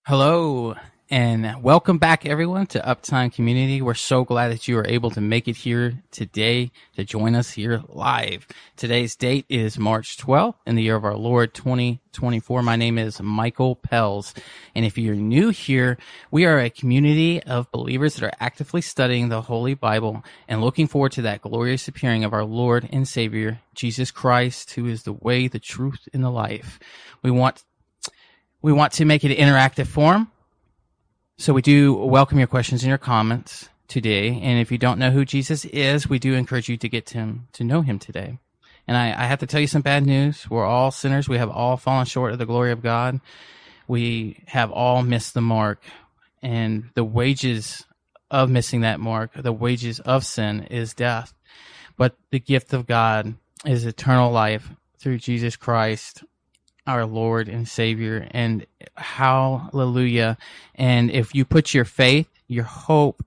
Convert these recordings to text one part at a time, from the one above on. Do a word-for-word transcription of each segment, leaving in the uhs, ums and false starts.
Hello, and welcome back, everyone, to Uptime Community. We're so glad that you are able to make it here today to join us here live. Today's date is March twelfth in the year of our Lord twenty twenty-four. My name is Michael Pels, and if you're new here, we are a community of believers that are actively studying the Holy Bible and looking forward to that glorious appearing of our Lord and Savior, Jesus Christ, who is the way, the truth, and the life. We want We want to make it an interactive form, so we do welcome your questions and your comments today. And if you don't know who Jesus is, we do encourage you to get to him, to know him today. And I, I have to tell you some bad news. We're all sinners. We have all fallen short of the glory of God. We have all missed the mark. And the wages of missing that mark, the wages of sin, is death. But the gift of God is eternal life through Jesus Christ, our Lord and Savior, and hallelujah. And if you put your faith, your hope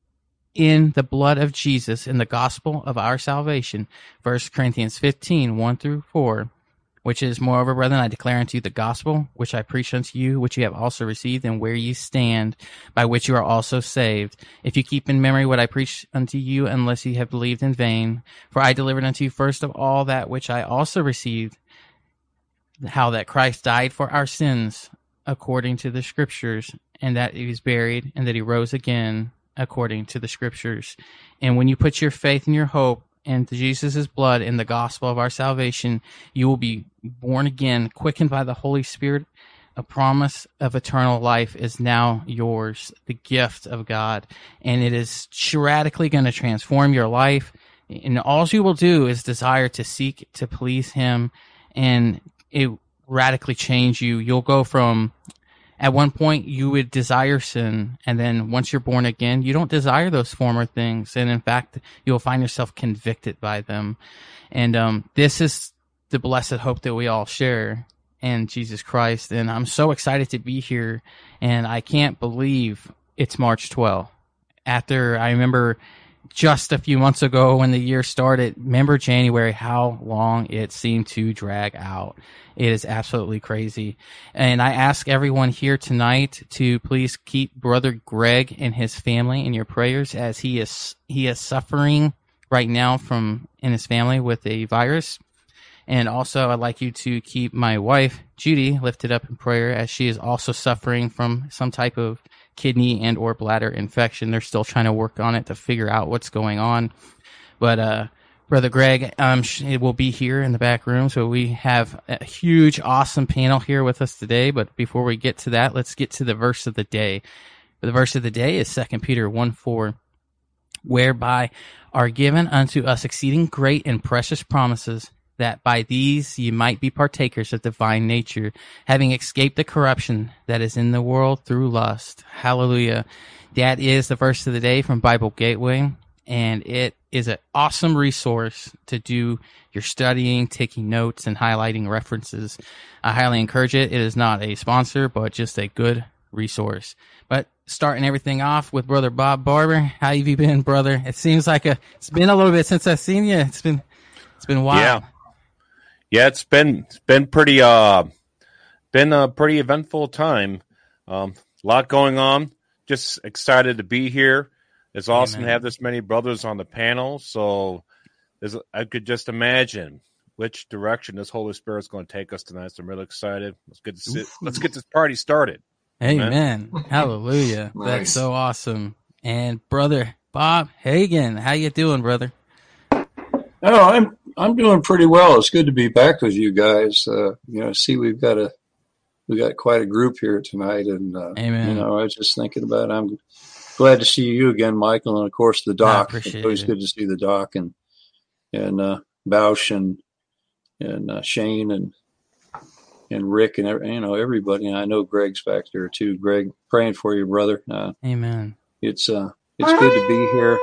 in the blood of Jesus, in the gospel of our salvation, First Corinthians fifteen, one through four, which is, moreover, brethren, I declare unto you the gospel which I preach unto you, which you have also received, and where you stand, by which you are also saved, if you keep in memory what I preach unto you, unless you have believed in vain. For I delivered unto you first of all that which I also received, how that Christ died for our sins according to the Scriptures, and that he was buried, and that he rose again according to the Scriptures. And when you put your faith and your hope into Jesus' blood in the gospel of our salvation, you will be born again, quickened by the Holy Spirit. A promise of eternal life is now yours, the gift of God, and it is radically going to transform your life. And all you will do is desire to seek to please him, and it radically change you. You'll go from, at one point, you would desire sin, and then once you're born again, you don't desire those former things, and in fact, you'll find yourself convicted by them. And um, this is the blessed hope that we all share in Jesus Christ, and I'm so excited to be here, and I can't believe it's March twelfth. After, I remember just a few months ago when the year started, remember January, how long it seemed to drag out. It is absolutely crazy. And I ask everyone here tonight to please keep Brother Greg and his family in your prayers, as he is he is suffering right now from in his family with a virus. And also, I'd like you to keep my wife, Judy, lifted up in prayer, as she is also suffering from some type of kidney and or bladder infection. They're still trying to work on it to figure out what's going on. But uh, Brother Greg um, will be here in the back room. So we have a huge, awesome panel here with us today. But before we get to that, let's get to the verse of the day. The verse of the day is Second Peter one four, whereby are given unto us exceeding great and precious promises, that by these ye might be partakers of divine nature, having escaped the corruption that is in the world through lust. Hallelujah. That is the verse of the day from Bible Gateway, and it is an awesome resource to do your studying, taking notes, and highlighting references. I highly encourage it. It is not a sponsor, but just a good resource. But starting everything off with Brother Bob Barber. How have you been, brother? It seems like a, it's been a little bit since I've seen you. It's been, it's been a while. Yeah. Yeah, it's been it's been pretty uh been a pretty eventful time. Um, a lot going on. Just excited to be here. It's awesome Amen. to have this many brothers on the panel. So there's, I could just imagine which direction this Holy Spirit is going to take us tonight. So I'm really excited. Let's get to sit, let's get this party started. Amen. Amen. Hallelujah. Nice. That's so awesome. And Brother Bob Hagan, how you doing, brother? Oh, I'm I'm doing pretty well. It's good to be back with you guys. Uh, you know, see, we've got a we got quite a group here tonight, and uh, Amen. You know, I was just thinking about it. I'm glad to see you again, Michael, and of course the Doc. It's always it. good to see the Doc and and uh, Bausch and and uh, Shane and and Rick and every, you know everybody. And I know Greg's back there too. Greg, praying for you, brother. Uh, Amen. It's uh it's good to be here.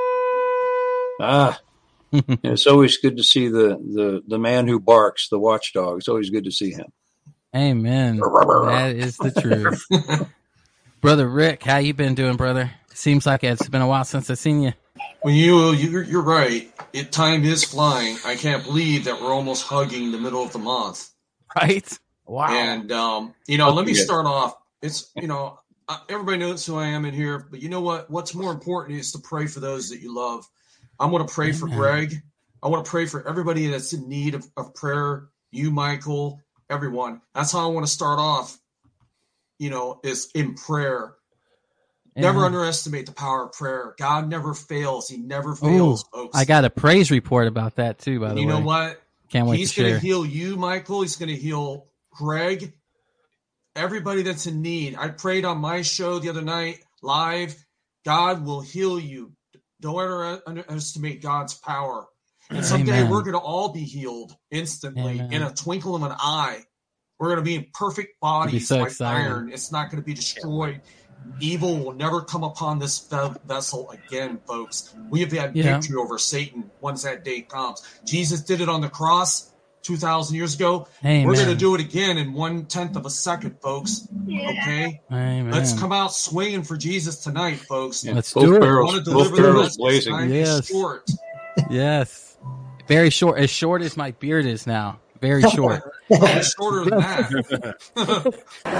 Ah. It's always good to see the, the, the man who barks, the watchdog. It's always good to see him. Amen. That is the truth. Brother Rick, how you been doing, brother? Seems like it's been a while since I've seen you. Well, you, you're, you're right. It, time is flying. I can't believe that we're almost hugging the middle of the month. Right? Wow. And, um, you know, let me start off. It's, you know, uh, everybody knows who I am in here, but you know what? What's more important is to pray for those that you love. I want to pray Amen. for Greg. I want to pray for everybody that's in need of, of prayer. You, Michael, everyone. That's how I want to start off, you know, is in prayer. Amen. Never underestimate the power of prayer. God never fails. He never fails, Ooh, folks. I got a praise report about that too, by and the you way. You know what? Can't wait He's to share. going to heal you, Michael. He's going to heal Greg. Everybody that's in need. I prayed on my show the other night, live. God will heal you. Don't ever underestimate God's power. And someday Amen. we're going to all be healed instantly Amen. in a twinkle of an eye. We're going to be in perfect bodies so like exciting. iron. It's not going to be destroyed. Evil will never come upon this vessel again, folks. We have had yeah. victory over Satan once that day comes. Jesus did it on the cross two thousand years ago. Amen. We're going to do it again in one-tenth of a second, folks. Okay? Amen. Let's come out swinging for Jesus tonight, folks. Yeah, Let's do it. Barrels, want to deliver the message blazing. Yes. Short. Yes. Very short. As short as my beard is now. Very short. Probably shorter than that.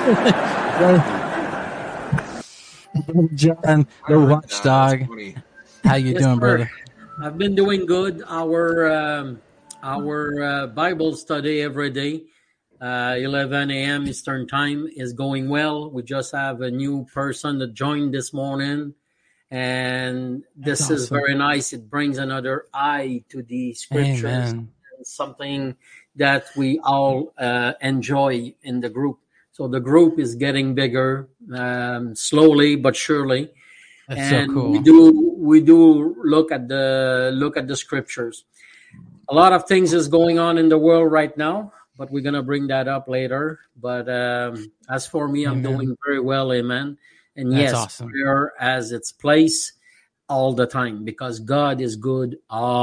John, the watchdog. How you yes, doing, sir. brother? I've been doing good. Our um, our uh, Bible study every day, uh, eleven a.m. Eastern Time, is going well. We just have a new person that joined this morning, and this That's is awesome. very nice. It brings another eye to the scriptures. Amen. Something that we all uh, enjoy in the group. So the group is getting bigger, um, slowly but surely. That's and so cool. we do we do look at the look at the scriptures. A lot of things is going on in the world right now, but we're gonna bring that up later. But um, as for me, I'm amen. doing very well, amen. And That's yes, awesome. prayer has its place all the time because God is good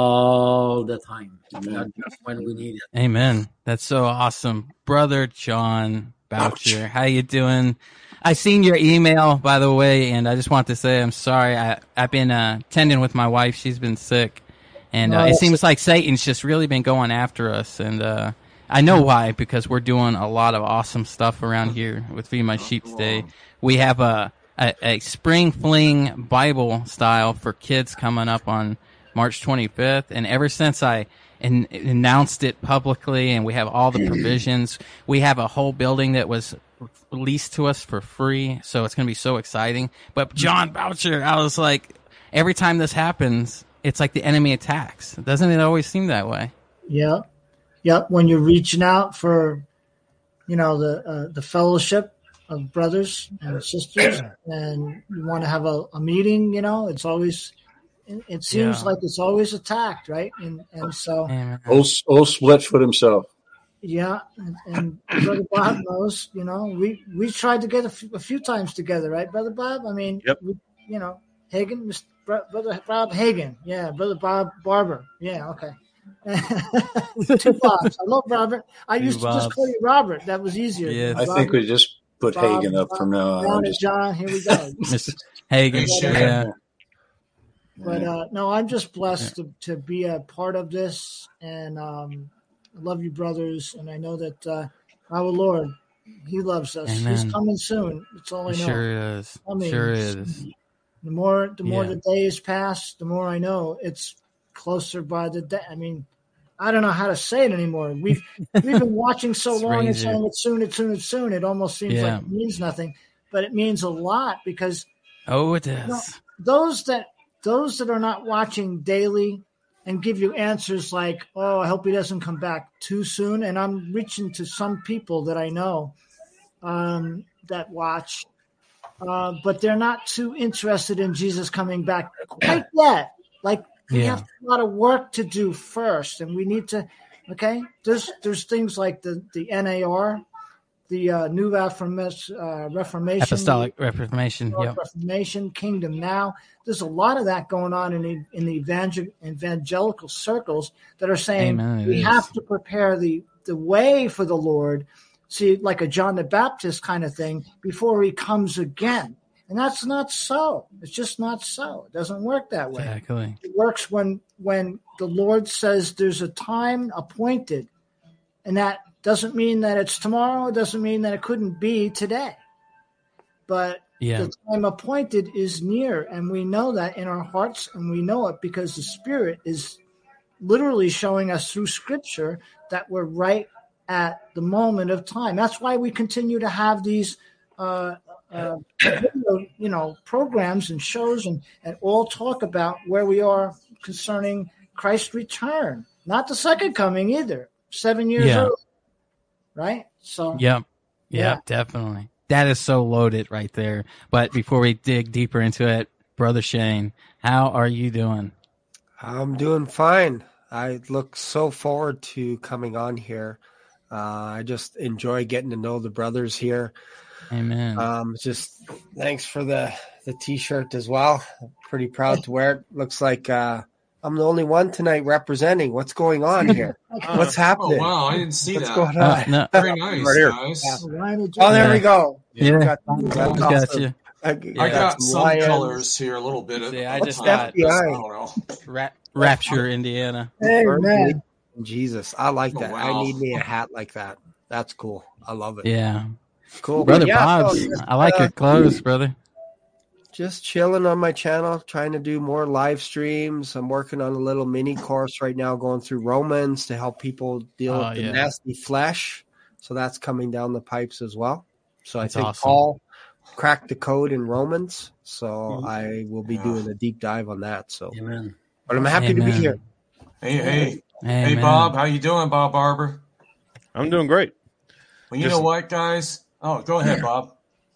all the time, not just when we need it. Amen. That's so awesome, brother John Boucher. How you doing? I seen your email, by the way, and I just want to say I'm sorry. I, I've been uh, tending with my wife. She's been sick, and uh, it seems like Satan's just really been going after us. And uh, I know why, because we're doing a lot of awesome stuff around here with Feed My Sheep Day. We have a, a, a Spring Fling Bible style for kids coming up on March twenty-fifth, and ever since I an- announced it publicly, and we have all the provisions, we have a whole building that was leased to us for free, so it's going to be so exciting. But John Boucher, I was like, every time this happens, it's like the enemy attacks. Doesn't it always seem that way? Yeah. Yep. When you're reaching out for, you know, the uh, the fellowship of brothers and sisters, and you want to have a, a meeting, you know, it's always, it, it seems yeah. like it's always attacked, right? And and so. Old, old Splitfoot himself. Yeah, and, and Brother Bob knows, you know, we, we tried to get a, f- a few times together, right, Brother Bob? I mean, yep. we, you know, Hagen, Mister Brother Bob Hagen, yeah, Brother Bob Barber, yeah, okay. Two Bobs. I love Robert. I Two used to Bobs. just call you Robert. That was easier. Yes. I think we just put Bob, Hagen up Bob, from now on. John, just... John, here we go. Mister Hagen, but, uh, yeah. But uh, no, I'm just blessed yeah. to, to be a part of this, and um, I love you, brothers, and I know that uh, our Lord, He loves us. Amen. He's coming soon. That's all I know. Sure is. I mean, sure is. The more, the more yeah. the days pass, the more I know it's closer by the day. I mean, I don't know how to say it anymore. We've we've been watching so long and saying it's soon, it's soon, it's soon. It almost seems yeah. like it means nothing, but it means a lot because oh, it does. You know, those that those that are not watching daily and give you answers like, oh, I hope he doesn't come back too soon. And I'm reaching to some people that I know um, that watch, uh, but they're not too interested in Jesus coming back quite yet. Like we yeah. have a lot of work to do first, and we need to, okay, there's there's things like the, the N A R, the uh, New Reformation, uh, Reformation, Apostolic Reformation, yep. Reformation, Kingdom Now. There's a lot of that going on in the in the evangel- evangelical circles that are saying Amen, we is. have to prepare the, the way for the Lord, see, like a John the Baptist kind of thing, before he comes again. And that's not so. It's just not so. It doesn't work that way. Exactly. It works when when the Lord says there's a time appointed, and that doesn't mean that it's tomorrow. It doesn't mean that it couldn't be today. But Yeah. The time appointed is near, and we know that in our hearts, and we know it because the Spirit is literally showing us through Scripture that we're right at the moment of time. That's why we continue to have these, uh, uh, video, you know, programs and shows, and, and all talk about where we are concerning Christ's return, not the second coming either. Seven years Yeah. early, right? So, Yep. Yeah, Yeah. definitely. That is so loaded right there. But before we dig deeper into it, Brother Shane, how are you doing? I'm doing fine. I look so forward to coming on here. Uh, I just enjoy getting to know the brothers here. Amen. Um, just thanks for the, the T-shirt as well. I'm pretty proud to wear it. Looks like uh, I'm the only one tonight representing. What's going on here? What's Oh, happening? wow. I didn't see What's that. going Uh, on? no, Very nice, Right here. guys. Ryan, did you- Oh, there Yeah. we go. yeah, Got, I that's got awesome. you. I, I got some some lions. colors here, a little bit. Of, See, I of just time. got- F B I. I don't know. Ra- Rapture, Indiana. Amen. Jesus, I like Oh, that. wow. I need me a hat like that. That's cool. I love it. Yeah. Cool. Brother Yeah, Bob's, so just, I like uh, your clothes, brother. Just chilling on my channel, trying to do more live streams. I'm working on a little mini course right now, going through Romans to help people deal Oh, with the yeah. nasty flesh. So that's coming down the pipes as well. So That's I think awesome. Paul cracked the code in Romans. So Mm-hmm. I will be Yeah. doing a deep dive on that. So, Amen. but I'm happy to be Amen. here. Hey, hey. Amen. Hey, Bob. How you doing, Bob Barber? I'm doing great. Well, you Just- know what, guys? Oh, go ahead, Bob.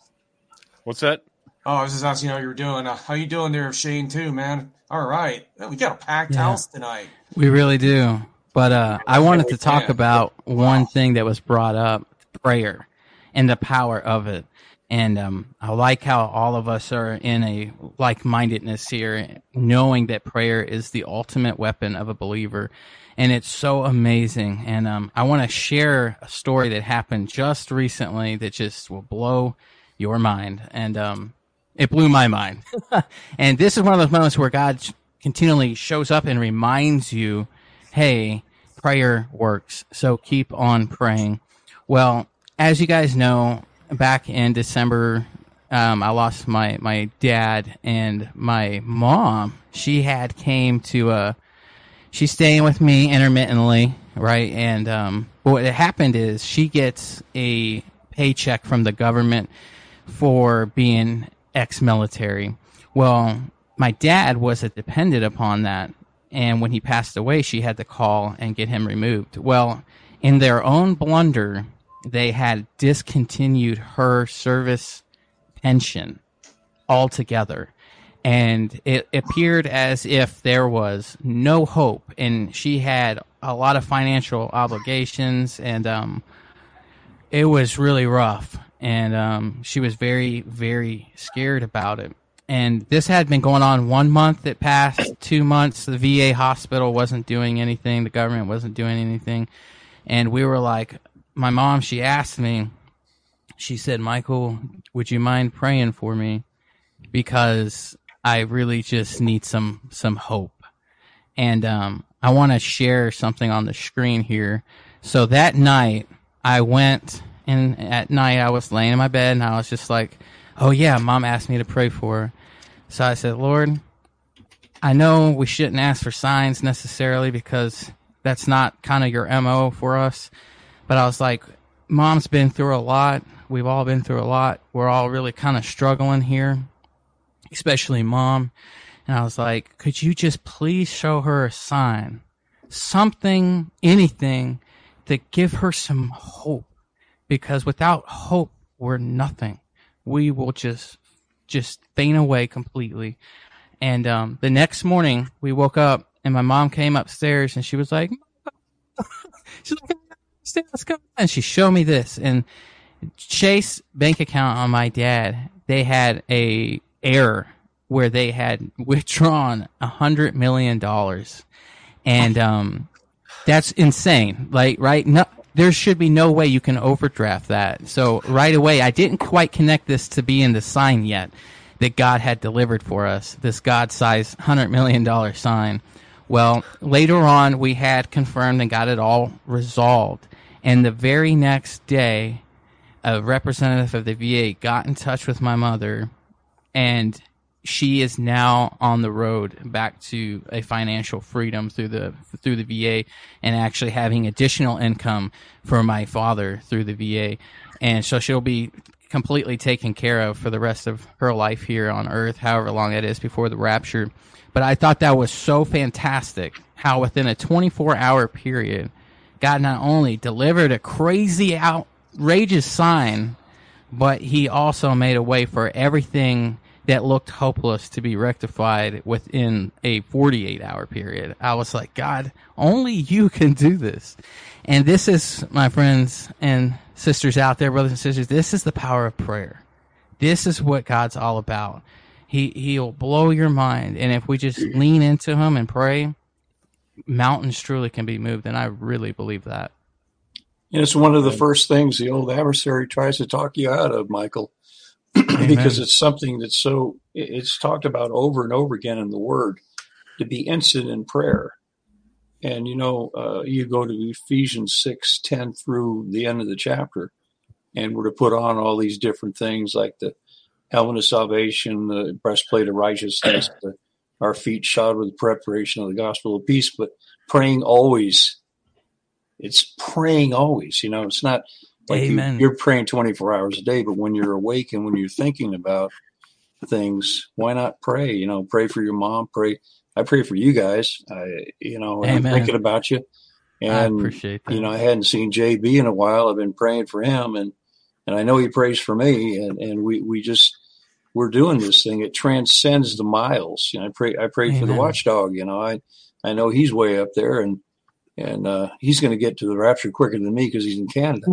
What's that? Oh, I was just asking how you were doing. Uh, how you doing there, Shane, too, man? All right. Man, we got a packed Yeah. house tonight. We really do. But uh, I wanted to talk can. about Wow. one thing that was brought up, prayer and the power of it. And um, I like how all of us are in a like-mindedness here, knowing that prayer is the ultimate weapon of a believer. And it's so amazing. And um, I want to share a story that happened just recently that just will blow your mind. And um, it blew my mind. And this is one of those moments where God continually shows up and reminds you, hey, prayer works, so keep on praying. Well, as you guys know, back in December, um, I lost my, my dad, and my mom, she had came to, uh, she's staying with me intermittently, right? And um, what happened is she gets a paycheck from the government for being ex-military. Well, my dad was a dependent upon that. And when he passed away, she had to call and get him removed. Well, in their own blunder, they had discontinued her service pension altogether. And it appeared as if there was no hope. And she had a lot of financial obligations, and um, it was really rough. And um, she was very, very scared about it. And this had been going on one month. It passed two months. The V A hospital wasn't doing anything. The government wasn't doing anything. And we were like, my mom, she asked me, she said, Michael, would you mind praying for me? Because I really just need some, some hope. And um, I want to share something on the screen here. So that night, I went, and at night I was laying in my bed, and I was just like, oh yeah, Mom asked me to pray for her. So I said, Lord, I know we shouldn't ask for signs necessarily because that's not kind of your M O for us. But I was like, Mom's been through a lot. We've all been through a lot. We're all really kind of struggling here, especially Mom. And I was like, could you just please show her a sign, something, anything to give her some hope? Because without hope, we're nothing. We will just just faint away completely. And um, the next morning, we woke up, and my mom came upstairs, and she was like, she's like, let's go. And she showed me this. And Chase bank account on my dad, they had a error where they had withdrawn a hundred million dollars, and um, that's insane. Like, right? No, there should be no way you can overdraft that. So right away, I didn't quite connect this to being the sign yet that God had delivered for us, this God-sized one hundred million dollars sign. Well, later on, we had confirmed and got it all resolved. And the very next day, a representative of the V A got in touch with my mother and she is now on the road back to a financial freedom through the through the V A, and actually having additional income for my father through the V A. And so she'll be completely taken care of for the rest of her life here on earth, however long that is before the rapture. But I thought that was so fantastic how within a twenty-four hour period, God not only delivered a crazy, outrageous sign, but he also made a way for everything that looked hopeless to be rectified within a forty-eight hour period. I was like, God, only you can do this. And this is, my friends and sisters out there, brothers and sisters, this is the power of prayer. This is what God's all about. He, he'll blow your mind. And if we just lean into him and pray, mountains truly can be moved. And I really believe that. And it's one of the first things the old adversary tries to talk you out of, Michael. Because it's something that's so, it's talked about over and over again in the Word, to be instant in prayer. And, you know, uh, you go to Ephesians six ten through the end of the chapter, and we're to put on all these different things like the helmet of salvation, the breastplate of righteousness, the, our feet shod with the preparation of the gospel of peace, but praying always. It's praying always, you know, it's not like you, you're praying twenty-four hours a day, but when you're awake and when you're thinking about things, why not pray? You know, pray for your mom, pray. I pray for you guys. I, you know, Amen. I'm thinking about you. And, I appreciate that. You know, I hadn't seen J B in a while. I've been praying for him, and, and I know he prays for me, and, and we, we just, we're doing this thing. It transcends the miles. You know, I pray, I prayed Amen. For the watchdog. You know, I, I know he's way up there, and, and uh, he's going to get to the rapture quicker than me because he's in Canada.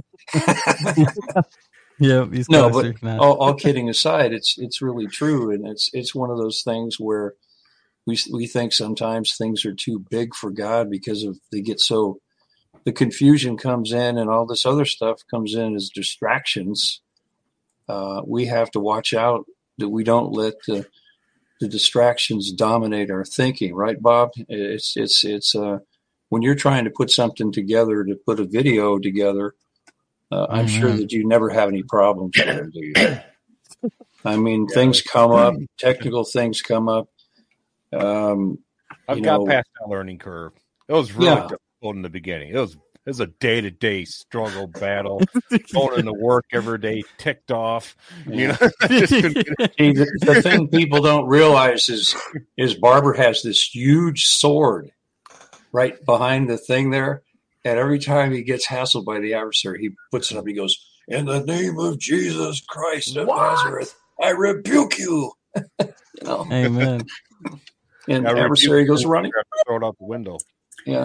Yeah, he's no, but all, all kidding aside, it's it's really true, and it's it's one of those things where we we think sometimes things are too big for God because of they get so the confusion comes in and all this other stuff comes in as distractions. Uh, we have to watch out that we don't let the the distractions dominate our thinking, right, Bob? It's it's it's uh. When you're trying to put something together, to put a video together, uh, I'm mm-hmm. sure that you never have any problems with it, do you? I mean, yeah. things come up, technical things come up. Um, I've got know, past that learning curve. It was really yeah. difficult in the beginning. It was it was a day-to-day struggle battle, going into work every day, ticked off. You know, See, the, the thing people don't realize is is Barber has this huge sword right behind the thing there. And every time he gets hassled by the adversary, he puts it up. He goes, "In the name of Jesus Christ of what? Nazareth, I rebuke you." You know? Amen. And the adversary goes running. Throw it out the window. Yeah.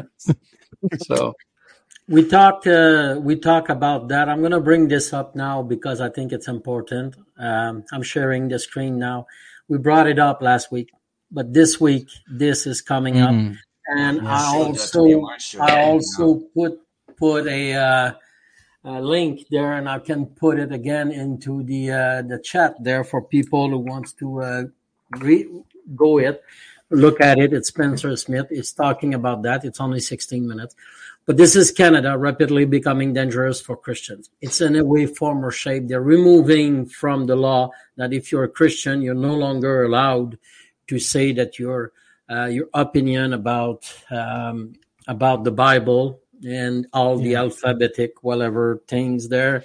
So we talked, uh, we talk about that. I'm going to bring this up now because I think it's important. Um, I'm sharing the screen now. We brought it up last week, but this week, this is coming mm. up. And yes, I also I also put put a, uh, a link there, and I can put it again into the uh, the chat there for people who wants to uh, re- go it look at it. It's Spencer Smith. It's talking about that. It's only sixteen minutes, but this is Canada rapidly becoming dangerous for Christians. It's in a way, form, or shape. They're removing from the law that if you're a Christian, you're no longer allowed to say that you're Uh, your opinion about um, about the Bible and all yeah. the alphabetic whatever things there.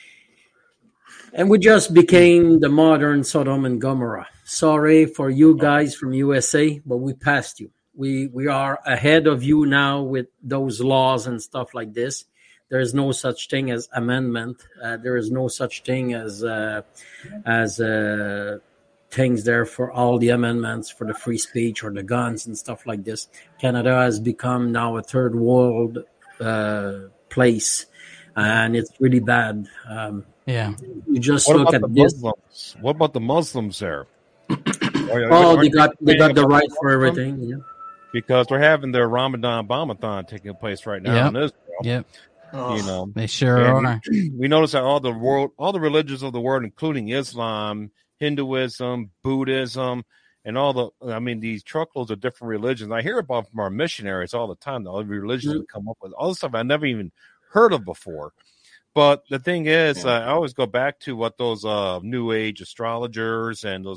And we just became the modern Sodom and Gomorrah. Sorry for you guys from U S A, but we passed you. We we are ahead of you now with those laws and stuff like this. There is no such thing as amendment. Uh, there is no such thing as uh, as uh, things there for all the amendments for the free speech or the guns and stuff like this. Canada has become now a third world uh, place, and it's really bad. Um, yeah. You just what look at the this. Muslims? What about the Muslims there? Oh, they got they got the right for everything. Yeah. Because they're having their Ramadan Bombathon taking place right now yep. in Israel. Yep. You know, they sure and are. We notice that all the world, all the religions of the world, including Islam, Hinduism, Buddhism, and all the, I mean, these truckloads of different religions. I hear about from our missionaries all the time, all the religions mm-hmm. that come up with, all the stuff I never even heard of before. But the thing is, yeah. uh, I always go back to what those uh, New Age astrologers and those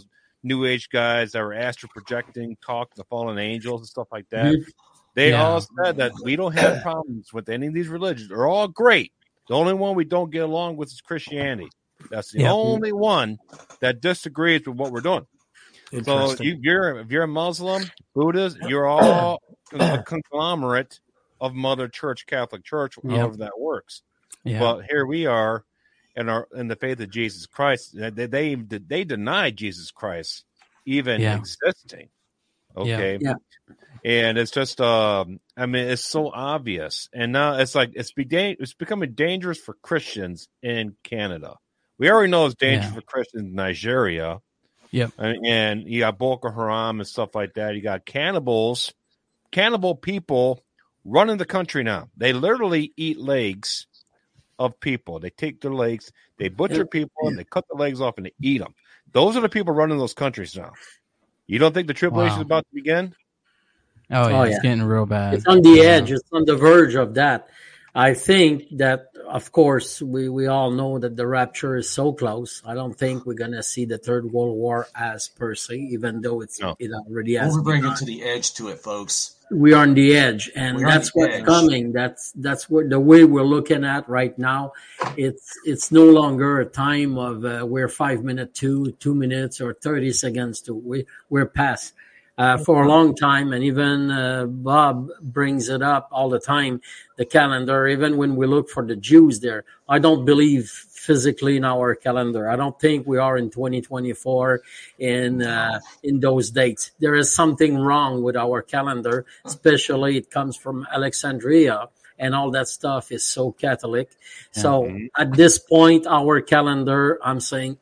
New Age guys that were astral projecting, talking to fallen angels and stuff like that. Mhm. They Yeah. all said that we don't have problems with any of these religions. They're all great. The only one we don't get along with is Christianity. That's the Yeah. only one that disagrees with what we're doing. So you, you're if you're a Muslim, Buddhist, you're all a conglomerate of Mother Church, Catholic Church, Yeah. however that works. Yeah. But here we are in our in the faith of Jesus Christ. They they, they denied Jesus Christ even Yeah. existing. Okay. Yeah. And it's just um I mean it's so obvious. And now it's like it's be it's becoming dangerous for Christians in Canada. We already know it's dangerous Yeah. for Christians in Nigeria. Yep. And, and you got Boko Haram and stuff like that. You got cannibals, cannibal people running the country now. They literally eat legs of people. They take their legs, they butcher people, and they cut the legs off and they eat them. Those are the people running those countries now. You don't think the tribulation Wow. is about to begin? Oh, yeah. Oh, It's yeah. getting real bad. It's on the Yeah. edge. It's on the verge of that. I think that, of course, we, we all know that the rapture is so close. I don't think we're going to see the Third World War as per se, even though it's No. it already has. We're bringing begun. to the edge to it, folks. We are on the edge, and We're on that's the what's edge. coming. That's that's what the way we're looking at right now. It's it's no longer a time of uh, we're five minutes to two minutes or thirty seconds to we we're past. Uh, for a long time, and even uh, Bob brings it up all the time, the calendar, even when we look for the Jews there, I don't believe physically in our calendar. I don't think we are in twenty twenty-four in uh, in those dates. There is something wrong with our calendar, especially it comes from Alexandria, and all that stuff is so Catholic. So Mhm. at this point, our calendar, I'm saying,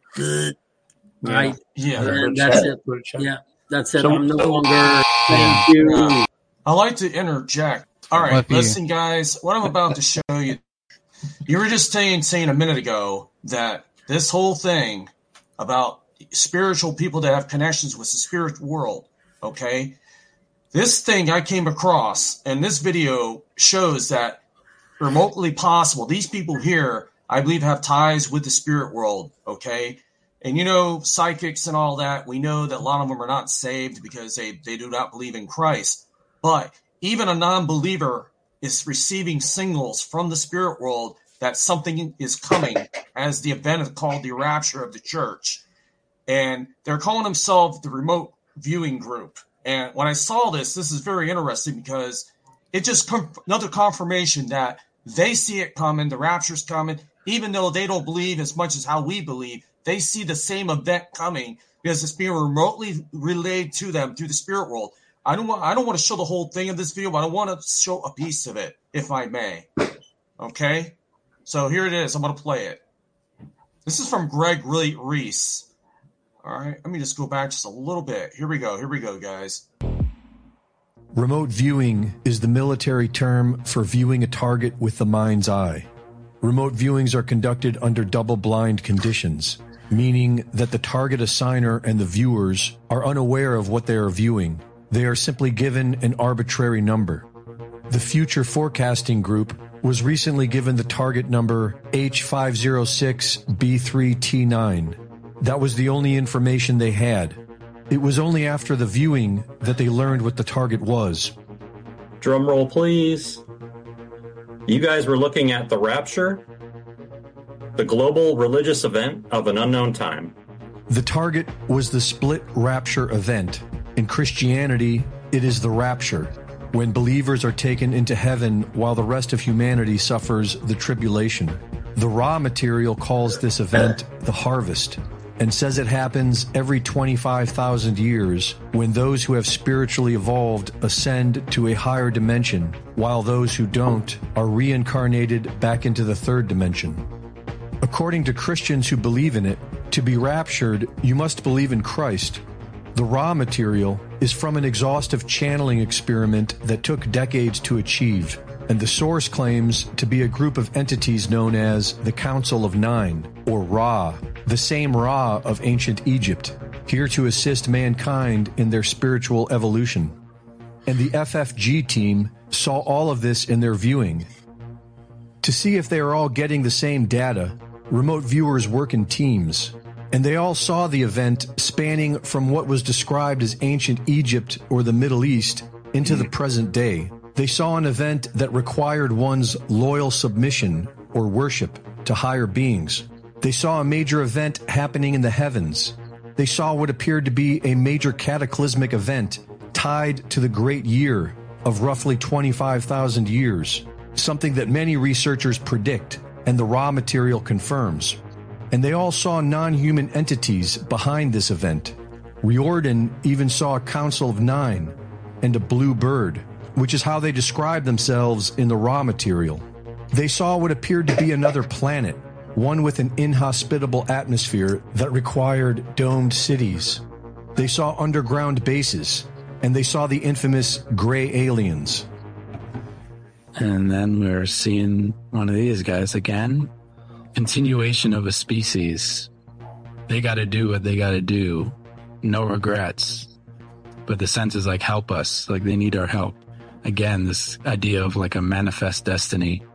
right? Yeah. And that's it. Yeah. That's it. So- I'm no longer. Thank you. Yeah. I like to interject. All right, What for you? listen, guys. What I'm about to show you, you were just saying, saying a minute ago that this whole thing about spiritual people that have connections with the spirit world, okay? This thing I came across, and this video shows that remotely possible. These people here, I believe, have ties with the spirit world, okay? And you know, psychics and all that, we know that a lot of them are not saved because they, they do not believe in Christ. But even a non-believer is receiving signals from the spirit world that something is coming as the event called the rapture of the church. And they're calling themselves the remote viewing group. And when I saw this, this is very interesting because it just com- another confirmation that they see it coming, the rapture's coming, even though they don't believe as much as how we believe. They see the same event coming because it's being remotely relayed to them through the spirit world. I don't want I don't want to show the whole thing of this video, but I want to show a piece of it, if I may. Okay? So here it is. I'm going to play it. This is from Greg Reese. All right. Let me just go back just a little bit. Here we go. Here we go, guys. Remote viewing is the military term for viewing a target with the mind's eye. Remote viewings are conducted under double-blind conditions, meaning that the target assigner and the viewers are unaware of what they are viewing. They are simply given an arbitrary number. The Future Forecasting Group was recently given the target number H five oh six B three T nine. That was the only information they had. It was only after the viewing that they learned what the target was. Drum roll, please. You guys were looking at the rapture, the global religious event of an unknown time. The target was the split rapture event. In Christianity, it is the rapture, when believers are taken into heaven while the rest of humanity suffers the tribulation. The Ra material calls this event the harvest, and says it happens every twenty-five thousand years when those who have spiritually evolved ascend to a higher dimension, while those who don't are reincarnated back into the third dimension. According to Christians who believe in it, to be raptured, you must believe in Christ. The Ra material is from an exhaustive channeling experiment that took decades to achieve, and the source claims to be a group of entities known as the Council of Nine, or Ra, the same Ra of ancient Egypt, here to assist mankind in their spiritual evolution. And the F F G team saw all of this in their viewing. To see if they are all getting the same data, remote viewers work in teams, And they all saw the event spanning from what was described as ancient Egypt or the Middle East into the present day. They saw an event that required one's loyal submission or worship to higher beings. They saw a major event happening in the heavens. They saw what appeared to be a major cataclysmic event tied to the great year of roughly twenty-five thousand years, something that many researchers predict and the raw material confirms. And they all saw non-human entities behind this event. Riordan even saw a council of nine and a blue bird, which is how they describe themselves in the raw material. They saw what appeared to be another planet, one with an inhospitable atmosphere that required domed cities. They saw underground bases, and they saw the infamous gray aliens. And then we're seeing one of these guys again. Continuation of a species. They got to do what they got to do. No regrets. But the sense is like, help us. Like, they need our help. Again, this idea of like a manifest destiny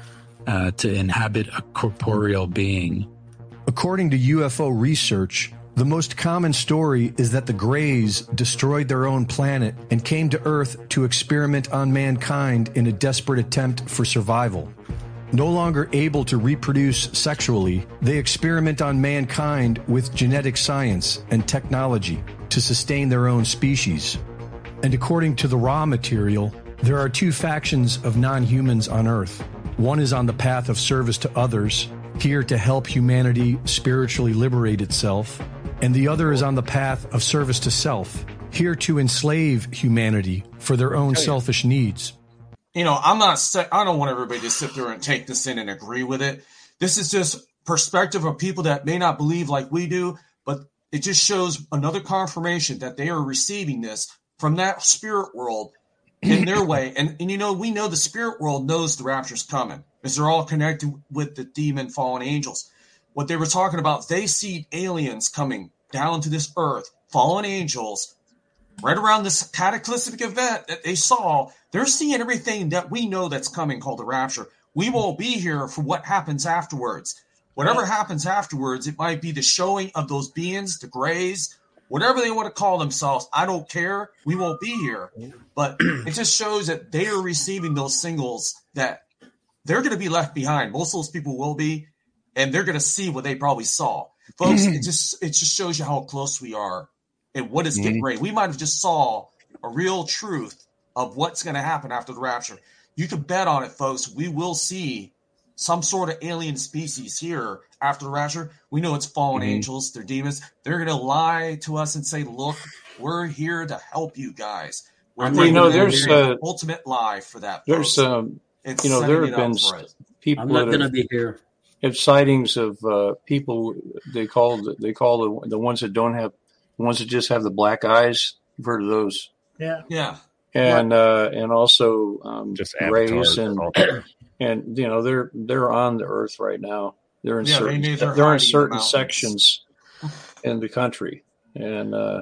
uh, to inhabit a corporeal being. According to U F O research, the most common story is that the Greys destroyed their own planet and came to Earth to experiment on mankind in a desperate attempt for survival. No longer able to reproduce sexually, they experiment on mankind with genetic science and technology to sustain their own species. And according to the raw material, there are two factions of non-humans on Earth. One is on the path of service to others, here to help humanity spiritually liberate itself, and the other is on the path of service to self, here to enslave humanity for their own selfish needs. You know, I'm not, I don't want everybody to sit there and take this in and agree with it. This is just perspective of people that may not believe like we do, but it just shows another confirmation that they are receiving this from that spirit world in their way. And, and, you know, we know the spirit world knows the rapture's coming because they're all connected with the demon fallen angels. What they were talking about, they see aliens coming down to this earth, fallen angels, right around this cataclysmic event that they saw. They're seeing everything that we know that's coming called the rapture. We won't be here for what happens afterwards. Whatever happens afterwards, it might be the showing of those beings, the Greys, whatever they want to call themselves. I don't care. We won't be here. But it just shows that they are receiving those signals that they're going to be left behind. Most of those people will be, and they're going to see what they probably saw. Folks, it just it just shows you how close we are and what is getting ready. We might have just saw a real truth of what's going to happen after the rapture. You can bet on it, folks. We will see some sort of alien species here after the rapture. We know it's fallen mm-hmm. angels. They're demons. They're going to lie to us and say, look, we're here to help you guys. We're you know, there's an ultimate lie for that. There's, um, you know, there have been people I'm not going to be here. Have sightings of uh, people they call they call the, the ones that don't have the ones that just have the black eyes. You've heard of those? Yeah, yeah, and uh, and also um, just rays and and you know they're they're on the earth right now. They're in yeah, certain they they're, they're in certain in the sections in the country, and uh,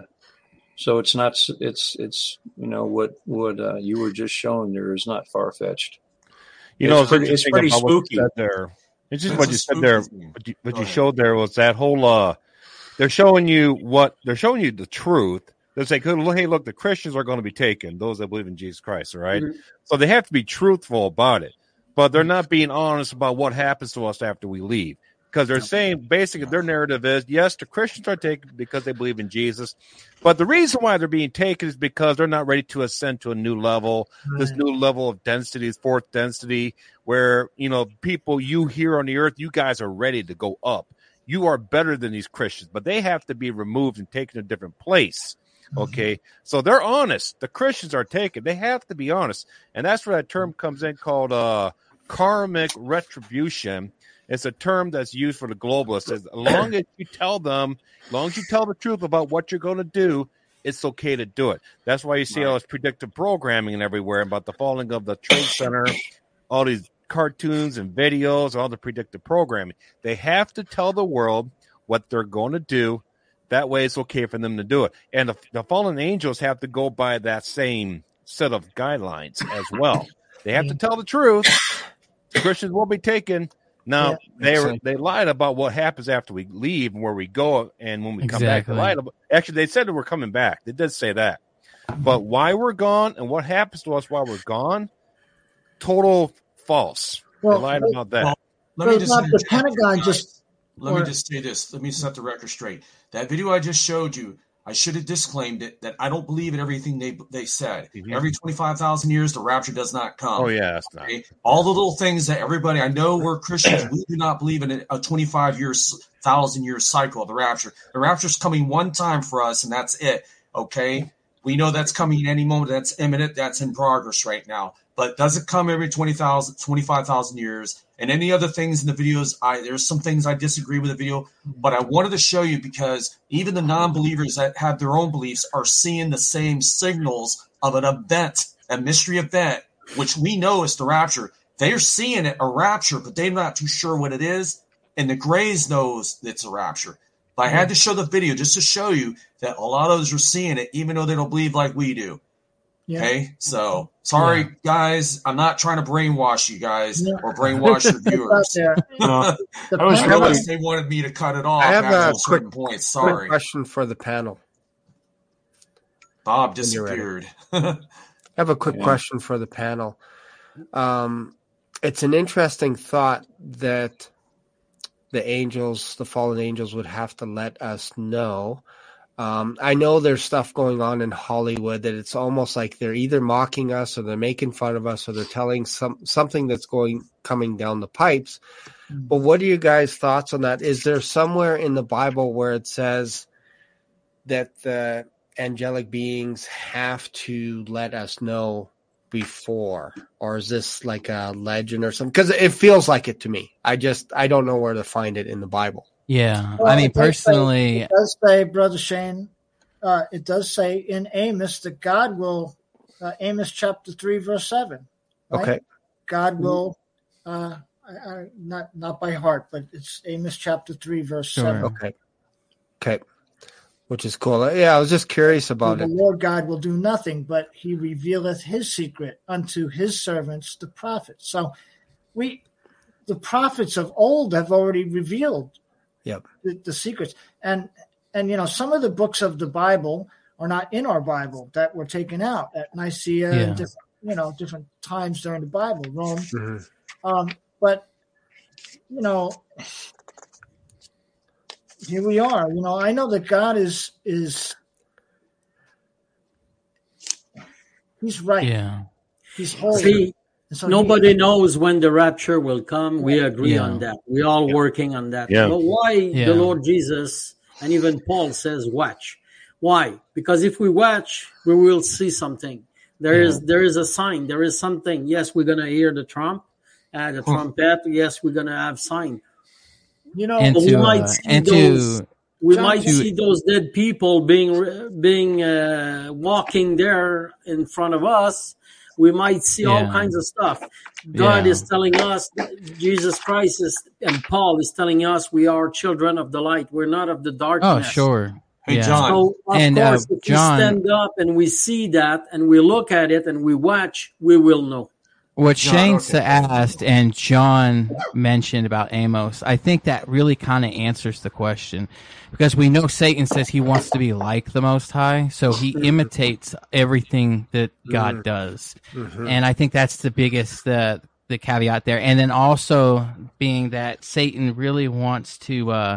so it's not it's it's you know what what uh, you were just showing there is not far fetched. You it's know, it's pretty, it's pretty spooky. There, it's just what you said there. What you, what you showed there was that whole. Uh, they're showing you what they're showing you the truth. They say, "Hey, look, the Christians are going to be taken. Those that believe in Jesus Christ, all right? Mm-hmm. So they have to be truthful about it, but they're not being honest about what happens to us after we leave." Because they're saying basically their narrative is, yes, the Christians are taken because they believe in Jesus. But the reason why they're being taken is because they're not ready to ascend to a new level, right. This new level of density, this fourth density, where, you know, people you here on the earth, you guys are ready to go up. You are better than these Christians, but they have to be removed and taken to a different place. Okay, mm-hmm. So they're honest. The Christians are taken. They have to be honest. And that's where that term comes in called uh, karmic retribution. It's a term that's used for the globalists. As long as you tell them, as long as you tell the truth about what you're going to do, it's okay to do it. That's why you see right. all this predictive programming and everywhere about the falling of the Trade Center, all these cartoons and videos, all the predictive programming. They have to tell the world what they're going to do. That way it's okay for them to do it. And the, the fallen angels have to go by that same set of guidelines as well. They have to tell the truth. Christians will be taken. Now Yeah, they were sense. they lied about what happens after we leave and where we go and when we come back. Exactly. They lied about, actually, they said that we're coming back. They did say that, but why we're gone and what happens to us while we're gone, total false. Well, they lied but- about that. Well, let Well, me just not the interject Pentagon here, just- guys. Let or- me just say this. Let me set the record straight. That video I just showed you, I should have disclaimed it that I don't believe in everything they they said. Mhm. Every twenty-five thousand years, the rapture does not come. Oh yeah, that's not. Okay? All the little things that everybody, I know we're Christians, we do not believe in a, a twenty-five year, thousand year cycle of the rapture. The rapture's coming one time for us, and that's it. Okay, we know that's coming any moment. That's imminent. That's in progress right now. But does it come every twenty thousand, twenty-five thousand years? And any other things in the videos, I there's some things I disagree with the video, but I wanted to show you because even the non-believers that have their own beliefs are seeing the same signals of an event, a mystery event, which we know is the rapture. They're seeing it a rapture, but they're not too sure what it is. And the Grays knows it's a rapture. But I had to show the video just to show you that a lot of those are seeing it, even though they don't believe like we do. Yeah. Okay, so sorry, Yeah. guys. I'm not trying to brainwash you guys Yeah. or brainwash your It's out viewers. there. Uh, The I was I Pentagon- really- realized they wanted me to cut it off I have after a a certain quick- point. Quick Sorry, question for the panel. Bob when you're ready. disappeared. I have a quick Yeah. question for the panel. Um, it's an interesting thought that the angels, the fallen angels, would have to let us know. Um, I know there's stuff going on in Hollywood that it's almost like they're either mocking us or they're making fun of us or they're telling some something that's going coming down the pipes. But what are you guys' thoughts on that? Is there somewhere in the Bible where it says that the angelic beings have to let us know before, or is this like a legend or something? Because it feels like it to me. I just I don't know where to find it in the Bible. Yeah. Well, I mean, it does say- personally, it does say, Brother Shane, uh, it does say in Amos that God will, uh, Amos chapter three, verse seven. Right? Okay. God will, uh, I, I, not not by heart, but it's Amos chapter three, verse Sure. seven. Okay. Okay. Which is cool. Yeah, I was just curious about the it. Lord God will do nothing, but he revealeth his secret unto his servants, the prophets. So we, the prophets of old have already revealed Yep. the, the secrets. And, and, you know, some of the books of the Bible are not in our Bible that were taken out at Nicaea Yeah. and different, you know, different times during the Bible, Rome. Mhm. Um, but, you know, here we are. You know, I know that God is is He's right. yeah. He's holy. See, And so nobody he, knows when the rapture will come. We agree Yeah. on that. We're all working on that. Yeah. But why Yeah. the Lord Jesus and even Paul says watch? Why? Because if we watch, we will see something. There is Yeah. there is a sign. There is something. Yes, we're gonna hear the trump, uh, the trumpet. Yes, we're gonna have sign. you know, And But we to, might uh, see and those- to, We John, might to- see those dead people being being uh, walking there in front of us. We might see all Yeah. kinds of stuff. God Yeah. is telling us, Jesus Christ is, and Paul is telling us, we are children of the light. We're not of the oh, darkness. sure. Hey, Yeah. John. So of And, uh, course, if John- we stand up and we see that and we look at it and we watch, we will know. What John, Shane okay. asked and John mentioned about Amos, I think that really kind of answers the question, because we know Satan says he wants to be like the Most High, so he imitates everything that God does, Mhm. and I think that's the biggest uh, the caveat there. And then also being that Satan really wants to uh,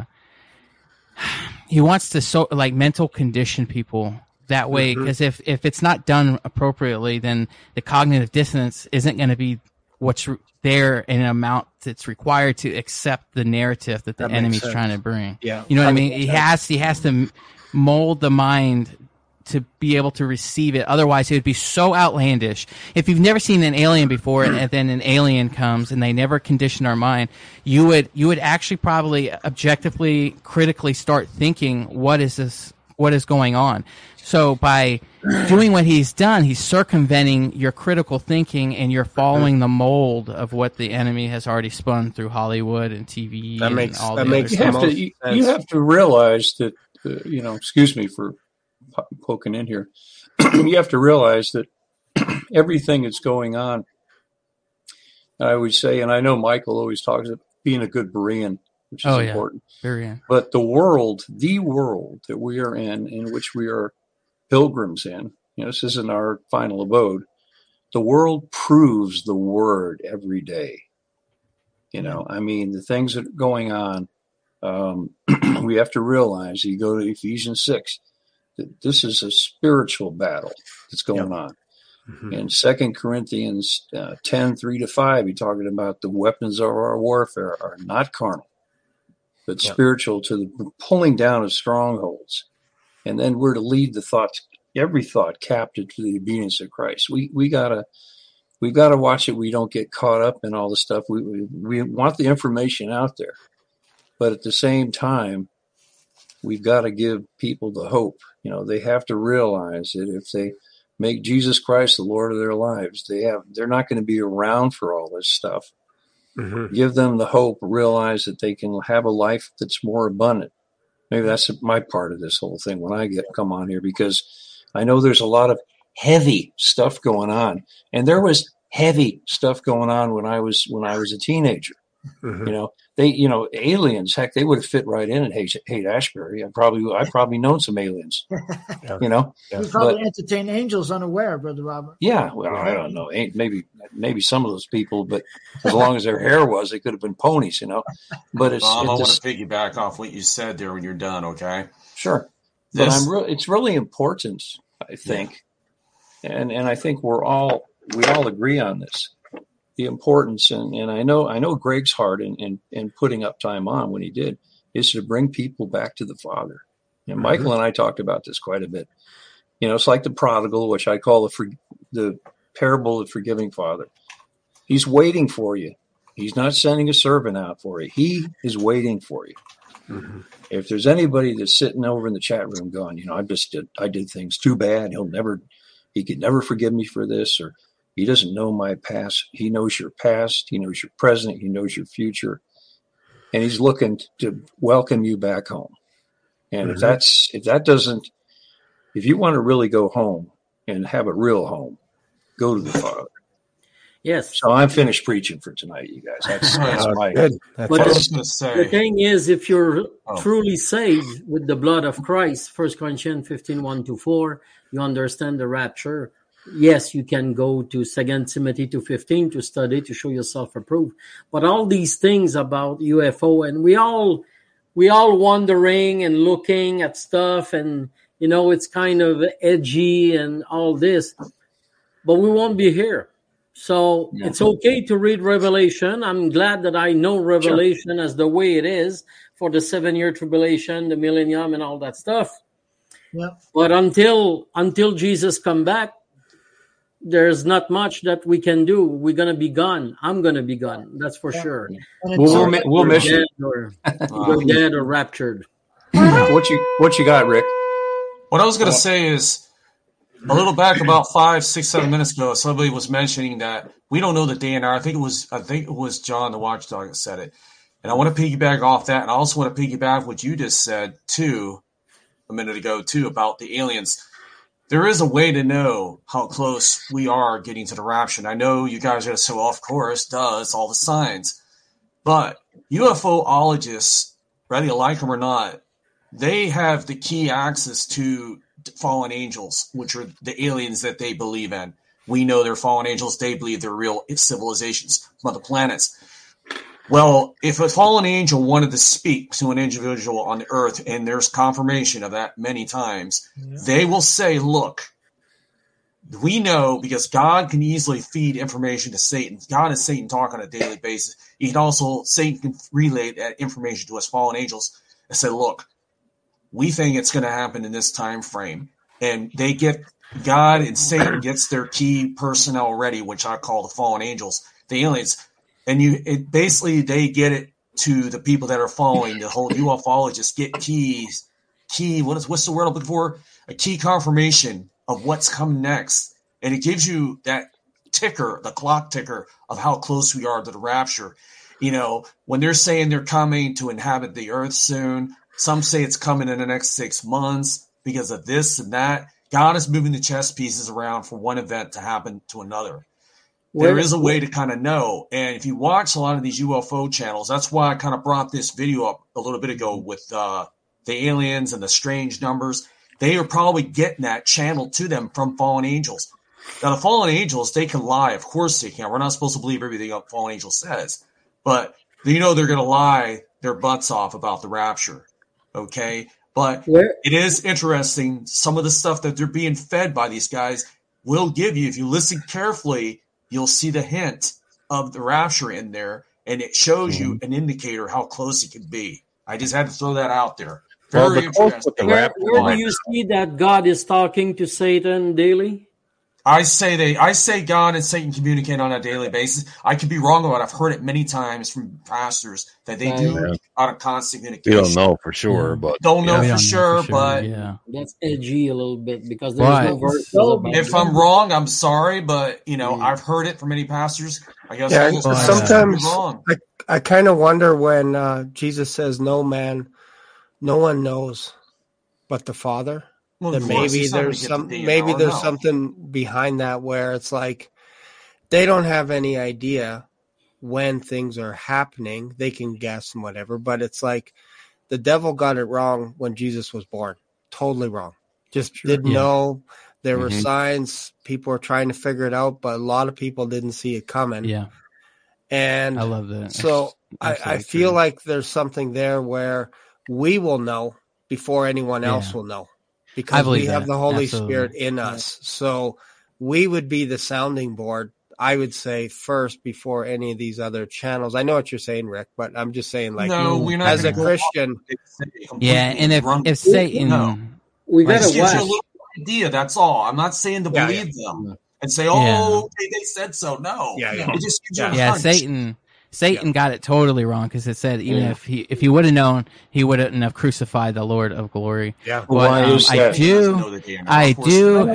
he wants to so like mental condition people. That way, Mhm. because if, if it's not done appropriately, then the cognitive dissonance isn't going to be what's re- there in an amount that's required to accept the narrative that the That makes enemy's sense. trying to bring. Yeah. You know what I That mean? makes He sense. has he has to m- mold the mind to be able to receive it. Otherwise, it would be so outlandish. If you've never seen an alien before, and, and then an alien comes and they never condition our mind, you would you would actually probably objectively, critically start thinking, what is this? What is going on? So by doing what he's done, he's circumventing your critical thinking, and you're following the mold of what the enemy has already spun through Hollywood and T V That and makes- all that the makes You other have stuff. to most you, sense. you have to realize that uh, you know. Excuse me for po- poking in here. You have to realize that everything that's going on. I always say, and I know Michael always talks being a good Berean, which is oh, important. Yeah. Berean. But the world, the world that we are in, in which we are pilgrims in, you know, this isn't our final abode. The world proves the word every day. You know, I mean, the things that are going on, um, we have to realize, you go to Ephesians six, that this is a spiritual battle that's going yep. on. Mm-hmm. In Second Corinthians uh, ten, three to five, you're talking about the weapons of our warfare are not carnal, but yep. spiritual, to the pulling down of strongholds. And then we're to lead the thoughts, every thought captive to the obedience of Christ. We we gotta we've got to watch it. We don't get caught up in all the stuff. We, we we want the information out there, but at the same time, we've got to give people the hope. You know, they have to realize that if they make Jesus Christ the Lord of their lives, they have they're not going to be around for all this stuff. Mm-hmm. Give them the hope. Realize that they can have a life that's more abundant. Maybe that's my part of this whole thing when I get come on here, because I know there's a lot of heavy stuff going on, and there was heavy stuff going on when I was when I was a teenager. Mm-hmm. You know, they, you know, aliens. Heck, they would have fit right in at Haight, Haight Ashbury. I probably, I probably known some aliens. Yeah. You know, yeah. You probably but, entertain angels unaware, Brother Robert. Yeah, well, I don't know. Maybe, maybe some of those people, but as long as their hair was, they could have been ponies. You know, but it's. Mom, it's I want to piggyback off what you said there when you're done. Okay. Sure, this, but I'm. Re- it's really important, I think, yeah. and and I think we're all we all agree on this. The importance, and, and I know I know Greg's heart in, in, in putting up time on when he did, is to bring people back to the Father. And mm-hmm. Michael and I talked about this quite a bit. You know, it's like the prodigal, which I call the for, the parable of forgiving father. He's waiting for you. He's not sending a servant out for you. He is waiting for you. Mm-hmm. If there's anybody that's sitting over in the chat room going, you know, I just did I did things too bad. He'll never, he could never forgive me for this, or he doesn't know my past. He knows your past. He knows your present. He knows your future. And he's looking to welcome you back home. And mm-hmm. if that's, if that doesn't, if you want to really go home and have a real home, go to the Father. Yes. So I'm finished preaching for tonight, you guys. That's, that's my, that's but what I was going to say. The thing is, if you're oh. truly saved with the blood of Christ, First Corinthians fifteen, one to four, you understand the rapture. Yes, you can go to Second Timothy two fifteen to study, to show yourself approved. But all these things about U F O, and we all we all wondering and looking at stuff, and you know, it's kind of edgy and all this, but we won't be here. So yeah. It's okay to read Revelation. I'm glad that I know Revelation sure. as the way it is for the seven-year tribulation, the millennium, and all that stuff. Yeah. But until until Jesus come back, there's not much that we can do. We're going to be gone. I'm going to be gone. That's for yeah. sure. We'll, we'll, we'll miss you. Or, we're dead or raptured. What you what you got, Rick? What I was going to say is, a little back about five, six, seven minutes ago, somebody was mentioning that we don't know the day and hour. I think it was I think it was John the Watchdog that said it. And I want to piggyback off that. And I also want to piggyback what you just said, too, a minute ago, too, about the aliens. There is a way to know how close we are getting to the rapture. And I know you guys are going to say, well, of course, duh, it's all the signs. But U F O-ologists, whether you like them or not, they have the key access to fallen angels, which are the aliens that they believe in. We know they're fallen angels. They believe they're real civilizations from other planets. Well, if a fallen angel wanted to speak to an individual on the earth, and there's confirmation of that many times, yeah. they will say, look, we know, because God can easily feed information to Satan. God is Satan talk on a daily basis. He can also, Satan can relay that information to us fallen angels and say, look, we think it's going to happen in this time frame. And they get, God and Satan gets their key personnel ready, which I call the fallen angels, the aliens. And you, it basically, they get it to the people that are following the whole U F O ologists get keys, key, what is, what's the word I'm looking for? A key confirmation of what's coming next. And it gives you that ticker, the clock ticker of how close we are to the rapture. You know, when they're saying they're coming to inhabit the earth soon, some say it's coming in the next six months because of this and that. God is moving the chess pieces around from one event to happen to another. there Where, is a way to kind of know. And if you watch a lot of these U F O channels, that's why I kind of brought this video up a little bit ago with uh, the aliens and the strange numbers. They are probably getting that channel to them from fallen angels. Now, the fallen angels, they can lie. Of course they can. We're not supposed to believe everything a fallen angel says. But you know they're going to lie their butts off about the rapture. Okay? But Where? It is interesting. Some of the stuff that they're being fed by these guys will give you, if you listen carefully, you'll see the hint of the rapture in there, and it shows mm-hmm. you an indicator how close it could be. I just had to throw that out there. Very well, interesting. The where, where do you see that God is talking to Satan daily? I say they, I say God and Satan communicate on a daily basis. I could be wrong about it. I've heard it many times from pastors that they do yeah. on a constant communication. You don't know for sure, but don't know, yeah. for, sure, for sure, but yeah. That's edgy a little bit because there's right. no verse. So, if I'm that. wrong, I'm sorry, but you know, yeah. I've heard it from many pastors. I guess yeah, I just sometimes wrong. I, I kind of wonder when uh, Jesus says, "No man, no one knows but the Father." Well, that maybe there's some the maybe there's know. something behind that where it's like they don't have any idea when things are happening. They can guess and whatever, but it's like the devil got it wrong when Jesus was born. Totally wrong. Just sure. didn't yeah. know. There mm-hmm. were signs. People were trying to figure it out, but a lot of people didn't see it coming. Yeah. And I love that. So I, I feel true. like there's something there where we will know before anyone else yeah. will know. Because we have that. the Holy Absolutely. Spirit in us. So we would be the sounding board, I would say, first before any of these other channels. I know what you're saying, Rick, but I'm just saying, like, no, we're not as a Christian. Yeah, and if, if Satan. No. We got to watch. A little idea, that's all. I'm not saying to yeah, believe yeah. them and say, oh, yeah. okay, they said so. No. Yeah, yeah. It just gives yeah. you a yeah hunch. Satan. Satan yeah. got it totally wrong because it said even yeah. if he if he would have known, he wouldn't have crucified the Lord of glory. Yeah, but, um, I do, I do,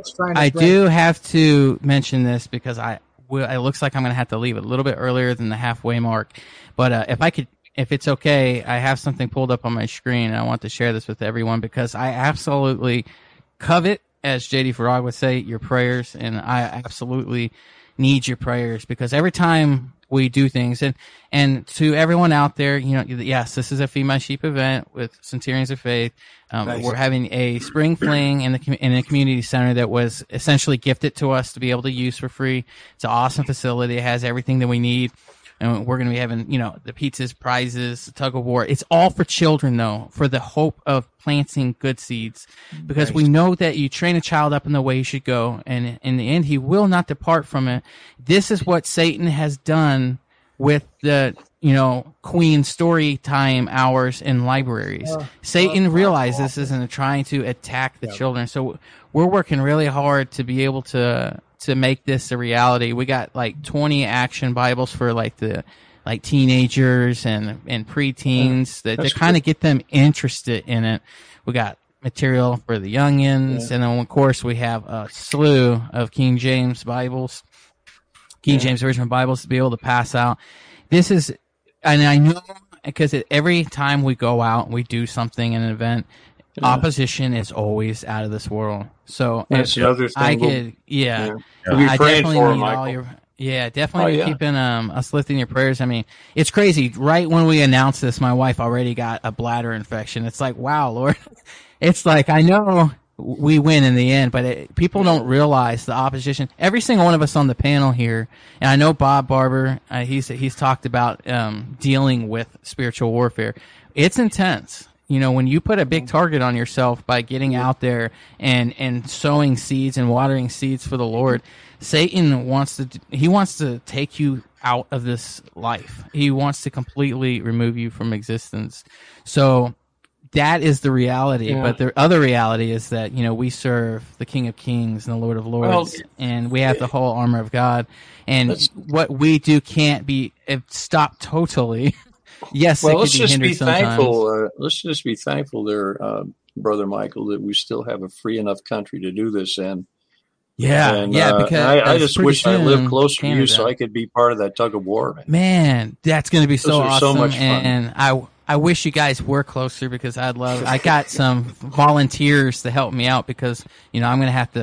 I do have to mention this because I will. It looks like I'm going to have to leave a little bit earlier than the halfway mark. But uh, if I could, if it's okay, I have something pulled up on my screen and I want to share this with everyone because I absolutely covet, as J D Farag would say, your prayers, and I absolutely need your prayers because every time we do things, and and to everyone out there, you know, yes, this is a Feed My Sheep event with Centurions of Faith. Um, nice. We're having a spring fling in the in a community center that was essentially gifted to us to be able to use for free. It's an awesome facility. It has everything that we need. And we're going to be having, you know, the pizzas, prizes, the tug of war. It's all for children, though, for the hope of planting good seeds. Because nice. we know that you train a child up in the way he should go, and in the end, he will not depart from it. This is what Satan has done with the, you know, Queen story time hours in libraries. Uh, Satan uh, realizes uh, this isn't trying to attack the yeah. children. So we're working really hard to be able to to make this a reality. We got like twenty action Bibles for like the like teenagers and and preteens that to kind of get them interested in it. We got material for the youngins, yeah. and then of course we have a slew of King James Bibles, King yeah. James Original Bibles to be able to pass out. This is, and I know because every time we go out and we do something in an event, yeah. opposition is always out of this world. So that's the other thing. I could, yeah, yeah. yeah. I definitely need all your, yeah, definitely oh, yeah. keeping um us lifting your prayers. I mean, it's crazy. Right when we announced this, my wife already got a bladder infection. It's like, wow, Lord. It's like, I know we win in the end, but it, people don't realize the opposition. Every single one of us on the panel here, and I know Bob Barber, uh, he's he's talked about um dealing with spiritual warfare. It's intense. You know, when you put a big target on yourself by getting out there and, and sowing seeds and watering seeds for the Lord, Satan wants to, he wants to take you out of this life. He wants to completely remove you from existence. So that is the reality. Yeah. But the other reality is that, you know, we serve the King of Kings and the Lord of Lords, well, and we have the whole armor of God. And what we do can't be stopped totally. Yes, well, let's just be sometimes. thankful. Uh, let's just be thankful there, uh, Brother Michael, that we still have a free enough country to do this in. Yeah, and, yeah. Uh, because I, I just wish I lived closer Canada. to you so I could be part of that tug of war. Man, that's going to be so awesome. So much fun. And I, I wish you guys were closer because I'd love. I got some volunteers to help me out because you know I'm going to have to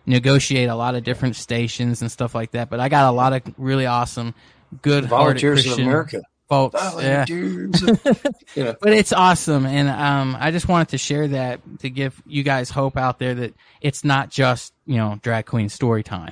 negotiate a lot of different stations and stuff like that. But I got a lot of really awesome, good-hearted Volunteers Christian of America. folks. Volunteers. Yeah. Yeah. But it's awesome, and um, I just wanted to share that to give you guys hope out there that it's not just, you know, drag queen story time.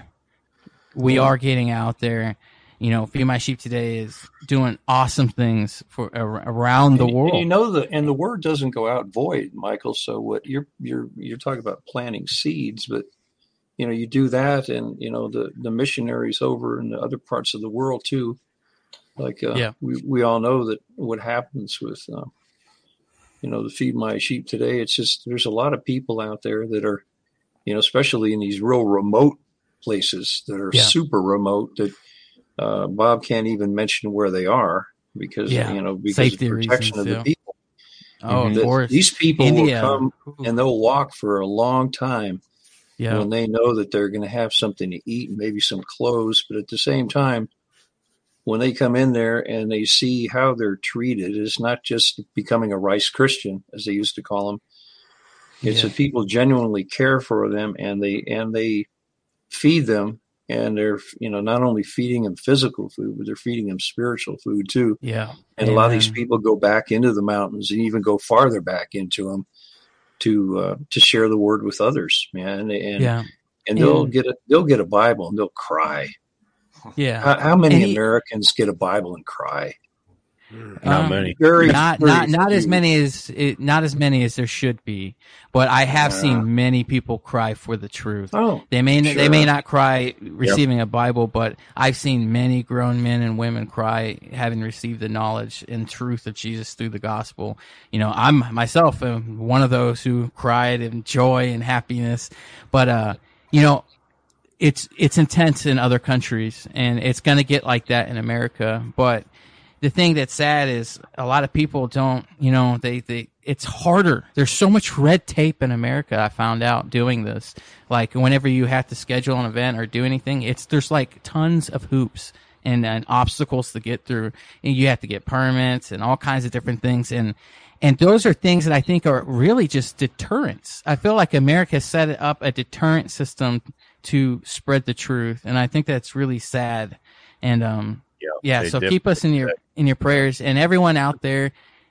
We Yeah. are getting out there. You know, Feed My Sheep Today is doing awesome things for ar- around the and, world. And you know the and the word doesn't go out void, Michael. So what you're you're you're talking about planting seeds, but you know you do that, and you know the the missionaries over in the other parts of the world too. Like uh, Yeah. we we all know that what happens with uh, you know the Feed My Sheep Today. It's just there's a lot of people out there that are, you know, especially in these real remote places that are Yeah. super remote that. Uh, Bob can't even mention where they are because Yeah. you know because Safety of protection reasons, of the yeah. people. Oh, of That course. these people India. will come and they'll walk for a long time Yeah. when they know that they're going to have something to eat and maybe some clothes. But at the same time, when they come in there and they see how they're treated, it's not just becoming a rice Christian, as they used to call them. It's Yeah. that people genuinely care for them and they and they feed them. And they're, you know, not only feeding them physical food, but they're feeding them spiritual food too. Yeah. And a lot of these Amen. people go back into the mountains and even go farther back into them to uh, to share the word with others, man. And Yeah. and they'll And- get a they'll get a Bible and they'll cry. Yeah. How, how many And he- Americans get a Bible and cry? Not Um, many. Very not very not not as few. many as it, not as many as there should be, but I have Yeah. seen many people cry for the truth. Oh, They may they sure. may not cry receiving a Bible, but I've seen many grown men and women cry having received the knowledge and truth of Jesus through the gospel. You know, I'm myself am one of those who cried in joy and happiness, but uh, you know, it's it's intense in other countries, and it's going to get like that in America, but. The thing that's sad is a lot of people don't, you know, they, they, it's harder. There's so much red tape in America. I found out doing this, like whenever you have to schedule an event or do anything, it's, there's like tons of hoops and, and obstacles to get through, and you have to get permits and all kinds of different things. And, and those are things that I think are really just deterrents. I feel like America set up a deterrent system to spread the truth. And I think that's really sad. And, um, yeah, they so did keep us in your in your prayers, and everyone out there.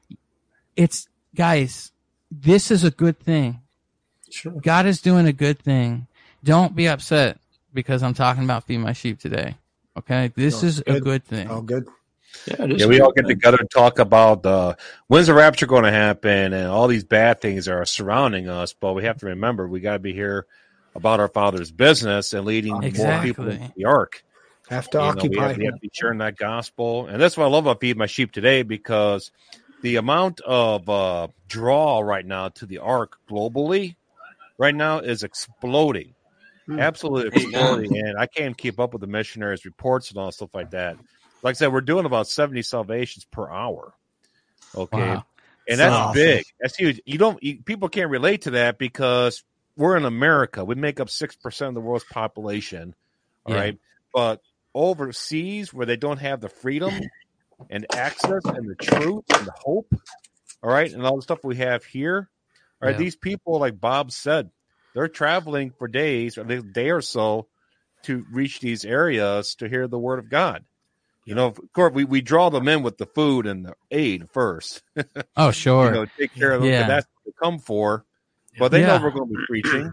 It's guys, this is a good thing. Sure. God is doing a good thing. Don't be upset because I'm talking about Feed My Sheep today. Okay, this No, is good. a good thing. Oh, good. Yeah, it is Yeah, we good, all get man. together and talk about uh, when's the rapture going to happen and all these bad things that are surrounding us. But we have to remember we got to be here about our Father's business and leading Exactly. more people into the ark. Have to You know, we, occupy. have, we have to be sharing that gospel. And that's what I love about Feed My Sheep Today, because the amount of uh, draw right now to the ark globally right now is exploding. Hmm. Absolutely exploding. And I can't keep up with the missionaries' reports and all stuff like that. Like I said, we're doing about seventy salvations per hour. Okay. Wow. And that's Awesome. big. That's huge. You don't, you, people can't relate to that because we're in America. We make up six percent of the world's population. All Yeah. right. But overseas, where they don't have the freedom and access and the truth and the hope, all right, and all the stuff we have here, all right, Yeah. these people, like Bob said, they're traveling for days or a day or so to reach these areas to hear the word of God. You know, of course, we, we draw them in with the food and the aid first. Oh, sure. You know, take care of them. 'Cause Yeah. that's what they come for. But they Yeah. know we're going to be preaching,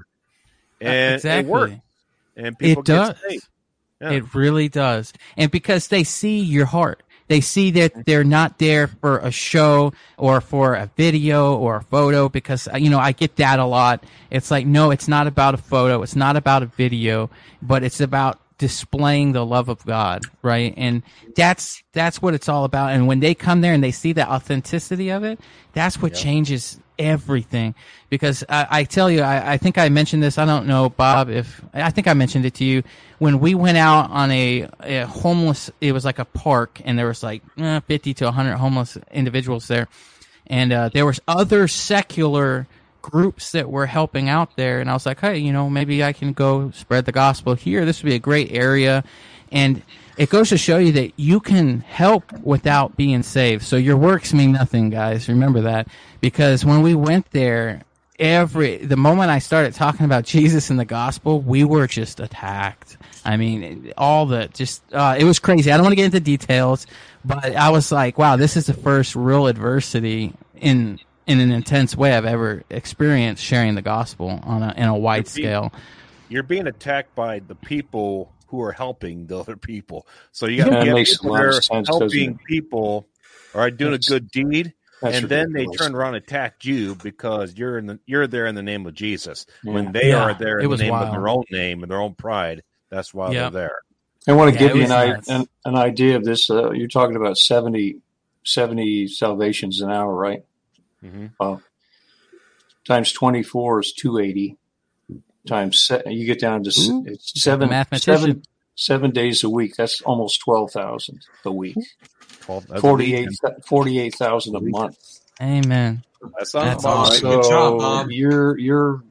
and exactly. it works. And people It does. get saved. Yeah. It really does. And because they see your heart, they see that they're not there for a show or for a video or a photo, because, you know, I get that a lot. It's like, no, it's not about a photo. It's not about a video, but it's about displaying the love of God, right? And that's, that's what it's all about. And when they come there and they see the authenticity of it, that's what Yep. changes everything. Because I, I tell you, I, I think I mentioned this. I don't know, Bob, if I think I mentioned it to you when we went out on a, a homeless. It was like a park, and there was like eh, fifty to a hundred homeless individuals there, and uh, there was other secular groups that were helping out there. And I was like, hey, you know, maybe I can go spread the gospel here. This would be a great area, and it goes to show you that you can help without being saved. So your works mean nothing, guys. Remember that, because when we went there, every the moment I started talking about Jesus and the gospel, we were just attacked. I mean, all the just uh, it was crazy. I don't want to get into details, but I was like, wow, this is the first real adversity in in an intense way I've ever experienced sharing the gospel on a in a wide you're being, scale. You're being attacked by the people who are helping the other people. So you got yeah, to get people that are helping people, all right, doing That's, a good deed. And then they ridiculous. turn around and attack you because you're in the you're there in the name of Jesus. Yeah. When they Yeah, are there in it the was name wild. of their own name and their own pride, that's why Yep. they're there. I want to Yeah, give it you was an, i- nuts. an an idea of this. Uh, you're talking about seventy, seventy salvations an hour, right? Mm-hmm. Well, times twenty-four is two eighty. Times se- you get down to s- Ooh, it's seven, mathematician. seven, seven days a week. That's almost twelve thousand a week. twelve, that's forty-eight, weekend. forty-eight thousand a month. Amen. That sounds That's about awesome. right. Good job, So Bob. you're you're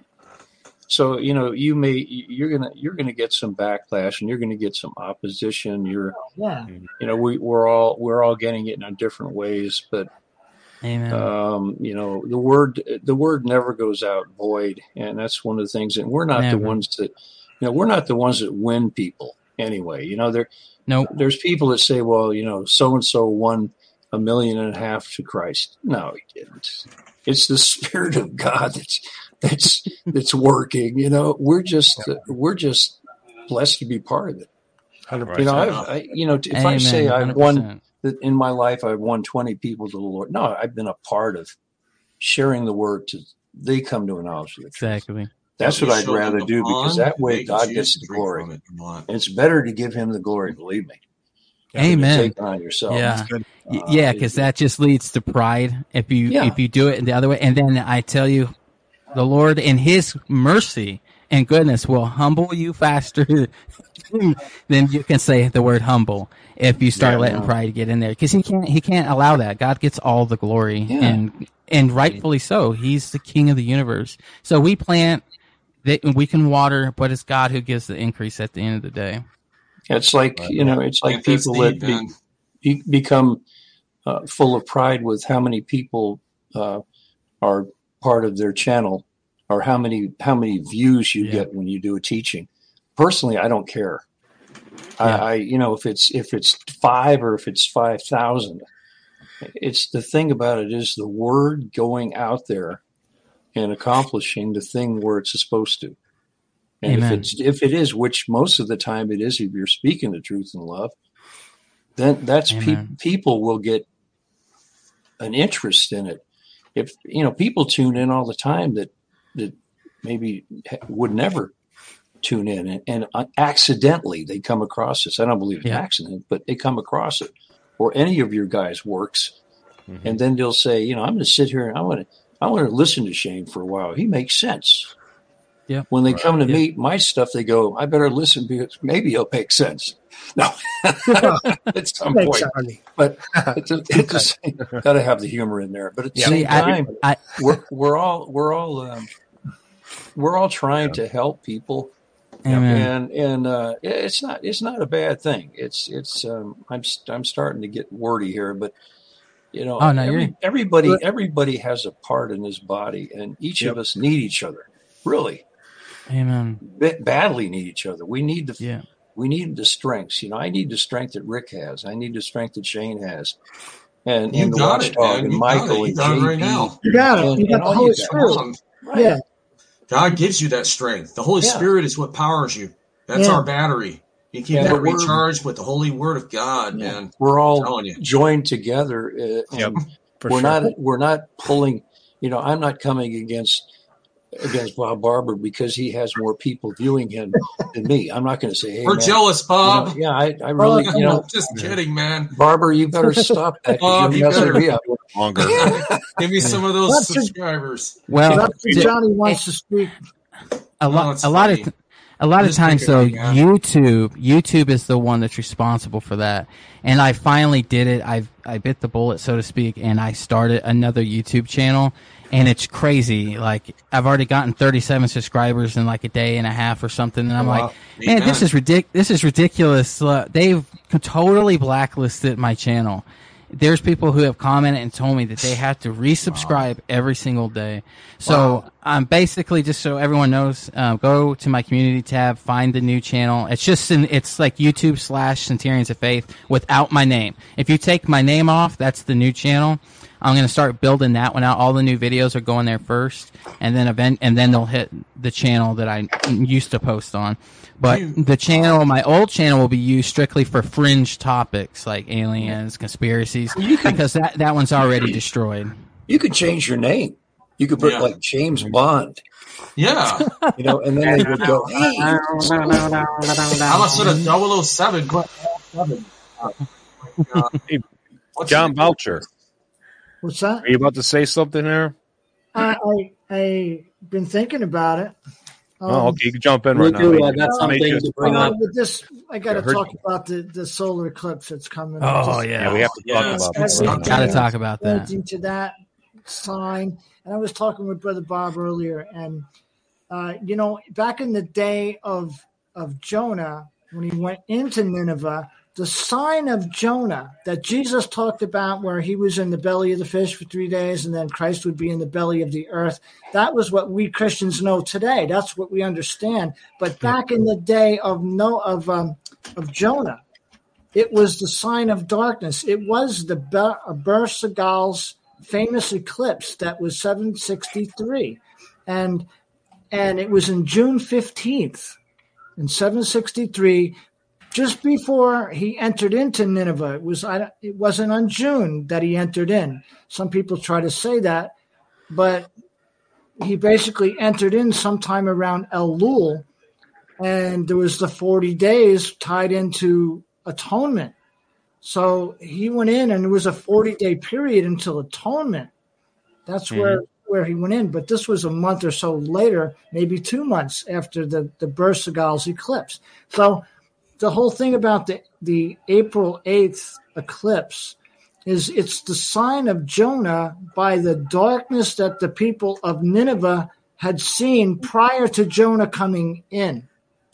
so you know you may you're gonna you're gonna get some backlash and you're gonna get some opposition. You're Yeah. you know we we're all we're all getting it in different ways, but Amen. um, you know the word the word never goes out void, and that's one of the things. And we're not Never. the ones that you know we're not the ones that win people anyway. You know there Nope. there's people that say, well, you know, so and so won a million and a half to Christ. No, he didn't. It's the Spirit of God that's that's that's working. You know, we're just we're just blessed to be part of it. Right. You know, I've, I you know, if Amen. I say I've one hundred won percent. that in my life, I've won twenty people to the Lord. No, I've been a part of sharing the word to they come to a knowledge of the truth. Exactly. That's You what I'd show them rather the do because pond, that way they can God choose gets to the drink glory. from it or not. And it's better to give him the glory, believe me. than to Amen. take it on yourself. Yeah. good. Y- Uh, yeah, because that just leads to pride if you Yeah. if you do it the other way. And then I tell you, the Lord in His mercy and goodness will humble you faster than you can say the word humble if you start Yeah, letting yeah. pride get in there. Because He can't He can't allow that. God gets all the glory, Yeah. and and rightfully so. He's the King of the universe. So we plant, that we can water, but it's God who gives the increase at the end of the day. It's like, Right. you know, it's like Ain't that people that deep, be, man? be, become uh, full of pride with how many people uh, are part of their channel or how many how many views you Yeah. get when you do a teaching. Personally, I don't care. I, Yeah. I you know if it's if it's five or if it's five thousand, it's the thing about it is the word going out there and accomplishing the thing where it's supposed to. And Amen. if it's if it is, which most of the time it is, if you're speaking the truth in love, then that's pe- Amen. people will get an interest in it. If you know, people tune in all the time that that maybe would never tune in, and, and accidentally they come across this. I don't believe it's Yeah. an accident, but they come across it, or any of your guys' works, Mm-hmm. and then they'll say, you know, I'm going to sit here and I want to I want to listen to Shane for a while. He makes sense. Yeah. When they Right. come to Yeah. meet my stuff, they go, I better listen because maybe it'll make sense. No, at some Thanks, point, Arnie. but it's a, it's got to have the humor in there. But at the Yeah. same See, I- time, I- we're we're all we're all um, we're all trying to help people, Amen. and and uh, it's not it's not a bad thing. It's it's um, I'm I'm starting to get wordy here, but you know, Oh, no, every, you're- everybody everybody has a part in this body, and each Yep. of us need each other. Really, Amen. b- badly need each other. We need the Yeah. we need the strengths. You know, I need the strength that Rick has. I need the strength that Shane has, and You and the got it, Watchdog man. and You got Michael it. You and got it J right B. now. You got it. And- You got and the all Holy you guys. Spirit. Come on. Right. Yeah. God gives you that strength. The Holy Yeah. Spirit is what powers you. That's Yeah. our battery. You keep Yeah, that but we're- recharged with the Holy Word of God, Yeah. man. We're I'm all telling you. joined together, uh, Yep. and For we're sure. not we're not pulling. You know, I'm not coming against against Bob Barber because he has more people viewing him than me. I'm not going to say, "Hey, We're man, jealous, you Bob. know, yeah, I, I really, you know, Just kidding, man. Barber, you better stop that Bob, because you you're messing better- me up." Longer. Give me some of those That's a- subscribers. Well, Doctor j- Johnny wants to speak. a Oh, lot, it's a lot of, funny. a lot of Just times pick though, at me, man. YouTube, YouTube is the one that's responsible for that. And I finally did it. I I bit the bullet, so to speak, and I started another YouTube channel. And it's crazy. Like I've already gotten thirty-seven subscribers in like a day and a half or something. And I'm Wow. like, man, this Amen. is ridic- This is ridiculous. Uh, they've totally blacklisted my channel. there's people who have commented and told me that they have to resubscribe wow. every single day. So wow. um, basically, just so everyone knows, uh, go to my community tab, find the new channel. It's just in, it's like YouTube slash Centurions of Faith without my name. If you take my name off, that's the new channel. I'm going to start building that one out. All the new videos are going there first, and then event, and then they'll hit the channel that I used to post on. But the channel, my old channel, will be used strictly for fringe topics like aliens, conspiracies, because that, that one's already destroyed. You could change your name. You could put yeah. like James Bond. Yeah. You know, and then they would go, hey. I must have said double oh seven. Uh, hey, John Boucher. What's that? Are you about to say something there? I, I, I been thinking about it. Um, oh, okay. You can jump in right now. Do, I got something to bring up. With this, I got to talk you. about the, the solar eclipse that's coming. Oh, just, yeah. yeah. We have to yeah. talk about that. Got to talk about that. Pointing to that sign. And I was talking with Brother Bob earlier, and, uh, you know, back in the day of of Jonah, when he went into Nineveh, the sign of Jonah that Jesus talked about, where he was in the belly of the fish for three days and then Christ would be in the belly of the earth, that was what we Christians know today. That's what we understand. But back in the day of no of um, of Jonah, it was the sign of darkness. It was the Ber Sagal's famous eclipse that was seven sixty-three, and and it was in June fifteenth in seven sixty-three. Just before he entered into Nineveh. It was I, it wasn't on June that he entered in. Some people try to say that, but he basically entered in sometime around Elul, and there was the forty days tied into atonement. So he went in, and it was a forty-day period until atonement. That's mm-hmm. where, where he went in. But this was a month or so later, maybe two months after the, the Ber Sagal's eclipse. So the whole thing about the, the April eighth eclipse is it's the sign of Jonah by the darkness that the people of Nineveh had seen prior to Jonah coming in.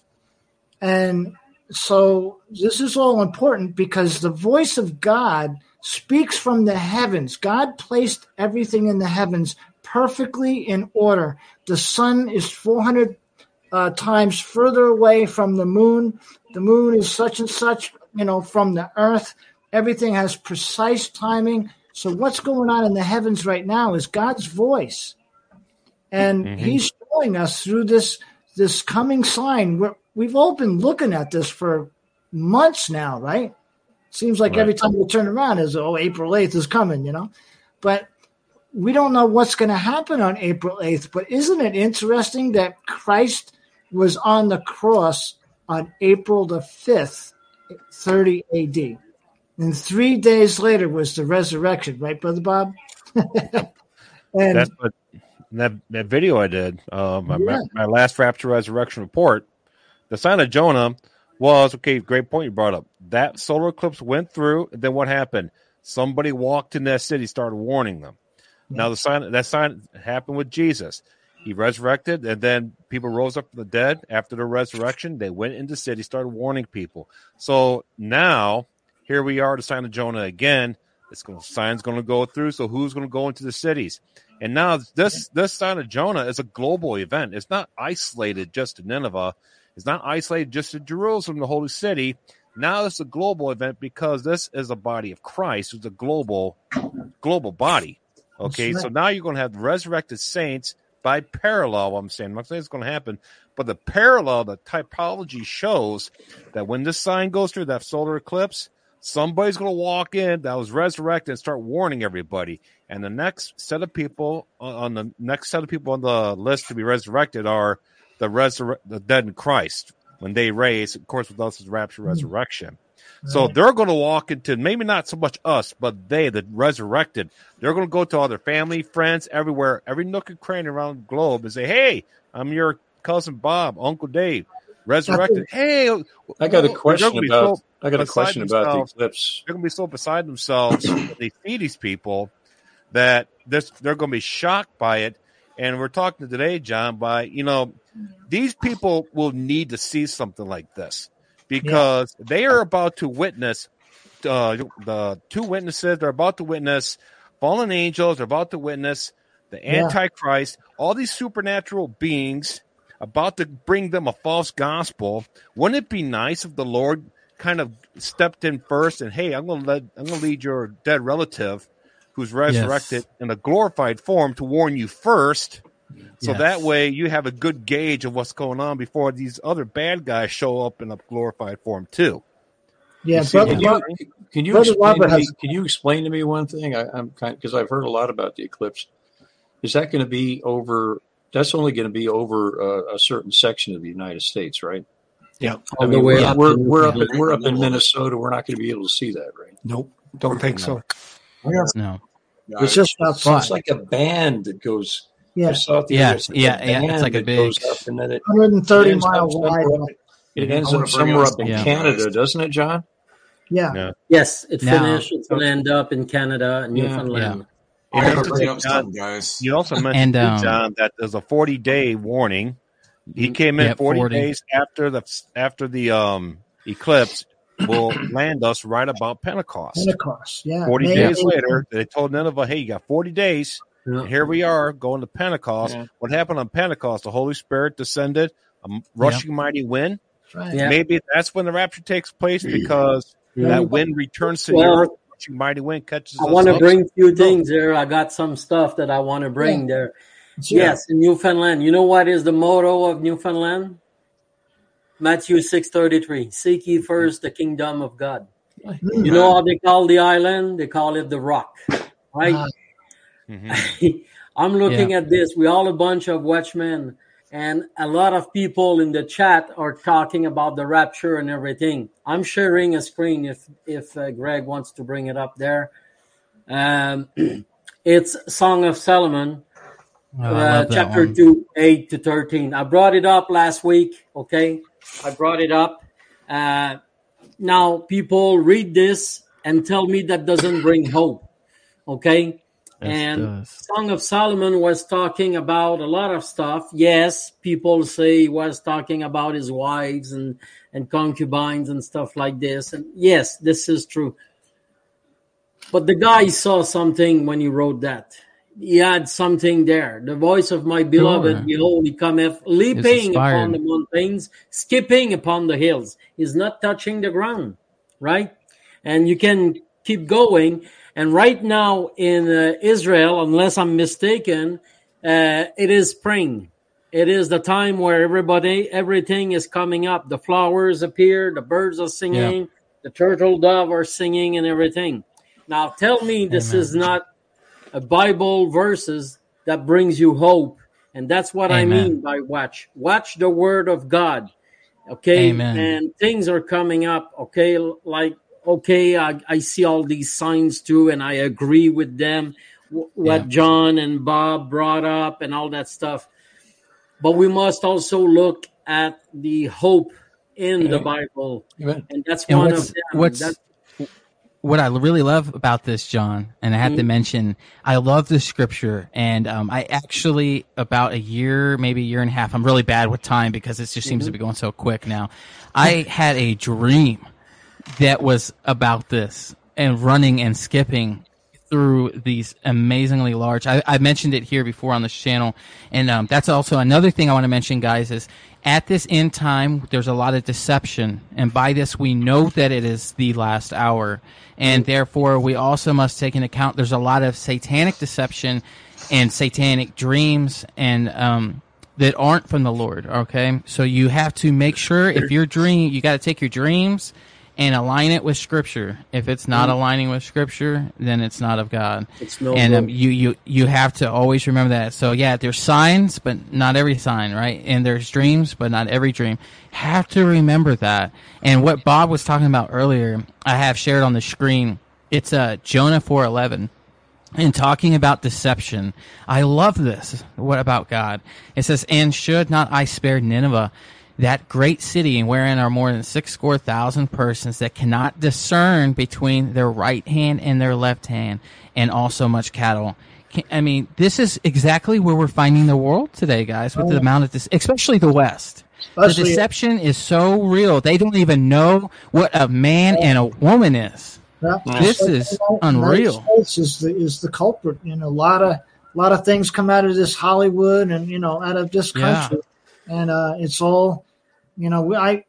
And so this is all important because the voice of God speaks from the heavens. God placed everything in the heavens perfectly in order. The sun is four hundred uh, times further away from the moon. The moon is such and such, you know, from the earth. Everything has precise timing. So what's going on in the heavens right now is God's voice. And mm-hmm. he's showing us through this, this coming sign. We're, we've all been looking at this for months now, right? Seems like right. every time we turn around is, oh, April eighth is coming, you know. But we don't know what's going to happen on April eighth. But isn't it interesting that Christ was on the cross on April the fifth, thirty A D. And three days later was the resurrection, right, Brother Bob? and That's what that, that video I did, uh, my, yeah. my last Rapture Resurrection report, the sign of Jonah was, okay, great point you brought up. That solar eclipse went through, and then what happened? Somebody walked in that city, started warning them. Yeah. Now, the sign that sign happened with Jesus. He resurrected, and then people rose up from the dead after the resurrection. They went into the city, started warning people. So now, here we are, the sign of Jonah again. This sign's going to go through, so who's going to go into the cities? And now this, this sign of Jonah is a global event. It's not isolated just to Nineveh. It's not isolated just to Jerusalem, the holy city. Now it's a global event because this is a body of Christ. It's a global, global body. Okay, so now you're going to have the resurrected saints by parallel. I'm saying, I'm not saying it's going to happen, but the parallel, the typology shows that when this sign goes through that solar eclipse, somebody's going to walk in that was resurrected and start warning everybody. And the next set of people on the next set of people on the list to be resurrected are the resur- the dead in Christ when they raise. Of course, with us is rapture, resurrection. Right. So they're going to walk into maybe not so much us, but they, the resurrected, they're going to go to all their family, friends, everywhere, every nook and cranny around the globe and say, hey, I'm your cousin Bob, Uncle Dave, resurrected. Hey, I got a question about, so I got a question about the eclipse. They're going to be so beside themselves when they see these people that this, they're going to be shocked by it. And we're talking today, John, by, you know, these people will need to see something like this. Because yeah. they are about to witness uh, the two witnesses. They're about to witness fallen angels. They're about to witness the Yeah. Antichrist. All these supernatural beings about to bring them a false gospel. Wouldn't it be nice if the Lord kind of stepped in first and, hey, I'm going to let I'm going to lead your dead relative who's resurrected Yes. in a glorified form to warn you first. So Yes. that way you have a good gauge of what's going on before these other bad guys show up in a glorified form too. Yeah, You see brother, what Can I'm Rob- you, saying? can you Brother explain to Robert me, has- can you explain to me one thing? I, I'm kind because I've heard a lot about the eclipse. Is that going to be over? That's only going to be over uh, a certain section of the United States, right? Yeah. I All the mean, way we're, up we're, to we're up Newfoundland. in, we're up in Minnesota. We're not going to be able to see that, right? Nope. Don't think so. I got No. it's just So outside. it's like a band that goes. Yeah, I saw the Yeah, it's like yeah, a yeah, it's band like a that big- goes up and then it, one hundred thirty it ends up miles wide. somewhere up, it ends I wanna up bring somewhere up up in Yeah. Canada, doesn't it, John? Yeah. Yeah. Yes, it Now- finished. It's going to end up in Canada and Yeah. Newfoundland. I And gotta also, bring up John, something, guys. you also mentioned, And, too, um, John, that there's a forty day warning. He came in Yep, forty, forty. days after the after the um, eclipse will land us right about Pentecost. Pentecost. Yeah. forty May days eighteenth. later, they told Nineveh, hey, you got forty days. Yeah. And here we are going to Pentecost. Yeah. What happened on Pentecost? The Holy Spirit descended, a rushing mighty wind. That's right. Yeah. Maybe that's when the rapture takes place because Yeah. that wind returns to Well, the earth. Rushing mighty wind catches I us want to up. bring a few things there. I got some stuff that I want to bring there. Yeah. Yes, in Newfoundland. You know what is the motto of Newfoundland? Matthew six thirty-three. Seek ye first the kingdom of God. Mm. You know how they call the island? They call it the Rock. Right? Ah. Mhm. I'm looking at this. We all a bunch of watchmen, and a lot of people in the chat are talking about the rapture and everything. I'm sharing a screen if if uh, Greg wants to bring it up there. Um, it's Song of Solomon, Oh, I uh, love that chapter one. two, eight to thirteen. I brought it up last week. Okay, I brought it up. Uh, now people read this and tell me that doesn't bring hope. Okay. Yes, it And does. Song of Solomon was talking about a lot of stuff. Yes, people say he was talking about his wives and, and concubines and stuff like this. And yes, this is true. But the guy saw something when he wrote that. He had something there. The voice of my beloved, Sure. behold, he cometh, leaping inspired. upon the mountains, skipping upon the hills. He's not touching the ground, right? And you can keep going. And right now in uh, Israel, unless I'm mistaken, uh, it is spring. It is the time where everybody, everything is coming up. The flowers appear, the birds are singing, the turtle dove are singing and everything. Now tell me this Amen. is not a Bible verses that brings you hope. And that's what I Amen. mean by watch. Watch the word of God. Okay. Amen. And things are coming up. Okay. Like, okay, I, I see all these signs too, and I agree with them, w- what Yeah. John and Bob brought up and all that stuff. But we must also look at the hope in the Amen. Bible. Amen. And that's And one what's of them. what's That's, what I really love about this, John, and I have to Mhm. mention, I love the scripture, and um, I actually about a year, maybe a year and a half. I'm really bad with time because it just seems to be going so quick now. I had a dream that was about this and running and skipping through these amazingly large. I, I mentioned it here before on this channel, and um, that's also another thing I want to mention, guys. Is at this end time, there's a lot of deception, and by this we know that it is the last hour, and therefore we also must take into account there's a lot of satanic deception and satanic dreams and um, that aren't from the Lord. Okay, so you have to make sure if your dream, you got to take your dreams and align it with Scripture. If it's not Mhm. aligning with Scripture, then it's not of God. it's no and um, good. you, you you have to always remember that. So yeah, there's signs, but not every sign, right? And there's dreams, but not every dream. Have to remember that. And what Bob was talking about earlier, I have shared on the screen. It's uh, Jonah four eleven. And talking about deception, I love this. What about God? It says, "And should not I spare Nineveh, that great city, wherein are more than six score thousand persons that cannot discern between their right hand and their left hand, and also much cattle." Can, I mean, this is exactly where we're finding the world today, guys, with the amount of this, especially the West. The Especially- deception is so real. They don't even know what a man and a woman is. Yeah. This So, is you know, unreal. United States is the is the culprit. You know, a lot of a lot of things come out of this Hollywood and you know out of this country, yeah. and uh, it's all, you know, I,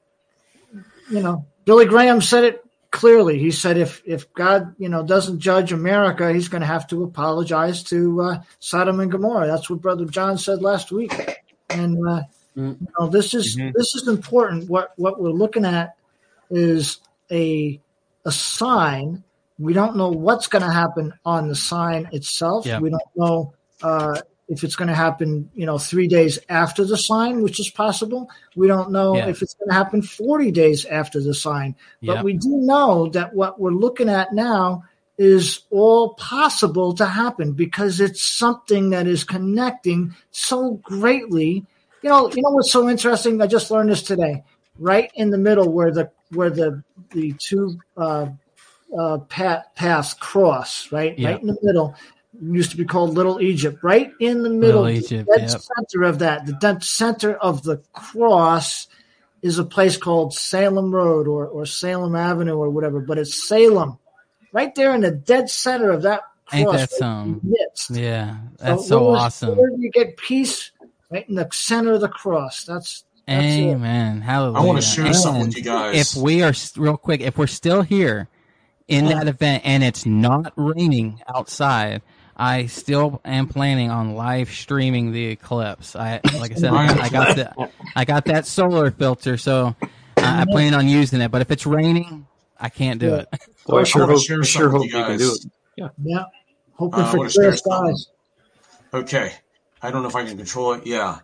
you know, Billy Graham said it clearly. He said if if God, you know, doesn't judge America, he's going to have to apologize to uh, Sodom and Gomorrah. That's what Brother John said last week, and uh, mm-hmm. you know, this is mm-hmm. this is important. What what we're looking at is a a sign. We don't know what's going to happen on the sign itself. Yeah. We don't know uh, if it's going to happen, you know, three days after the sign, which is possible. We don't know yeah. if it's going to happen forty days after the sign. But yeah. we do know that what we're looking at now is all possible to happen because it's something that is connecting so greatly. You know, you know what's so interesting? I just learned this today. Right in the middle where the where the the two uh, uh, paths cross, right, yep. right in the middle, used to be called Little Egypt. Right in the middle, the Egypt, dead yep. center of that, the dead center of the cross, is a place called Salem Road or or Salem Avenue or whatever. But it's Salem, right there in the dead center of that cross. Ain't that right some? Midst. Yeah, that's so, so where awesome. Where do you get peace? Right in the center of the cross. That's That's Amen. It. Hallelujah. I want to share and something with you guys. If we are real quick, if we're still here in that event and it's not raining outside, I still am planning on live streaming the eclipse. I, like I said, I got, I got the, I got that solar filter, so uh, I plan on using it. But if it's raining, I can't do yeah. it. Well, I sure hope, I sure hope you, you can do it. Yeah. Yeah. Hoping uh, for clear skies. Okay. I don't know if I can control it. Yeah.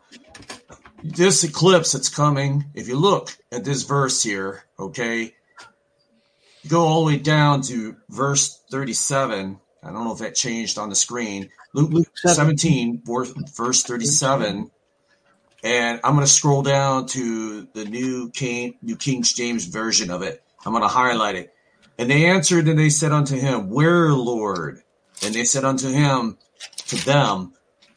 This eclipse that's coming, if you look at this verse here, okay, you go all the way down to verse thirty-seven. I don't know if that changed on the screen. Luke, Luke seventeen, verse thirty-seven. And I'm going to scroll down to the New King, New King James version of it. I'm going to highlight it. And they answered and they said unto him, Where, Lord? And they said unto him, to them,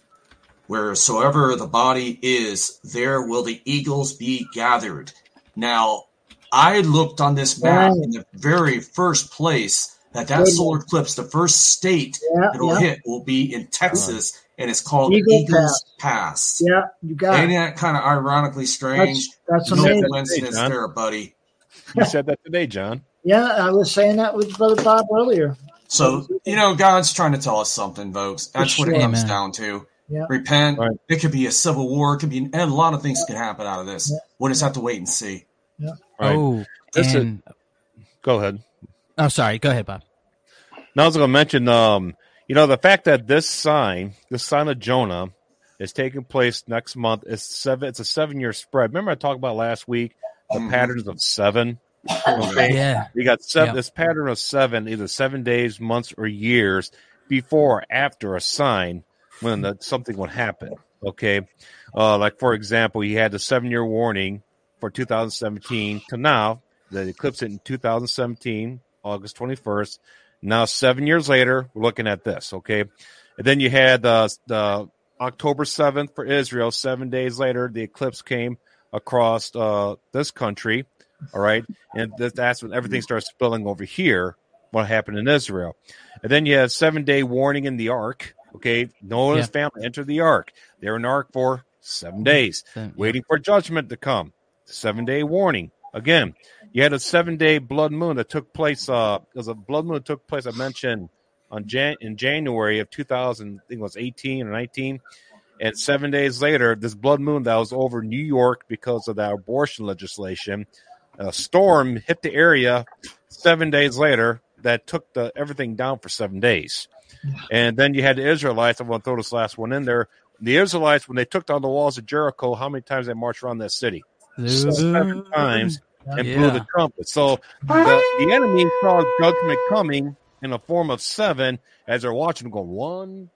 Wheresoever the body is, there will the eagles be gathered. Now, I looked on this map in the very first place that that solar eclipse, the first state yeah, it'll yeah. hit will be in Texas, and it's called Eagle Eagles Pass. Pass. Yeah, you got Ain't it. that kind of ironically strange? That's, that's no amazing. coincidence John. there, buddy. You said that today, John. Yeah, I was saying that with Brother Bob earlier. So, you know, God's trying to tell us something, folks. That's For what sure. it comes Amen. down to. Yeah. Repent. Right. It could be a civil war. It could be, and a lot of things could happen out of this. Yeah. We'll just have to wait and see. Yeah. Right. Oh, This and, is, go ahead. oh, sorry. Go ahead, Bob. Now I was going to mention, um, you know, the fact that this sign, the sign of Jonah, is taking place next month. Is seven. It's a seven-year spread. Remember I talked about last week the mm-hmm. patterns of seven. Okay? Yeah, you got seven. Yep. This pattern of seven, either seven days, months, or years before or after a sign when the, something would happen. Okay, uh, like for example, you had the seven-year warning for two thousand seventeen to now. The eclipse hit in two thousand seventeen, August twenty-first. Now, seven years later, we're looking at this, okay? And then you had uh, the October seventh for Israel. Seven days later, the eclipse came across uh, this country, all right? And th- that's when everything starts spilling over here, what happened in Israel. And then you had seven-day warning in the ark, okay? Noah and his Yeah. family entered the ark. They were in the ark for seven days, Seven, yeah. waiting for judgment to come. Seven-day warning. Again, you had a seven-day blood moon that took place. Uh, it was a blood moon that took place. I mentioned on Jan- in January of two thousand. I think it was eighteen or nineteen. And seven days later, this blood moon that was over New York because of that abortion legislation, a storm hit the area. Seven days later, that took the everything down for seven days. And then you had the Israelites. I want to throw this last one in there. The Israelites, when they took down the walls of Jericho, how many times they marched around that city? Seven times. And Yeah. blew the trumpet. So the, the enemy saw judgment coming in the form of seven as they're watching, going one,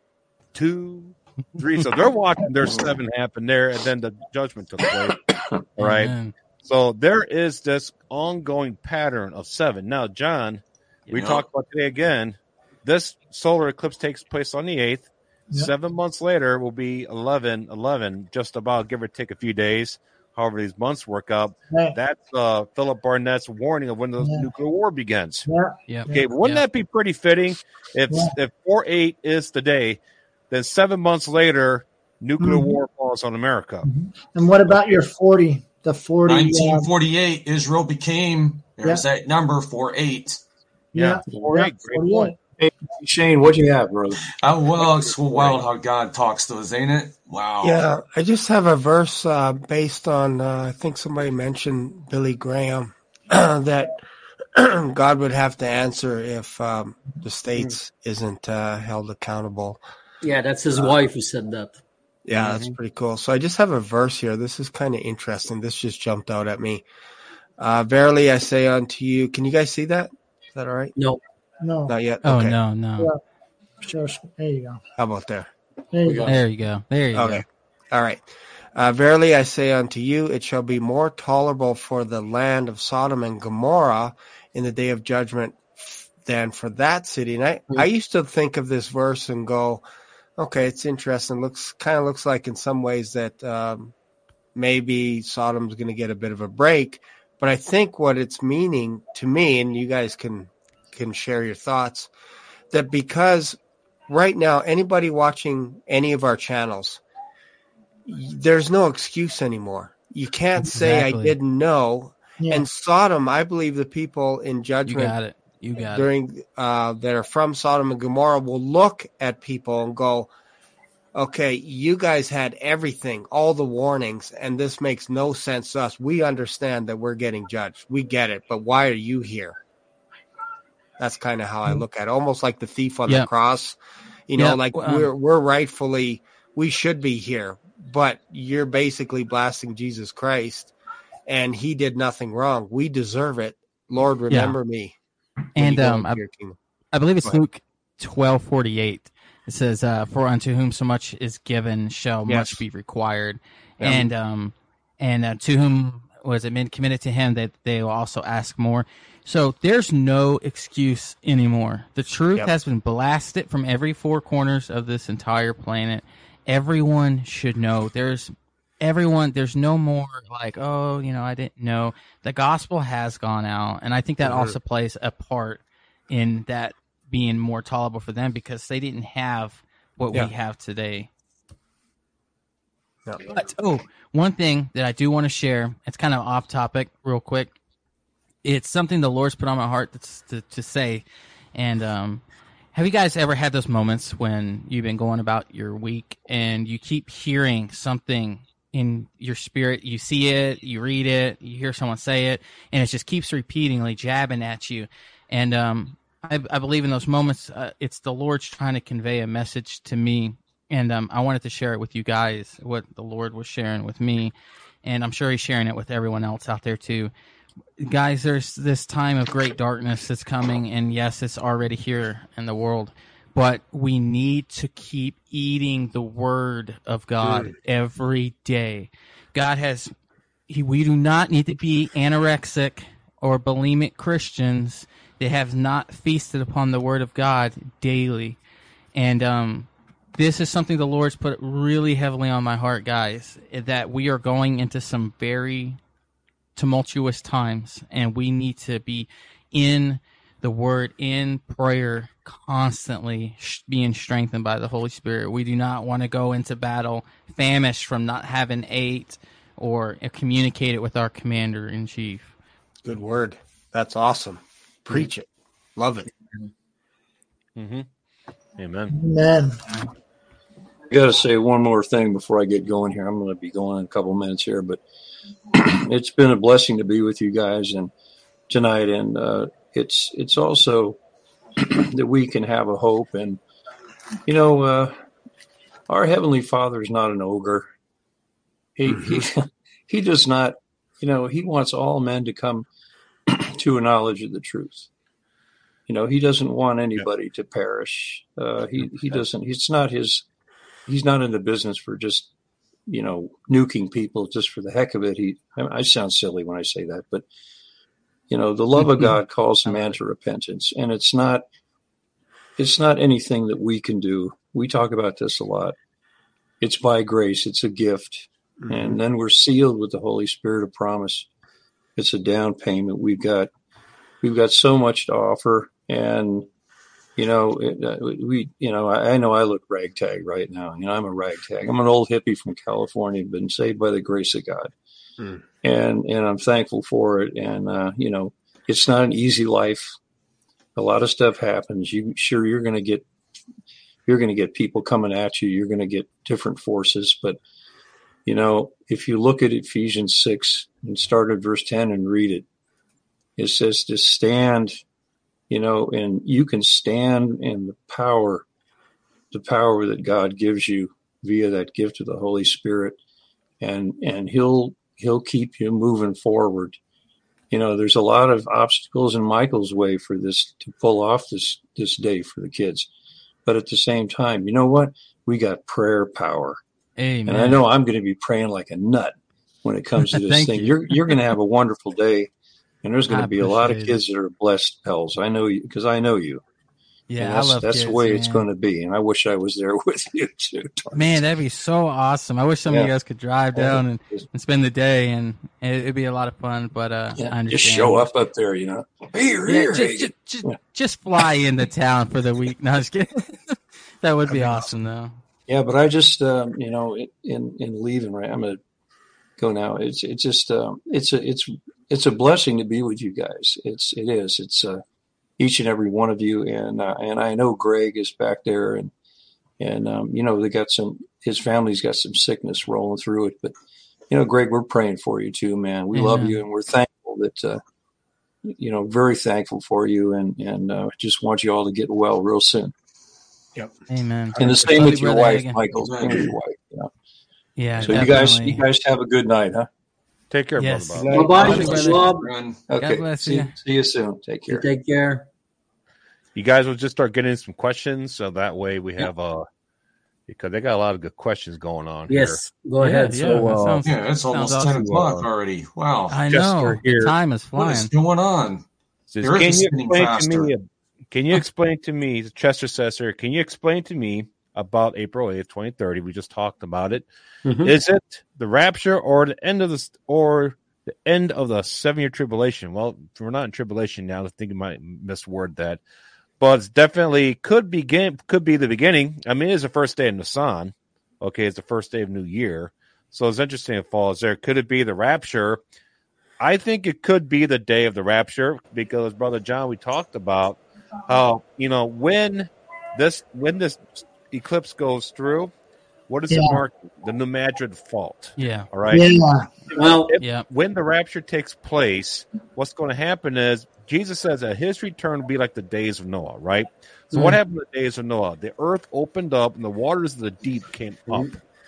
two, three. So they're watching their seven happen there, and then the judgment took place. All right. Amen. So there is this ongoing pattern of seven. Now, John, we You know? talked about today again. This solar eclipse takes place on the eighth. Yep. Seven months later will be eleven eleven, just about give or take a few days. however these months work out. Right. That's uh, Philip Barnett's warning of when the Yeah. nuclear war begins. Yeah. Yep. Okay, but wouldn't Yep. that be pretty fitting if Yeah. if four eight is today, then seven months later, nuclear Mhm. war falls on America. And what about your forty? The forty. nineteen Uh, forty-eight, Israel became, there's Yeah. that number, four eight. yeah. four eight, yeah, great point. Hey, Shane, what do you have, brother? Oh, well, it's so wild how God talks to us, ain't it? Wow. Yeah, I just have a verse uh, based on, uh, I think somebody mentioned Billy Graham, that God would have to answer if um, the states isn't uh, held accountable. Yeah, that's his wife who said that. Yeah, that's pretty cool. So I just have a verse here. This is kind of interesting. This just jumped out at me. Uh, Verily I say unto you, can you guys see that? Is that all right? No. No. Not yet? Oh Okay. no, no. Yeah. Sure. There you go. How about there? There you go. There you go. There you Okay. All right. Uh, Verily I say unto you, it shall be more tolerable for the land of Sodom and Gomorrah in the day of judgment than for that city. And I, I used to think of this verse and go, okay, it's interesting. Looks kind of looks like in some ways that um, maybe Sodom's going to get a bit of a break. But I think what it's meaning to me, and you guys can can share your thoughts, that because right now anybody watching any of our channels, there's no excuse anymore. You can't say I Exactly. didn't know. Yeah. And Sodom, I believe the people in You judgment got it. You got it. during uh, that are from Sodom and Gomorrah will look at people and go, okay, you guys had everything, all the warnings, and this makes no sense to us. We understand that we're getting judged. We get it, but why are you here? That's kind of how I look at it. Almost like the thief on Yep. the cross. You know, Yep. like Um, we're we're rightfully, we should be here, but you're basically blasting Jesus Christ, and he did nothing wrong. We deserve it. Lord, remember me. when you And go um, into I, your kingdom. I believe it's Go ahead. Luke twelve forty eight. It says, uh, "For unto whom so much is given, shall Yes. much be required." Yeah. And um, and uh, to whom was it been committed to him, that they will also ask more. So there's no excuse anymore. The truth Yep. has been blasted from every four corners of this entire planet. Everyone should know. There's everyone. There's no more like, oh, you know, I didn't know. The gospel has gone out, and I think that Mhm. also plays a part in that being more tolerable for them, because they didn't have what Yeah. we have today. Yeah. But oh, one thing that I do want to share, it's kind of off topic real quick. It's something the Lord's put on my heart to, to, to say. And um, have you guys ever had those moments when you've been going about your week and you keep hearing something in your spirit? You see it, you read it, you hear someone say it, and it just keeps repeatedly jabbing at you. And um, I, I believe in those moments, uh, it's the Lord's trying to convey a message to me. And um, I wanted to share it with you guys, what the Lord was sharing with me. And I'm sure he's sharing it with everyone else out there too. Guys, there's this time of great darkness that's coming, and yes, it's already here in the world, but we need to keep eating the word of God Mm. every day. God has, he, we do not need to be anorexic or bulimic Christians that have not feasted upon the word of God daily. And um, this is something the Lord's put really heavily on my heart, guys, that we are going into some very tumultuous times, and we need to be in the word, in prayer, constantly sh- being strengthened by the Holy Spirit. We do not want to go into battle famished from not having ate or uh, communicated with our commander in chief. Good word. That's awesome. Preach it. Love it. Mm-hmm. Amen. Amen. I got to say one more thing before I get going here. I'm going to be going in a couple minutes here, but it's been a blessing to be with you guys and tonight. And uh, it's it's also that we can have a hope. And, you know, uh, our Heavenly Father is not an ogre. He, mm-hmm. he, he does not, you know, he wants all men to come to a knowledge of the truth. You know, he doesn't want anybody to perish. Uh, he, he doesn't, it's not his, he's not in the business for just, you know, nuking people just for the heck of it. He, I sound silly when I say that, but, you know, the love of God calls man to repentance, and it's not, it's not anything that we can do. We talk about this a lot. It's by grace. It's a gift. Mm-hmm. And then we're sealed with the Holy Spirit of promise. It's a down payment. We've got, we've got so much to offer. And, you know, it, uh, we, you know, I, I know I look ragtag right now. You know, I'm a ragtag. I'm an old hippie from California, been saved by the grace of God. Mm. And, and I'm thankful for it. And, uh, you know, it's not an easy life. A lot of stuff happens. You sure you're going to get, you're going to get people coming at you. You're going to get different forces. But, you know, if you look at Ephesians six and start at verse ten and read it, it says to stand, you know, and you can stand in the power, the power that God gives you via that gift of the Holy Spirit. And, and he'll, he'll keep you moving forward. You know, there's a lot of obstacles in Michael's way for this to pull off this, this day for the kids. But at the same time, you know what? We got prayer power. Amen. And I know I'm going to be praying like a nut when it comes to this thing. You. You're you're going to have a wonderful day, and there's going to be a lot of kids it. that are blessed, pals. I know you because I know you. Yeah, and that's, I love that's kids, the way man. it's going to be. And I wish I was there with you too. Man, that'd be so awesome. I wish some yeah. of you guys could drive down and, and spend the day, and it'd be a lot of fun. But uh, yeah. I understand. Just show up up there, you know. Here, yeah, here, just, just, just, yeah. just fly into town for the week. No, I was kidding. That would be, be awesome, awesome, though. Yeah, but I just, um, you know, in in leaving, right? I'm gonna go now. It's it's just um, it's a it's it's a blessing to be with you guys. It's it is. It's uh, each and every one of you, and uh, and I know Greg is back there, and and um, you know they got some. His family's got some sickness rolling through it, but you know, Greg, we're praying for you too, man. We mm-hmm. love you, and we're thankful that uh, you know, very thankful for you, and and uh, just want you all to get well real soon. Yep. Amen. And the same with your wife, Michael. Same with your wife. You know? Yeah. So definitely. you guys, you guys have a good night, huh? Take care, yes. brother. Bye, bye. Okay. God bless see, you. See you soon. Take care. Take care. You guys will just start getting some questions, so that way we have uh because they got a lot of good questions going on. Yes. Here. Go ahead. Yeah, so, yeah, uh, sounds, yeah it's almost ten awesome. o'clock already. Wow. I know. The time is flying. What is going on? Says, can you explain faster. to me? Can you explain to me? Chester says, "Sir, can you explain to me about April eighth, twenty thirty? We just talked about it. Mm-hmm. Is it the rapture or the end of the or the end of the seven-year tribulation?" Well, we're not in tribulation now. I think you might misword that, but it's definitely could begin. Could be the beginning. I mean, it's the first day of Nisan. Okay, it's the first day of New Year, so it's interesting. It falls there. Could it be the rapture? I think it could be the day of the rapture because, Brother John, we talked about how you know when this when this eclipse goes through. What does yeah. it mark? The New Madrid fault. Yeah. All right. Yeah. Well, if, yeah. when the rapture takes place, what's going to happen is Jesus says that his return will be like the days of Noah, right? So mm. what happened in the days of Noah? The earth opened up and the waters of the deep came up.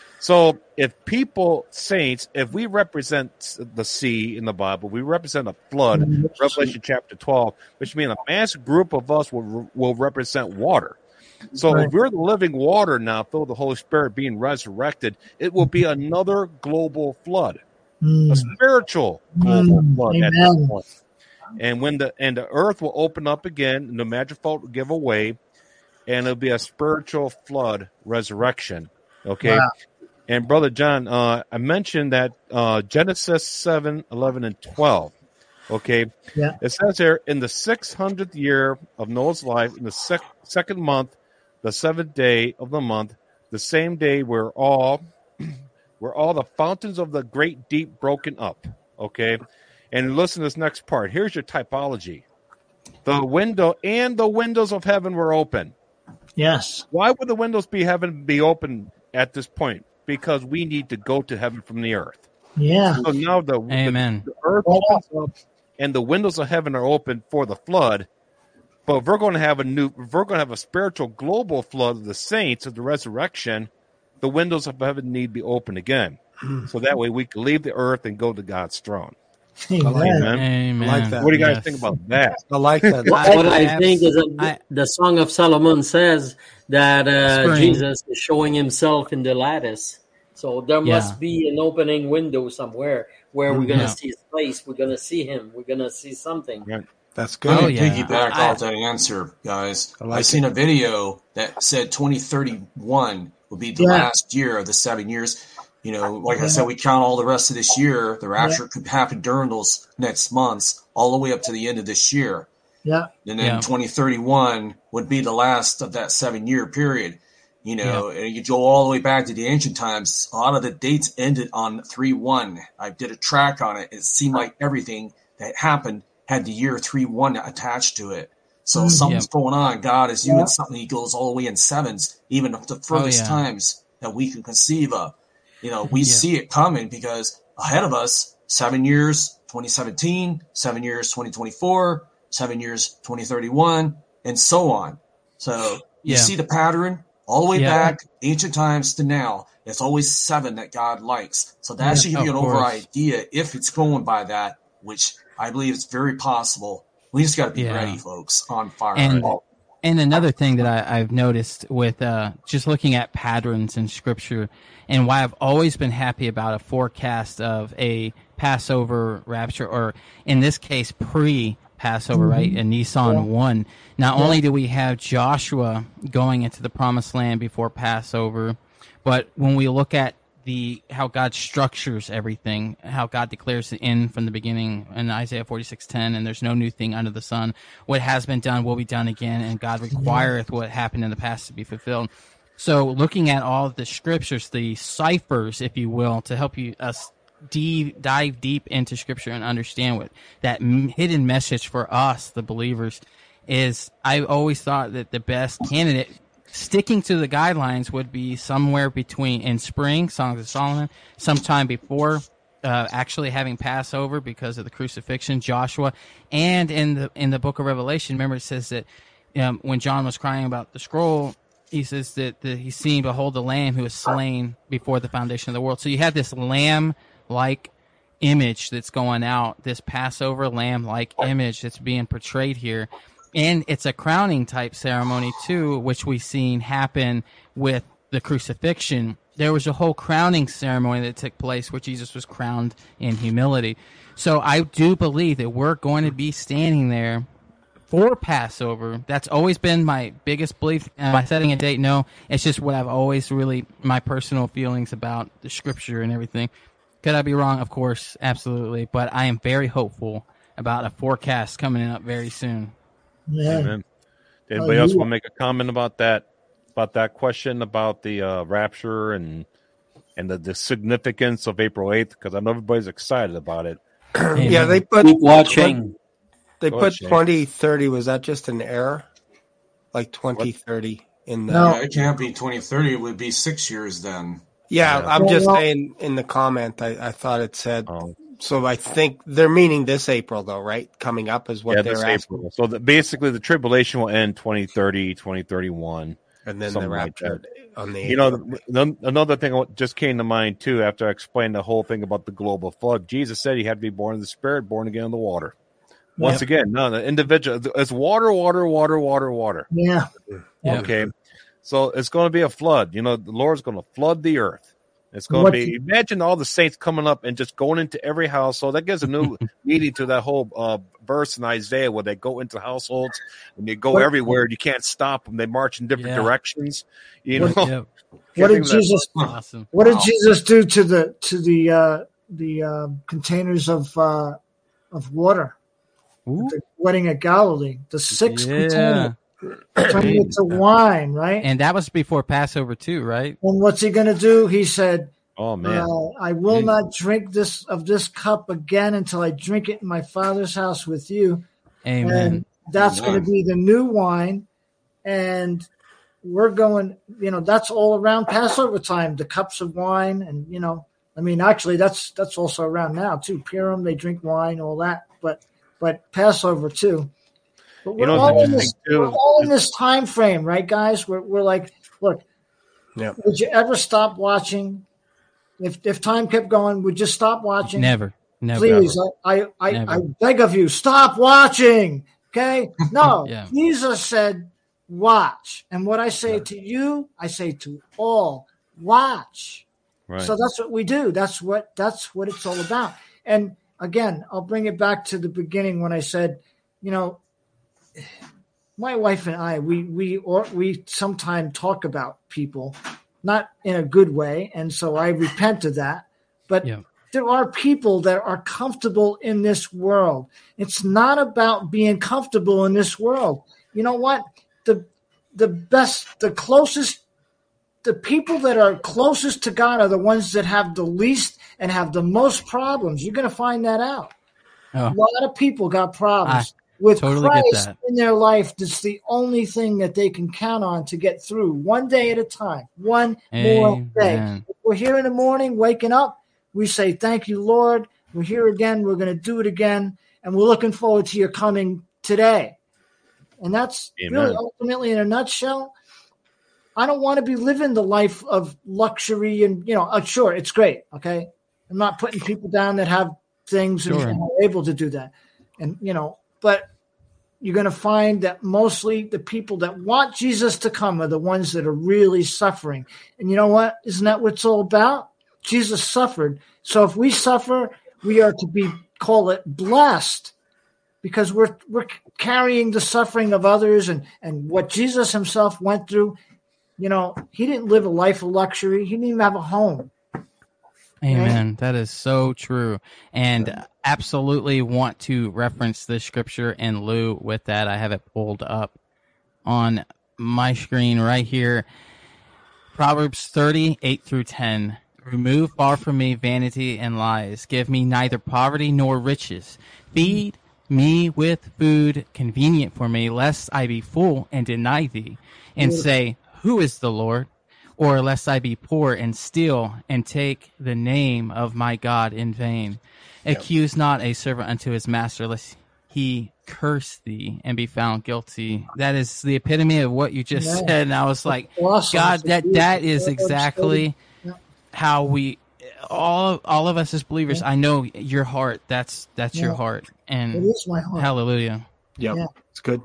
So if people, saints, if we represent the sea in the Bible, we represent a flood, Revelation chapter twelve, which means a mass group of us will, will represent water. So right. if we're the living water now, filled with the Holy Spirit being resurrected, it will be another global flood, mm. a spiritual global mm. flood Amen. At that point. And when the and the earth will open up again, the magic fault will give away, and it'll be a spiritual flood resurrection. Okay. Wow. And Brother John, uh, I mentioned that uh, Genesis seven, eleven, and twelve. Okay. Yeah. It says here in the six hundredth year of Noah's life, in the sec- second month, the seventh day of the month, the same day were all were all the fountains of the great deep broken up. Okay. And listen to this next part. Here's your typology. The window and the windows of heaven were open. Yes. Why would the windows be heaven be open at this point? Because we need to go to heaven from the earth. Yeah. So now the, Amen. the, the earth opens up and the windows of heaven are open for the flood. But if we're going to have a new, if we're going to have a spiritual global flood of the saints of the resurrection, the windows of heaven need to be open again. So that way we can leave the earth and go to God's throne. Amen. Amen. Amen. I like that. What do you guys yes. think about that? I like that. What, what I think is that I, the Song of Solomon says that uh, Jesus is showing himself in the lattice. So there yeah. must be an opening window somewhere where we're going to yeah. see his face. We're going to see him. We're going to see something. Yeah. That's good. I'm oh, going to yeah. piggyback I, off that answer, guys. I like I seen it. a video that said twenty thirty-one will be the yeah. last year of the seven years. You know, like I said, we count all the rest of this year. The rapture yeah. could happen during those next months, all the way up to the end of this year. Yeah. And then yeah. twenty thirty-one would be the last of that seven-year period. You know, yeah. and you go all the way back to the ancient times. A lot of the dates ended on three one. I did a track on it. It seemed like everything that happened had the year three one attached to it. So mm, something's yeah. going on. God is doing yeah. something. He goes all the way in sevens, even up to the furthest oh, yeah. times that we can conceive of. You know, we yeah. see it coming because ahead of us, seven years, twenty seventeen, seven years, twenty twenty-four, seven years, twenty thirty-one, and so on. So you yeah. see the pattern all the way yeah. back, ancient times to now. It's always seven that God likes. So that yeah, should give you an over idea if it's going by that, which I believe is very possible. We just got to be yeah. ready, folks, on fire. And, and another thing that I, I've noticed with uh, just looking at patterns in Scripture, and why I've always been happy about a forecast of a Passover rapture, or in this case, pre-Passover, mm-hmm. right? In Nisan yeah. one. Not yeah. only do we have Joshua going into the Promised Land before Passover, but when we look at the how God structures everything, how God declares the end from the beginning in Isaiah forty-six ten, and there's no new thing under the sun. What has been done will be done again, and God requireth what happened in the past to be fulfilled. So looking at all of the scriptures, the ciphers, if you will, to help you us deep, dive deep into Scripture and understand what that hidden message for us, the believers, is. I always thought that the best candidate, sticking to the guidelines, would be somewhere between in spring, Songs of Solomon, sometime before uh, actually having Passover because of the crucifixion, Joshua, and in the in the book of Revelation. Remember, it says that um, when John was crying about the scroll, he says that the, he's seen, behold, the Lamb who was slain before the foundation of the world. So you have this lamb-like image that's going out, this Passover lamb-like image that's being portrayed here. And it's a crowning type ceremony too, which we've seen happen with the crucifixion. There was a whole crowning ceremony that took place where Jesus was crowned in humility. So I do believe that we're going to be standing there for Passover. That's always been my biggest belief. Am I setting a date? No. It's just what I've always really, my personal feelings about the Scripture and everything. Could I be wrong? Of course, absolutely. But I am very hopeful about a forecast coming up very soon. Yeah. Amen. Did anybody oh, else want to make a comment about that? About that question about the uh, rapture and and the, the significance of April eighth? Because I know everybody's excited about it. Yeah, they put Keep watching. They Go put ahead, twenty thirty. Was that just an error? Like twenty thirty in the? No, it can't be twenty thirty. It would be six years then. Yeah, yeah. I'm just saying in the comment. I, I thought it said. Oh. So I think they're meaning this April, though, right? Coming up is what yeah, they're asking. April. So the, basically, the tribulation will end twenty thirty, twenty thirty-one. And then the rapture like on the You know, the, the, another thing just came to mind, too, after I explained the whole thing about the global flood. Jesus said he had to be born of the Spirit, born again in the water. Once yep. again, no, the individual, it's water, water, water, water, water. Yeah. Okay. So it's going to be a flood. You know, the Lord's going to flood the earth. It's going what to be, you, imagine all the saints coming up and just going into every house. So that gives a new meaning to that whole uh, verse in Isaiah where they go into households and they go what, everywhere and you can't stop them. They march in different yeah. directions. You know, what, yeah. what did Jesus? Awesome. What did wow. Jesus do to the to the uh, the uh, containers of uh, of water? The wedding at Galilee, the six yeah. container. Turning it to wine, right? And that was before Passover too, right? And what's he going to do? He said, "Oh man, uh, I will yeah. not drink this of this cup again until I drink it in my Father's house with you." Amen. And that's Amen. going to be the new wine, and we're going. You know, that's all around Passover time. The cups of wine, and you know, I mean, actually, that's that's also around now too. Purim, they drink wine, all that, but but Passover too. But we're, you know, all in this, we're all in this time frame, right, guys? We're we're like, look, yeah. would you ever stop watching? If if time kept going, would you stop watching? Never, never. Please, ever. I I, never. I I beg of you, stop watching. Okay, no. yeah. Jesus said, watch, and what I say to you, I say to all, watch. Right. So that's what we do. That's what that's what it's all about. And again, I'll bring it back to the beginning when I said, you know. My wife and I, we we or we sometimes talk about people not in a good way. And so I repent of that. But yeah. there are people that are comfortable in this world. It's not about being comfortable in this world. You know what? The the best, the closest, the people that are closest to God are the ones that have the least and have the most problems. You're going to find that out. Oh. A lot of people got problems. I With totally Christ in their life, that's the only thing that they can count on to get through one day at a time, one Amen. more day. If we're here in the morning, waking up, we say, thank you, Lord. We're here again. We're going to do it again. And we're looking forward to your coming today. And that's Amen. really ultimately in a nutshell. I don't want to be living the life of luxury and, you know, uh, sure, it's great. Okay. I'm not putting people down that have things sure. and are able to do that. And, you know, but you're going to find that mostly the people that want Jesus to come are the ones that are really suffering. And you know what? Isn't that what it's all about? Jesus suffered. So if we suffer, we are to be, call it blessed, because we're we're carrying the suffering of others and, and what Jesus himself went through. You know, he didn't live a life of luxury. He didn't even have a home. Amen. Right? That is so true. And absolutely want to reference this scripture. And Lou, with that, I have it pulled up on my screen right here. Proverbs thirty, eight through ten. Remove far from me vanity and lies. Give me neither poverty nor riches. Feed me with food convenient for me, lest I be full and deny thee, and say, who is the Lord? Or lest I be poor and steal and take the name of my God in vain. Yep. Accuse not a servant unto his master, lest he curse thee and be found guilty. That is the epitome of what you just yeah. said. And I was like, awesome. God, that, that is exactly yeah. how we, all, all of us as believers, yeah. I know your heart, that's, that's yeah. your heart. And it is my heart. Hallelujah. Yep. Yeah. It's good.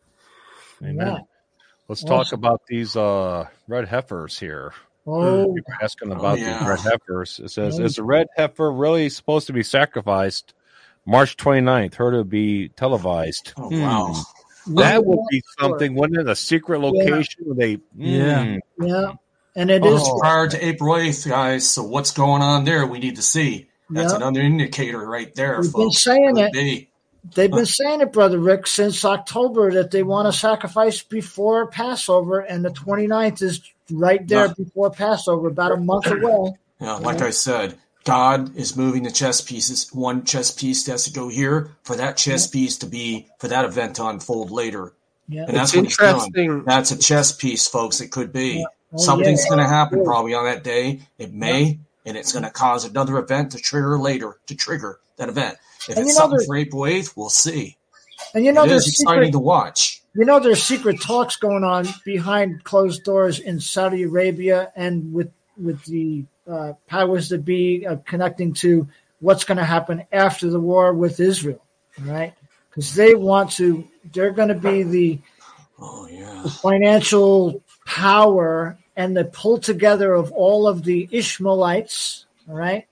Amen. Yeah. Let's awesome. talk about these uh, red heifers here. Oh, You're asking about oh, yeah. these red heifers. It says, is a red heifer really supposed to be sacrificed March twenty-ninth? Heard it would be televised. Oh, hmm. wow. That would be something, wouldn't it? A secret location yeah. where they. Yeah. Mm. Yeah. And it oh, is prior to April eighth, guys. So what's going on there? We need to see. That's yep. another indicator right there, We've folks. Been saying it. Be. They've been saying it, Brother Rick, since October that they want to sacrifice before Passover, and the twenty-ninth is right there yeah. before Passover, about a month away. Yeah, like yeah. I said, God is moving the chess pieces. One chess piece has to go here for that chess yeah. piece to be, for that event to unfold later. Yeah. And that's it's what interesting. He's doing. That's a chess piece, folks. It could be. Yeah. Oh, Something's yeah. going to happen yeah. probably on that day. It may, yeah. and it's going to cause another event to trigger later, to trigger that event. If and it's something for April eighth, we'll see. And you know, it there's is exciting secret, to watch. You know, there's secret talks going on behind closed doors in Saudi Arabia and with with the uh, powers that be uh, connecting to what's going to happen after the war with Israel, right? Because they want to, they're going to be the, oh, yeah. the financial power and the pull together of all of the Ishmaelites, all right?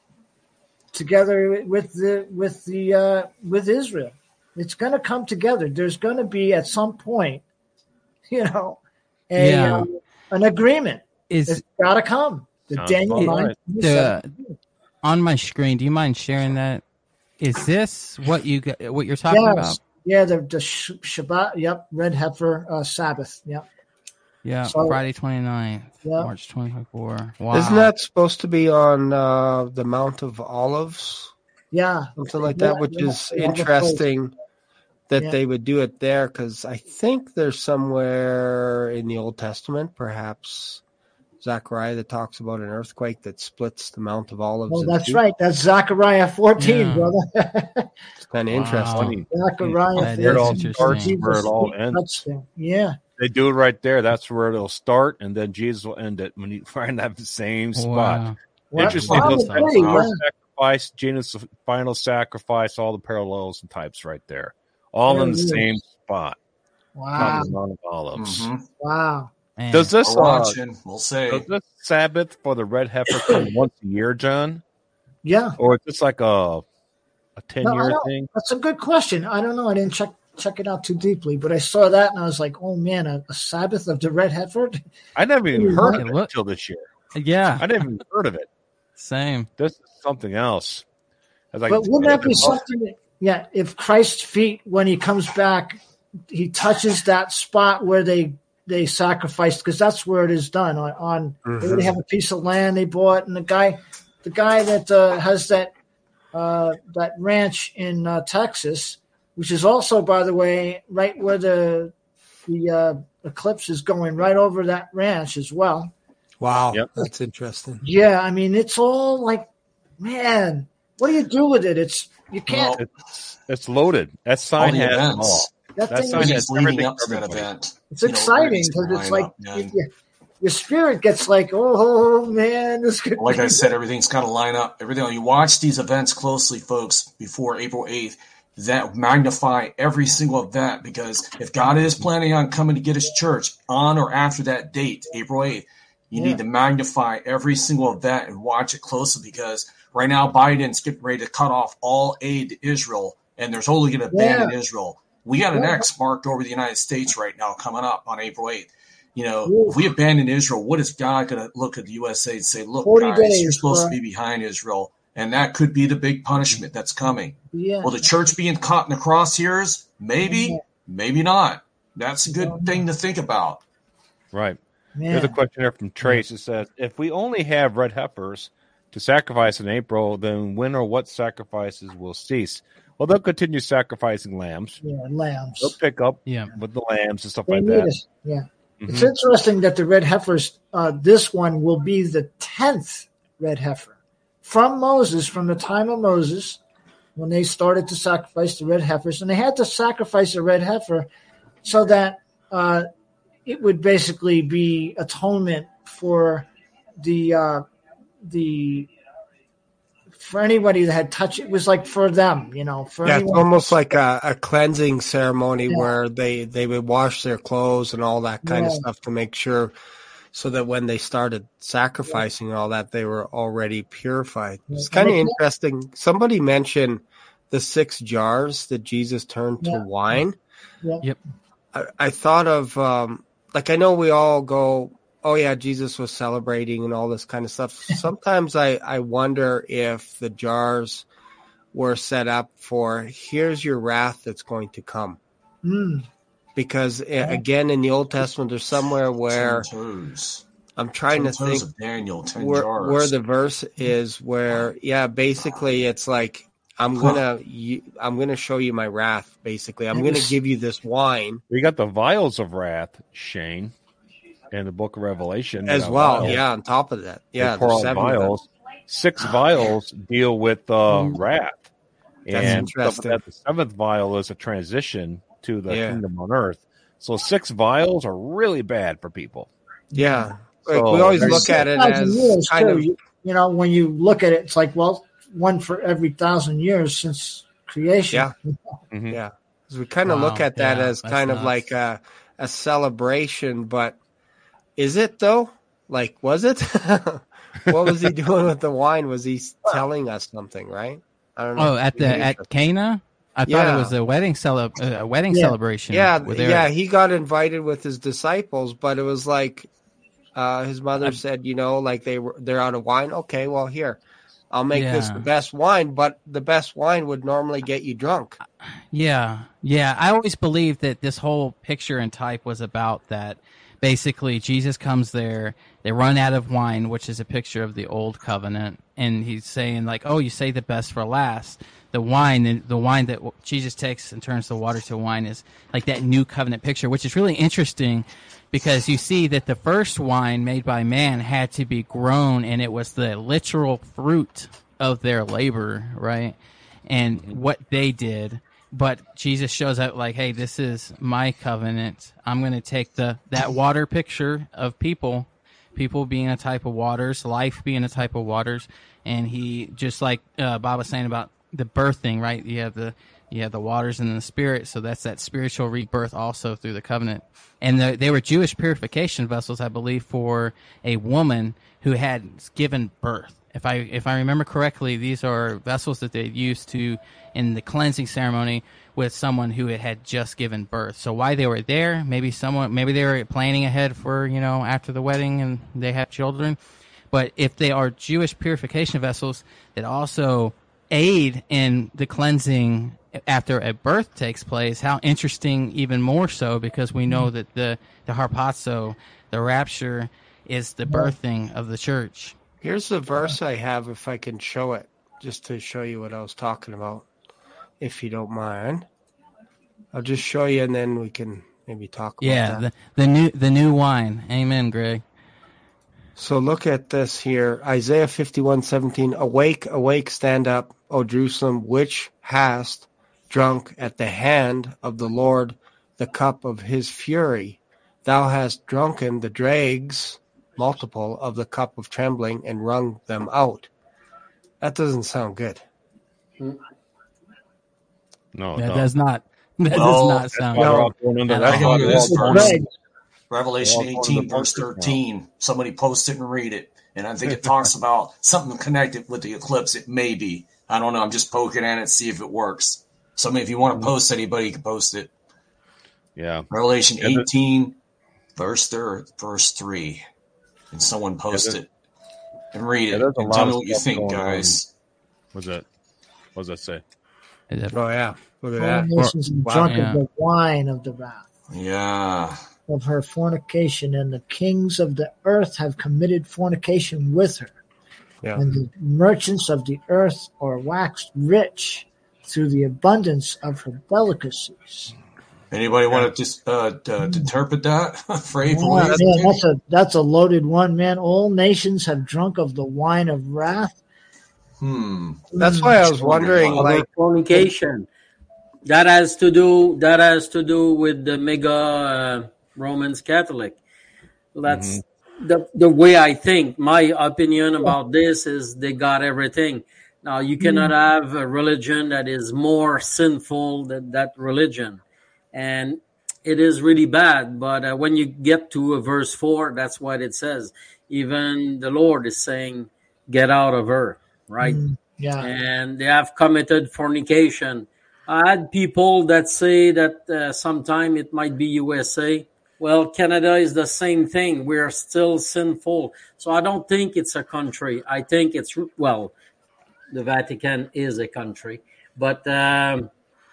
Together with the with the uh, with Israel, it's going to come together. There's going to be at some point, you know, a yeah. uh, an agreement. Is it's got to come. The Daniel right. the, on my screen. Do you mind sharing that? Is this what you what you're talking yes. about? Yeah, the the Shabbat. Yep, red heifer uh, Sabbath. Yep. Yeah, so, Friday twenty-ninth, yep. March twenty twenty-four. Wow. Isn't that supposed to be on uh, the Mount of Olives? Yeah. Something like yeah, that, which yeah, is yeah, interesting that yeah. they would do it there, because I think there's somewhere in the Old Testament, perhaps Zechariah, that talks about an earthquake that splits the Mount of Olives. Oh, that's two. right. That's Zechariah fourteen, yeah. brother. It's kind of wow. interesting. Zechariah where it all starts, where it all ends. Yeah. They do it right there. That's where it'll start, and then Jesus will end it when you find that same spot. Wow. Interesting. Wow. Wow. Sacrifice, Jesus' final sacrifice, all the parallels and types right there. All there in the is. same spot. Wow. Mount of Olives. Mm-hmm. Wow. Man. Does this, uh, we'll say. Does this Sabbath for the red heifer come once a year, John? Yeah. Or is this like a a ten-year no, thing? That's a good question. I don't know. I didn't check check it out too deeply, but I saw that and I was like, oh man, a, a Sabbath of the red heifer. I never even heard of it until this year. Yeah, I never even heard of it. Same. This is something else. I was like, but wouldn't that be something? That, yeah, if Christ's feet, when he comes back, he touches that spot where they they sacrificed, because that's where it is done on. on mm-hmm. They have a piece of land they bought, and the guy, the guy that uh, has that uh, that ranch in uh, Texas, which is also, by the way, right where the the uh, eclipse is going, right over that ranch as well. Wow, yep. That's interesting. Yeah, I mean, it's all like, man, what do you do with it? It's you can't. Well, it's, it's loaded. That sign has them all. That, that thing sign is has everything up to that event. It's exciting because it's like it, you, your spirit gets like, oh man, this could. Like I said, everything's got to line up. Everything you watch these events closely, folks, before April eighth. That magnify every single event, because if God is planning on coming to get his church on or after that date, April eighth, you yeah. need to magnify every single event and watch it closely, because right now Biden's getting ready to cut off all aid to Israel, and there's only going to abandon yeah. Israel. We got an yeah. X marked over the United States right now coming up on April eighth. You know, Ooh. if we abandon Israel, what is God going to look at the U S A and say, look, guys, days, you're supposed bro. to be behind Israel. And that could be the big punishment that's coming. Yeah. Will the church being caught in the crosshairs? Maybe, yeah. maybe not. That's a good yeah. thing to think about. Right. Yeah. There's a question here from Trace. It says, if we only have red heifers to sacrifice in April, then when or what sacrifices will cease? Well, they'll continue sacrificing lambs. Yeah, lambs. They'll pick up yeah. with the lambs and stuff they like that. It. Yeah. Mm-hmm. It's interesting that the red heifers, uh, this one will be the tenth red heifer. From Moses, from the time of Moses, when they started to sacrifice the red heifers, and they had to sacrifice a red heifer so that uh, it would basically be atonement for the uh, the for anybody that had touched it. It was like for them, you know. For yeah, anyone. It's almost like a, a cleansing ceremony yeah. where they, they would wash their clothes and all that kind yeah. of stuff to make sure. So that when they started sacrificing all that, they were already purified. It's kind of interesting. Somebody mentioned the six jars that Jesus turned yeah. to wine. Yeah. Yep. I, I thought of, um, like, I know we all go, oh, yeah, Jesus was celebrating and all this kind of stuff. Sometimes I, I wonder if the jars were set up for, here's your wrath that's going to come. Mm. Because again, in the Old Testament, there's somewhere where I'm trying ten to think of Daniel, ten where, jars. where the verse is, where yeah, basically it's like I'm gonna you, I'm gonna show you my wrath. Basically, I'm gonna give you this wine. We got the vials of wrath, Shane, in the Book of Revelation as well. Vials. Yeah, on top of that, yeah, there's seven vials. Six vials deal with uh, wrath, That's and interesting. That the seventh vial is a transition to the yeah. kingdom on earth. So six vials are really bad for people. Yeah. So, like we always look at it as kind of, you know, when you look at it, it's like, well, one for every thousand years since creation. Yeah. Mm-hmm. Yeah. So we kind of wow. look at that yeah, as kind nuts. of like a, a celebration, but is it though? Like, was it? What was he doing with the wine? Was he telling us something, right? I don't know. Oh, at the at Cana? I yeah. thought it was a wedding cele- a wedding yeah. celebration. Yeah, yeah, he got invited with his disciples, but it was like uh, his mother said, you know, like they were they're out of wine. Okay, well here, I'll make yeah. this the best wine, but the best wine would normally get you drunk. Yeah, yeah. I always believed that this whole picture and type was about that. Basically, Jesus comes there, they run out of wine, which is a picture of the old covenant, and he's saying like, oh, you say the best for last. The wine, the wine that Jesus takes and turns the water to wine is like that new covenant picture, which is really interesting because you see that the first wine made by man had to be grown, and it was the literal fruit of their labor, right? And mm-hmm. what they did. But Jesus shows up like, hey, this is my covenant. I'm going to take the that water picture of people, people being a type of waters, life being a type of waters, and he, just like uh, Bob was saying about the birthing, right? You have the you have the waters and the spirit, so that's that spiritual rebirth also through the covenant. And the, they were Jewish purification vessels, I believe, for a woman who had given birth. if I if I remember correctly, these are vessels that they used to in the cleansing ceremony with someone who had just given birth. So why they were there? Maybe someone, maybe they were planning ahead for, you know, after the wedding and they have children. But if they are Jewish purification vessels that also aid in the cleansing after a birth takes place, how interesting, even more so, because we know that the, the harpazo, the rapture, is the birthing of the church. Here's the verse I have, if I can show it, just to show you what I was talking about, if you don't mind. I'll just show you, and then we can maybe talk about yeah, that. Yeah, the, the new the new wine. Amen, Greg. So look at this here. Isaiah fifty-one seventeen. Awake, awake, stand up, O Jerusalem, which hast drunk at the hand of the Lord the cup of his fury. Thou hast drunken the dregs, multiple, of the cup of trembling, and wrung them out. That doesn't sound good. No, that no. does not. That Well, does not sound No. good. I can do this Well, verse. Greg, Revelation Well, eighteen, on the verse bunker now. thirteen. Somebody post it and read it. And I think it talks about something connected with the eclipse. It may be. I don't know. I'm just poking at it, see if it works. So, I mean, if you want to post anybody, you can post it. Yeah. Revelation Yeah, the- eighteen, verse third, verse three. And someone post Yeah, it and read Yeah, it. there's a And lot tell me of what you stuff think, going on. guys. What's that? What does that say? Is it- Oh, yeah. Look at all that. nations and Wow. drunk Yeah. of the wine of the wrath Yeah. of her fornication, and the kings of the earth have committed fornication with her. Yeah. And the merchants of the earth are waxed rich through the abundance of her delicacies. Anybody want to just uh, to, to interpret that? Afraid for Oh, what you man, think? that's a that's a loaded one, man. All nations have drunk of the wine of wrath. Hmm. That's why I was wondering, About like, fornication. That has to do. That has to do with the mega uh, Romans Catholic. That's the the way I think. My opinion about this is they got everything. Now you cannot have a religion that is more sinful than that religion, and it is really bad. But uh, when you get to uh, verse four, that's what it says. Even the Lord is saying, "Get out of her." Right? Mm, yeah. And they have committed fornication. I had people that say that uh, sometime it might be U S A. Well, Canada is the same thing. We're still sinful. So I don't think it's a country. I think it's, well, the Vatican is a country. But um,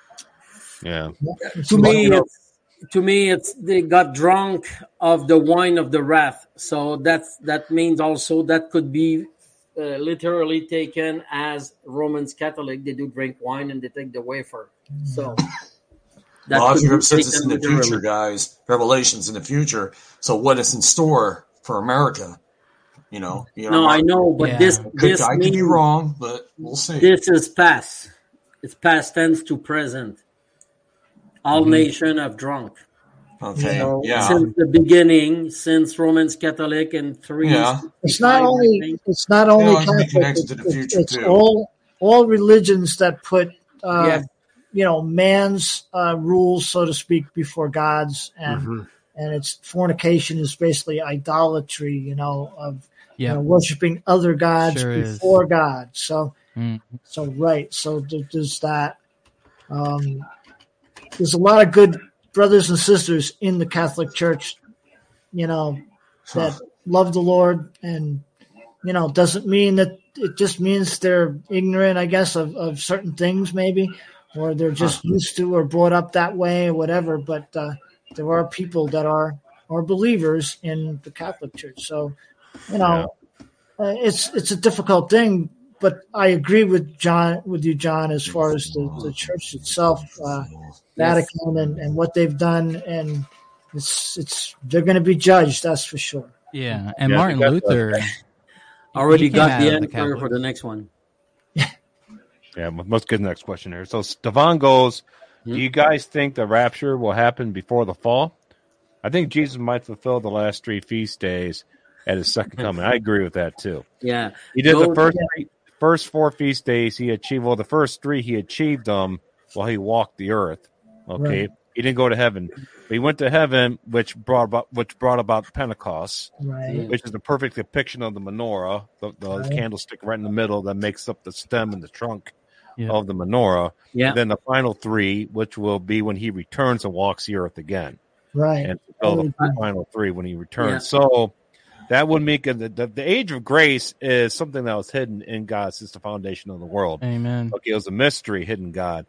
Yeah. to me, it's, to me, it's they got drunk of the wine of the wrath. So that's that means also that could be uh, literally taken as Romans Catholic. They do drink wine and they take the wafer. So that Well, could if be since it's in the taken literally. future, guys, Revelation's in the future. So what is in store for America? You know, you know No, I know, but Yeah. this Could, this I could be means wrong, but we'll see. this is past. It's past tense to present. All Mhm. nation have drunk. Okay, So yeah, since the beginning, since Romans Catholic and three, yeah. It's not I only think. it's not only Yeah, it can be Catholic. connected It's, to the it's- future, it's too. all all religions that put uh, Yes. you know man's uh, rules, so to speak, before God's, and Mhm. and it's fornication is basically idolatry. You know of you Yeah. know, worshiping other gods Sure is. before God. So Mm. so right. So th- there's that. Um, there's a lot of good brothers and sisters in the Catholic Church, you know, that love the Lord, and you know, doesn't mean that it just means they're ignorant, I guess, of, of certain things, maybe, or they're just used to or brought up that way or whatever. But uh, there are people that are are believers in the Catholic Church. So, you know, uh, it's it's a difficult thing. But I agree with John, with you, John, as far as the, the church itself, uh, Vatican, and, and what they've done, and it's it's they're going to be judged. That's for sure. Yeah, and Yeah, I Martin think that's Luther Already he came got out the of the answer Catholic. for the next one. Yeah, let's get the next question here. So Stefan goes, Hmm? do you guys think the rapture will happen before the fall? I think Jesus might fulfill the last three feast days at his second coming. I agree with that too. Yeah. He did Go- the first three, first four feast days. He achieved well. The first three he achieved them while he walked the earth. Okay, Right. He didn't go to heaven. But he went to heaven, which brought about which brought about Pentecost, Right. which is the perfect depiction of the menorah, the, the Right. candlestick right in the middle that makes up the stem and the trunk Yeah. of the menorah. Yeah. And then the final three, which will be when he returns and walks the earth again. Right. And fulfill the final three when he returns. Yeah. So that would make it, the, the, the age of grace is something that was hidden in God since the foundation of the world. Amen. Okay, it was a mystery, hidden God.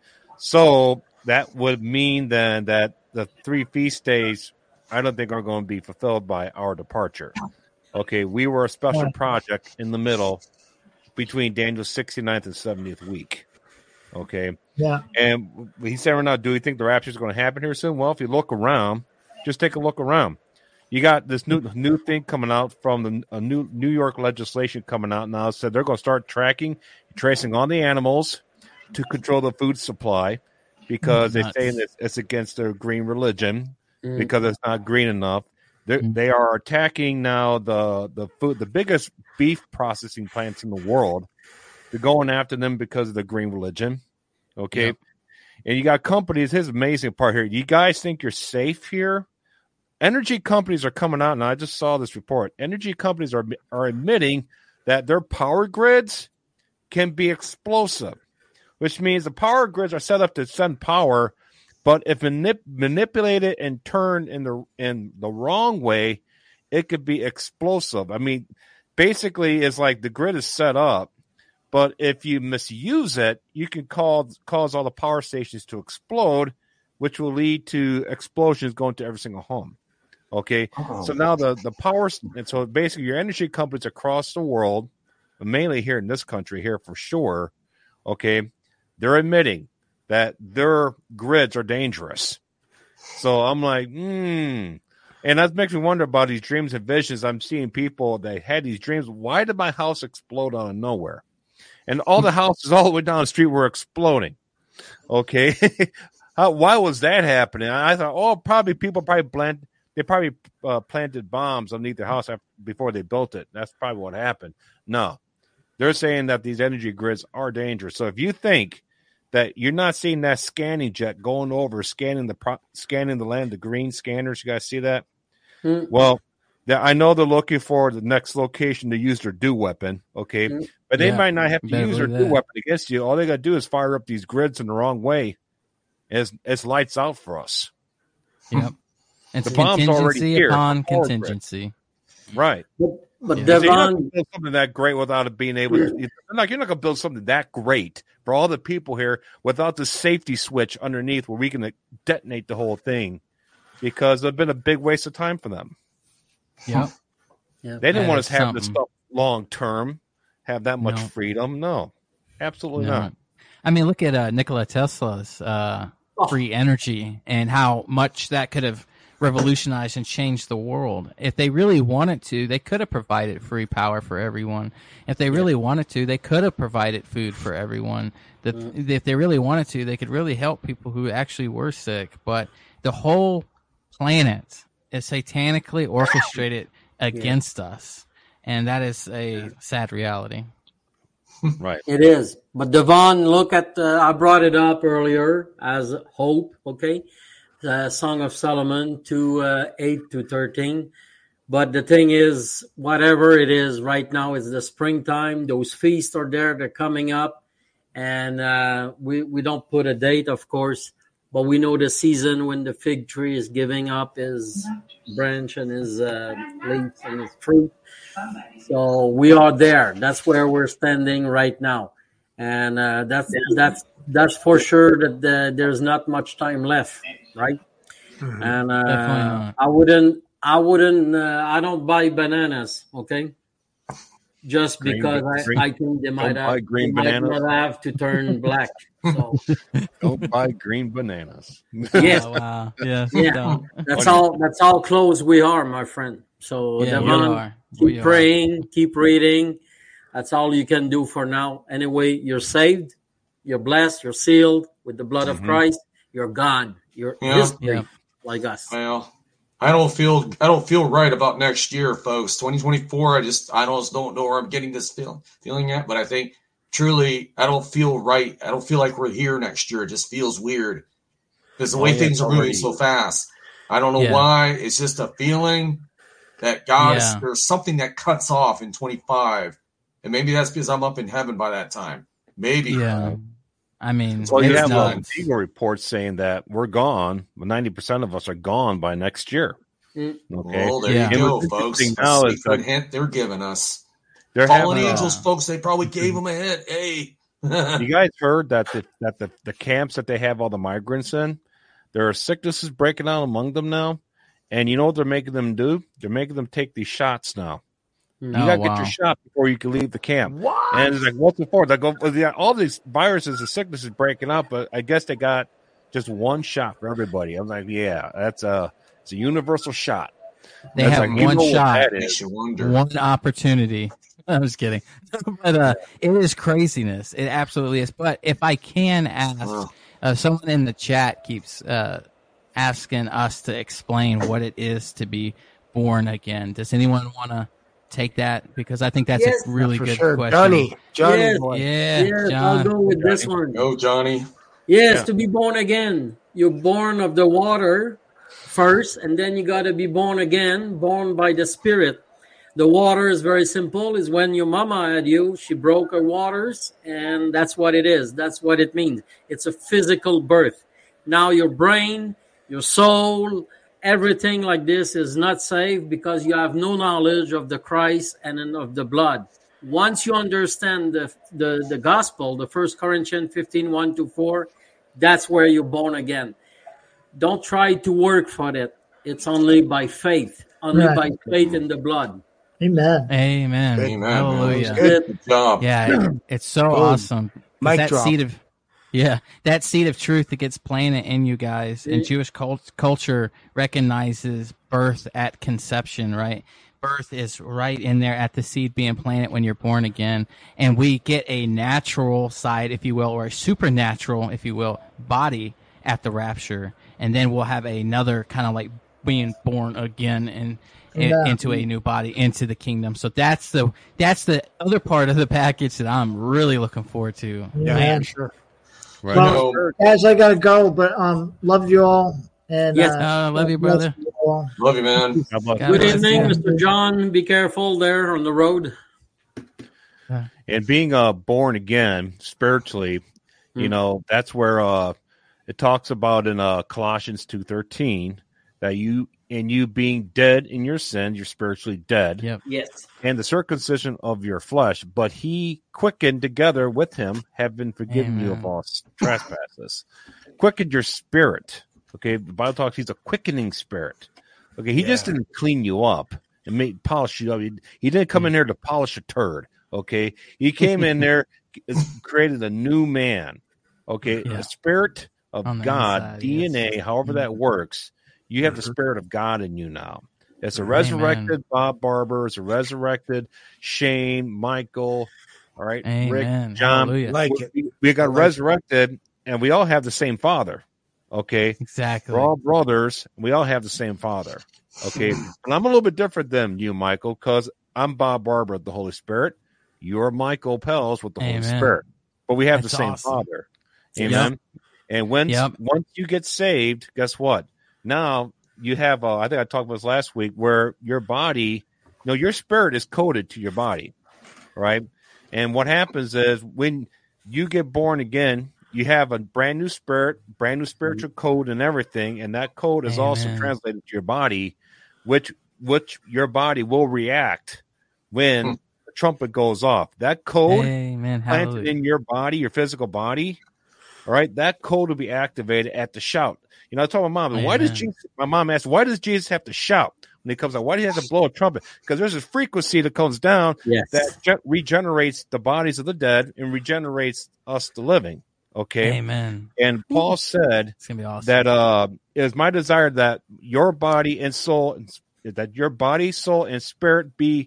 So that would mean then that the three feast days, I don't think are going to be fulfilled by our departure. Okay, we were a special project in the middle between Daniel's sixty-ninth and seventieth week. Okay. Yeah. And he said, "We're not. Do you think the rapture is going to happen here soon?" Well, if you look around, just take a look around. You got this new new thing coming out from the a new New York legislation coming out now. Said they're going to start tracking, tracing all the animals to control the food supply because they say it's, it's against their green religion mm. because it's not green enough. Mm. They are attacking now the the food, the biggest beef processing plants in the world. They're going after them because of the green religion. Okay. Yep. And you got companies. Here's the amazing part here. You guys think you're safe here? Energy companies are coming out, and I just saw this report. Energy companies are are admitting that their power grids can be explosive, which means the power grids are set up to send power, but if manip- manipulated and turned in the in the wrong way, it could be explosive. I mean, basically, it's like the grid is set up, but if you misuse it, you can cause cause all the power stations to explode, which will lead to explosions going to every single home. Okay, oh. So now the, the power, and so basically your energy companies across the world, mainly here in this country here for sure, okay, they're admitting that their grids are dangerous. So I'm like, hmm. And that makes me wonder about these dreams and visions. I'm seeing people that had these dreams. Why did my house explode out of nowhere? And all the houses all the way down the street were exploding. Okay, How, why was that happening? I thought, oh, probably people probably blend. They probably uh, planted bombs underneath their house after, before they built it. That's probably what happened. No, they're saying that these energy grids are dangerous. So if you think that you're not seeing that scanning jet going over, scanning the pro- scanning the land, the green scanners, you guys see that? Mm. Well, I know they're looking for the next location to use their DEW weapon, okay? Mm. But they yeah, might not have to use their DEW weapon against you. All they got to do is fire up these grids in the wrong way. It's, it's lights out for us. Yep. It's the bomb's already here. Upon contingency. Right. But, but yeah. Devon, you're not gonna build something that great without it being able to. You're not, you're not going to build something that great for all the people here without the safety switch underneath where we can detonate the whole thing, because it's been a big waste of time for them. Yep. They didn't want us to have something. This stuff long term, have that much no. freedom. No, absolutely no. not. I mean, look at uh, Nikola Tesla's uh, oh. free energy and how much that could have revolutionized and changed the world. If they really wanted to, they could have provided free power for everyone. If they really wanted to, they could have provided food for everyone. The, mm. If they really wanted to, they could really help people who actually were sick. But the whole planet is satanically orchestrated against yeah. us, and that is a yeah. sad reality. Right. It is. But Devon, look at, uh, I brought it up earlier as hope, okay? The Song of Solomon, two, uh, eight to thirteen. But the thing is, whatever it is right now, it's the springtime. Those feasts are there. They're coming up. And uh, we, we don't put a date, of course. But we know the season when the fig tree is giving up his branch and his uh, leaves and his fruit. So we are there. That's where we're standing right now. And uh, that's that's that's for sure that the, there's not much time left, right? Mm-hmm. And uh, I wouldn't, I wouldn't, uh, I don't buy bananas, okay? Just green, because green, I, I think they might, have, green they bananas. might have to turn black. So. Don't buy green bananas. Yes. Oh, wow. Yeah. Yeah. That's how. That's how close we are, my friend. So yeah, Devon, keep we praying, are. keep reading. That's all you can do for now. Anyway, you're saved, you're blessed, you're sealed with the blood mm-hmm. of Christ. You're gone. You're yeah. history, yeah. like us. Well, I don't feel I don't feel right about next year, folks. twenty twenty-four. I just I don't don't know where I'm getting this feeling feeling at, but I think truly I don't feel right. I don't feel like we're here next year. It just feels weird. because the Oh, way yeah, things it's are moving already- so fast. I don't know Yeah. why. It's just a feeling that God is, Yeah. there's something that cuts off in twenty-five. And maybe that's because I'm up in heaven by that time. Maybe. Yeah. I mean, Well, you it's have uh, nuts. legal reports saying that we're gone. ninety percent of us are gone by next year. Mm. Okay. Well, there Yeah. you And go, what's folks. interesting A now is secret that hint they're giving us. they're Fallen having, uh, angels, folks, they probably gave them a hint. Hey. you guys heard that the, that the, the camps that they have all the migrants in, there are sicknesses breaking out among them now. And you know what they're making them do? They're making them take these shots now. You Oh, got to wow. get your shot before you can leave the camp. What? And it's like, what's it for? They go, well, yeah, all these viruses and sicknesses breaking out, but I guess they got just one shot for everybody. I'm like, yeah, that's a it's a universal shot. They That's have like, you one know what shot, that Makes is. you wonder. one opportunity. I was kidding, but uh, it is craziness. It absolutely is. But if I can ask, Wow. uh, someone in the chat keeps uh, asking us to explain what it is to be born again. Does anyone want to take that? Because I think that's Yes. a really For good sure. question. Johnny, Johnny Yes. boy. Yeah, Yes, John. I'll go with this Johnny. one. Go, Johnny. Yes, Yeah. to be born again. You're born of the water first, and then you got to be born again, born by the Spirit. The water is very simple. Is when your mama had you, she broke her waters, and that's what it is. That's what it means. It's a physical birth. Now your brain, your soul, everything like this is not saved because you have no knowledge of the Christ and of the blood. Once you understand the the, the gospel, the First Corinthians fifteen, one to four, that's where you're born again. Don't try to work for it. It's only by faith, only Right. by faith in the blood. Amen. Amen. Amen, man. Hallelujah. Good. Good job. Yeah, it's so Boom. awesome. 'Cause Mic that drop. seed of yeah, that seed of truth that gets planted in you guys. And Mm. Jewish cult- culture recognizes birth at conception, right? Birth is right in there at the seed being planted when you're born again. And we get a natural side, if you will, or a supernatural, if you will, body at the rapture. And then we'll have another kind of like being born again and in, Yeah. into a new body, into the kingdom. So that's the that's the other part of the package that I'm really looking forward to. Yeah, Amen. for sure. Right. Well, No, guys, I gotta go, but um, love you all. And Yes. uh, Uh, love you, God bless brother. you all. love you, man. God bless God you. Good bless evening, you. Mister John. Be careful there on the road. And being uh, born again spiritually, you Hmm. know, that's where uh, it talks about in uh, Colossians two thirteen that you and you being dead in your sins, you're spiritually dead, Yep. Yes. and the circumcision of your flesh, but he quickened together with him, have been forgiven you of Amen. all trespasses. Quickened your spirit. Okay, the Bible talks he's a quickening spirit. Okay, he just Yeah. didn't clean you up and make polish you up. He, he didn't come in here to polish a turd. Okay, he came in there, created a new man. Okay, Yeah. the spirit of On the God, inside, D N A, yes. however that works. You have the Mhm. spirit of God in you now. It's a Amen. resurrected Bob Barber. It's a resurrected Shane, Michael. All right, Rick, Amen. John. Hallelujah. Like we, it. we- we got I like it. resurrected, and we all have the same Father. Okay, Exactly. we're all brothers. We all have the same Father. Okay, and I'm a little bit different than you, Michael, because I'm Bob Barber of the Holy Spirit. You're Michael Pels with the Amen. Holy Spirit, but we have That's the same awesome. Father. Yep. Amen. And when Yep. once you get saved, guess what? Now you have. Uh, I think I talked about this last week, where your body, you know, your spirit is coded to your body, right? And what happens is when you get born again, you have a brand new spirit, brand new spiritual code, and everything, and that code is also Amen. translated to your body, which which your body will react when Hmm. the trumpet goes off. That code Amen. planted Hallelujah. in your body, your physical body, all right, that code will be activated at the shout. You know, I told my mom, why does Amen. Jesus, my mom asked, why does Jesus have to shout when he comes out? Why do he have to blow a trumpet? Because there's a frequency that comes down Yes. that ge- regenerates the bodies of the dead and regenerates us, the living. Okay. Amen. And Paul said It's gonna be awesome. that uh, it is my desire that your body and soul, that your body, soul, and spirit be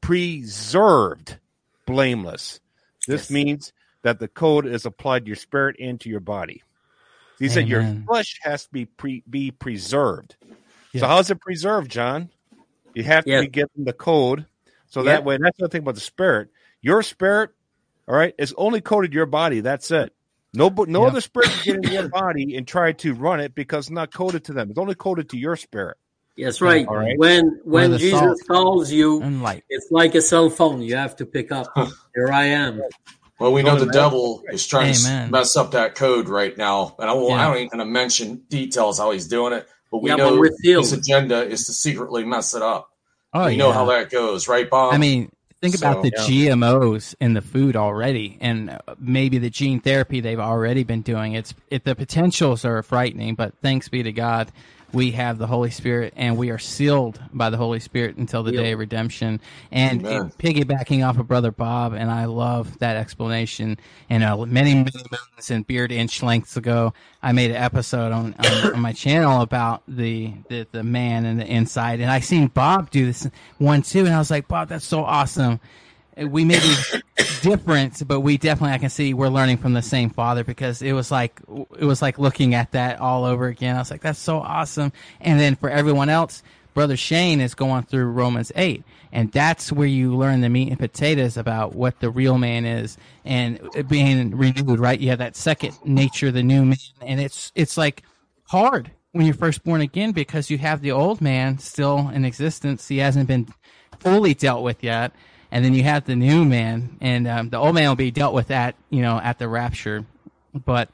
preserved blameless. This Yes. means that the code is applied to your spirit and to your body. He said your Amen. flesh has to be pre- be preserved. Yes. So how's it preserved, John? You have to Yes. be given the code. So Yeah. that way, that's the thing about the spirit. Your spirit, all right, is only coded to your body. That's it. No, no Yep. other spirit can get in your body and try to run it because it's not coded to them. It's only coded to your spirit. Yes, right. All right. When when the Jesus salt calls you, and light. it's like a cell phone. You have to pick up. Here I am. Well, we know the devil is trying Amen. to mess up that code right now, and I won't. Yeah. I don't even going to mention details how he's doing it, but we Yeah, know but we're sealed. his agenda is to secretly mess it up. Oh, we know yeah. how that goes, right, Bob? I mean, think So, about the yeah. G M Os in the food already, and maybe the gene therapy they've already been doing. It's it, the potentials are frightening, but thanks be to God, we have the Holy Spirit, and we are sealed by the Holy Spirit until the Sealed. day of redemption. And Amen. it, piggybacking off of Brother Bob, and I love that explanation. And uh, many, many moons and beard inch lengths ago, I made an episode on, on, on my channel about the, the the man and the inside, and I seen Bob do this one too, and I was like, Bob, that's so awesome. We may be different, but we definitely, I can see we're learning from the same Father, because it was like it was like looking at that all over again. I was like, that's so awesome. And then for everyone else, Brother Shane is going through Romans eight, and that's where you learn the meat and potatoes about what the real man is and being renewed. Right? You have that second nature, the new man, and it's it's like hard when you're first born again, because you have the old man still in existence. He hasn't been fully dealt with yet. And then you have the new man, and um, the old man will be dealt with at, you know, at the rapture. But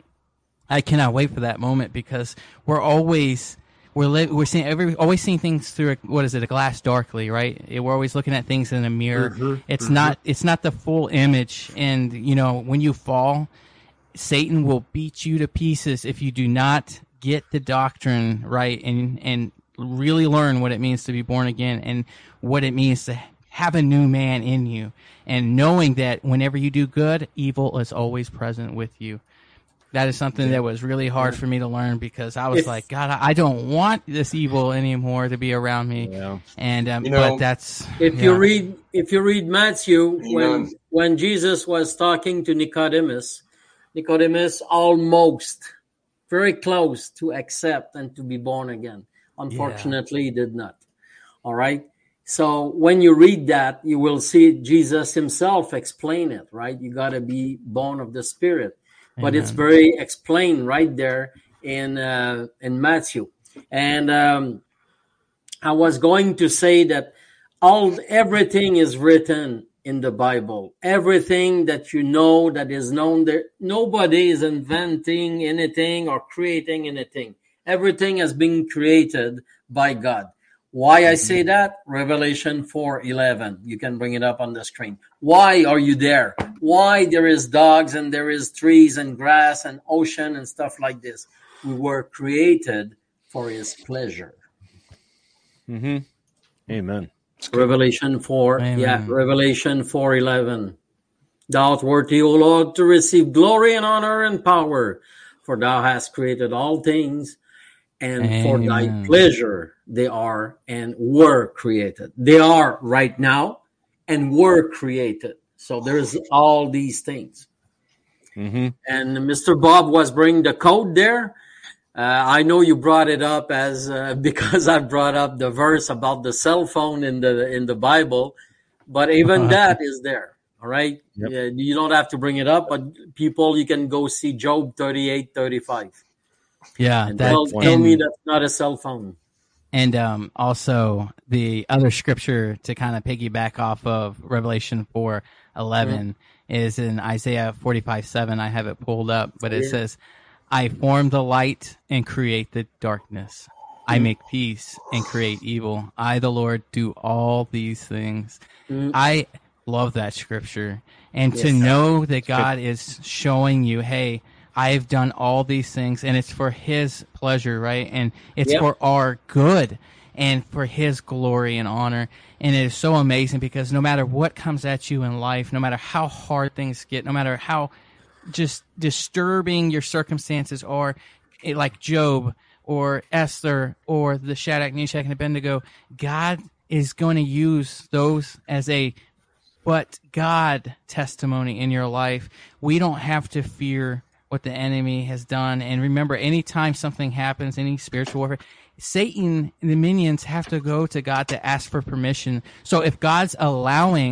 I cannot wait for that moment, because we're always we're li- we're seeing every always seeing things through a, what is it, a glass darkly, right? We're always looking at things in a mirror. Mm-hmm, it's mm-hmm. not it's not the full image. And you know, when you fall, Satan will beat you to pieces if you do not get the doctrine right and and really learn what it means to be born again and what it means to have a new man in you, and knowing that whenever you do good, evil is always present with you. That is something that was really hard for me to learn, because I was If- like, God, I don't want this evil anymore to be around me. Yeah. And um, You know, but that's If yeah. you read if you read Matthew, Amen. when when Jesus was talking to Nicodemus, Nicodemus almost very close to accept and to be born again. Unfortunately, he did not. All right. So when you read that, you will see Jesus himself explain it, right? You got to be born of the Spirit. But it's Amen. very explained right there in uh, in Matthew. And um, I was going to say that all everything is written in the Bible. Everything that you know that is known there, nobody is inventing anything or creating anything. Everything has been created by God. Why I say that? Revelation four eleven. You can bring it up on the screen. Why are you there? Why there is dogs and there is trees and grass and ocean and stuff like this? We were created for his pleasure. Mm-hmm. Amen. Revelation four, Amen. yeah, Revelation four eleven. Thou art worthy, O Lord, to receive glory and honor and power, for thou hast created all things, and Amen. for thy pleasure they are and were created. They are right now and were created. So there's all these things. Mm-hmm. And Mister Bob was bringing the code there. Uh, I know you brought it up as uh, because I brought up the verse about the cell phone in the in the Bible, but even that is there. All right, Yep. yeah, you don't have to bring it up, but people, you can go see Job thirty-eight, thirty-five. Yeah, And that, tell, tell and, me that's not a cell phone. and um, also the other scripture to kind of piggyback off of Revelation four eleven mm-hmm. is in Isaiah forty-five seven. I have it pulled up, but it yeah. says, I form the light and create the darkness. I make peace and create evil. I, the Lord, do all these things. Mm. I love that scripture. And Yes, to sir. know that God is showing you, hey, I've done all these things, and it's for his pleasure, right? And it's Yep. for our good and for his glory and honor. And it is so amazing, because no matter what comes at you in life, no matter how hard things get, no matter how just disturbing your circumstances are, it, like Job or Esther or the Shadrach, Meshach, and Abednego, God is going to use those as a but God testimony in your life. We don't have to fear what the enemy has done. And remember, anytime something happens, any spiritual warfare, Satan and the minions have to go to God to ask for permission. So if God's allowing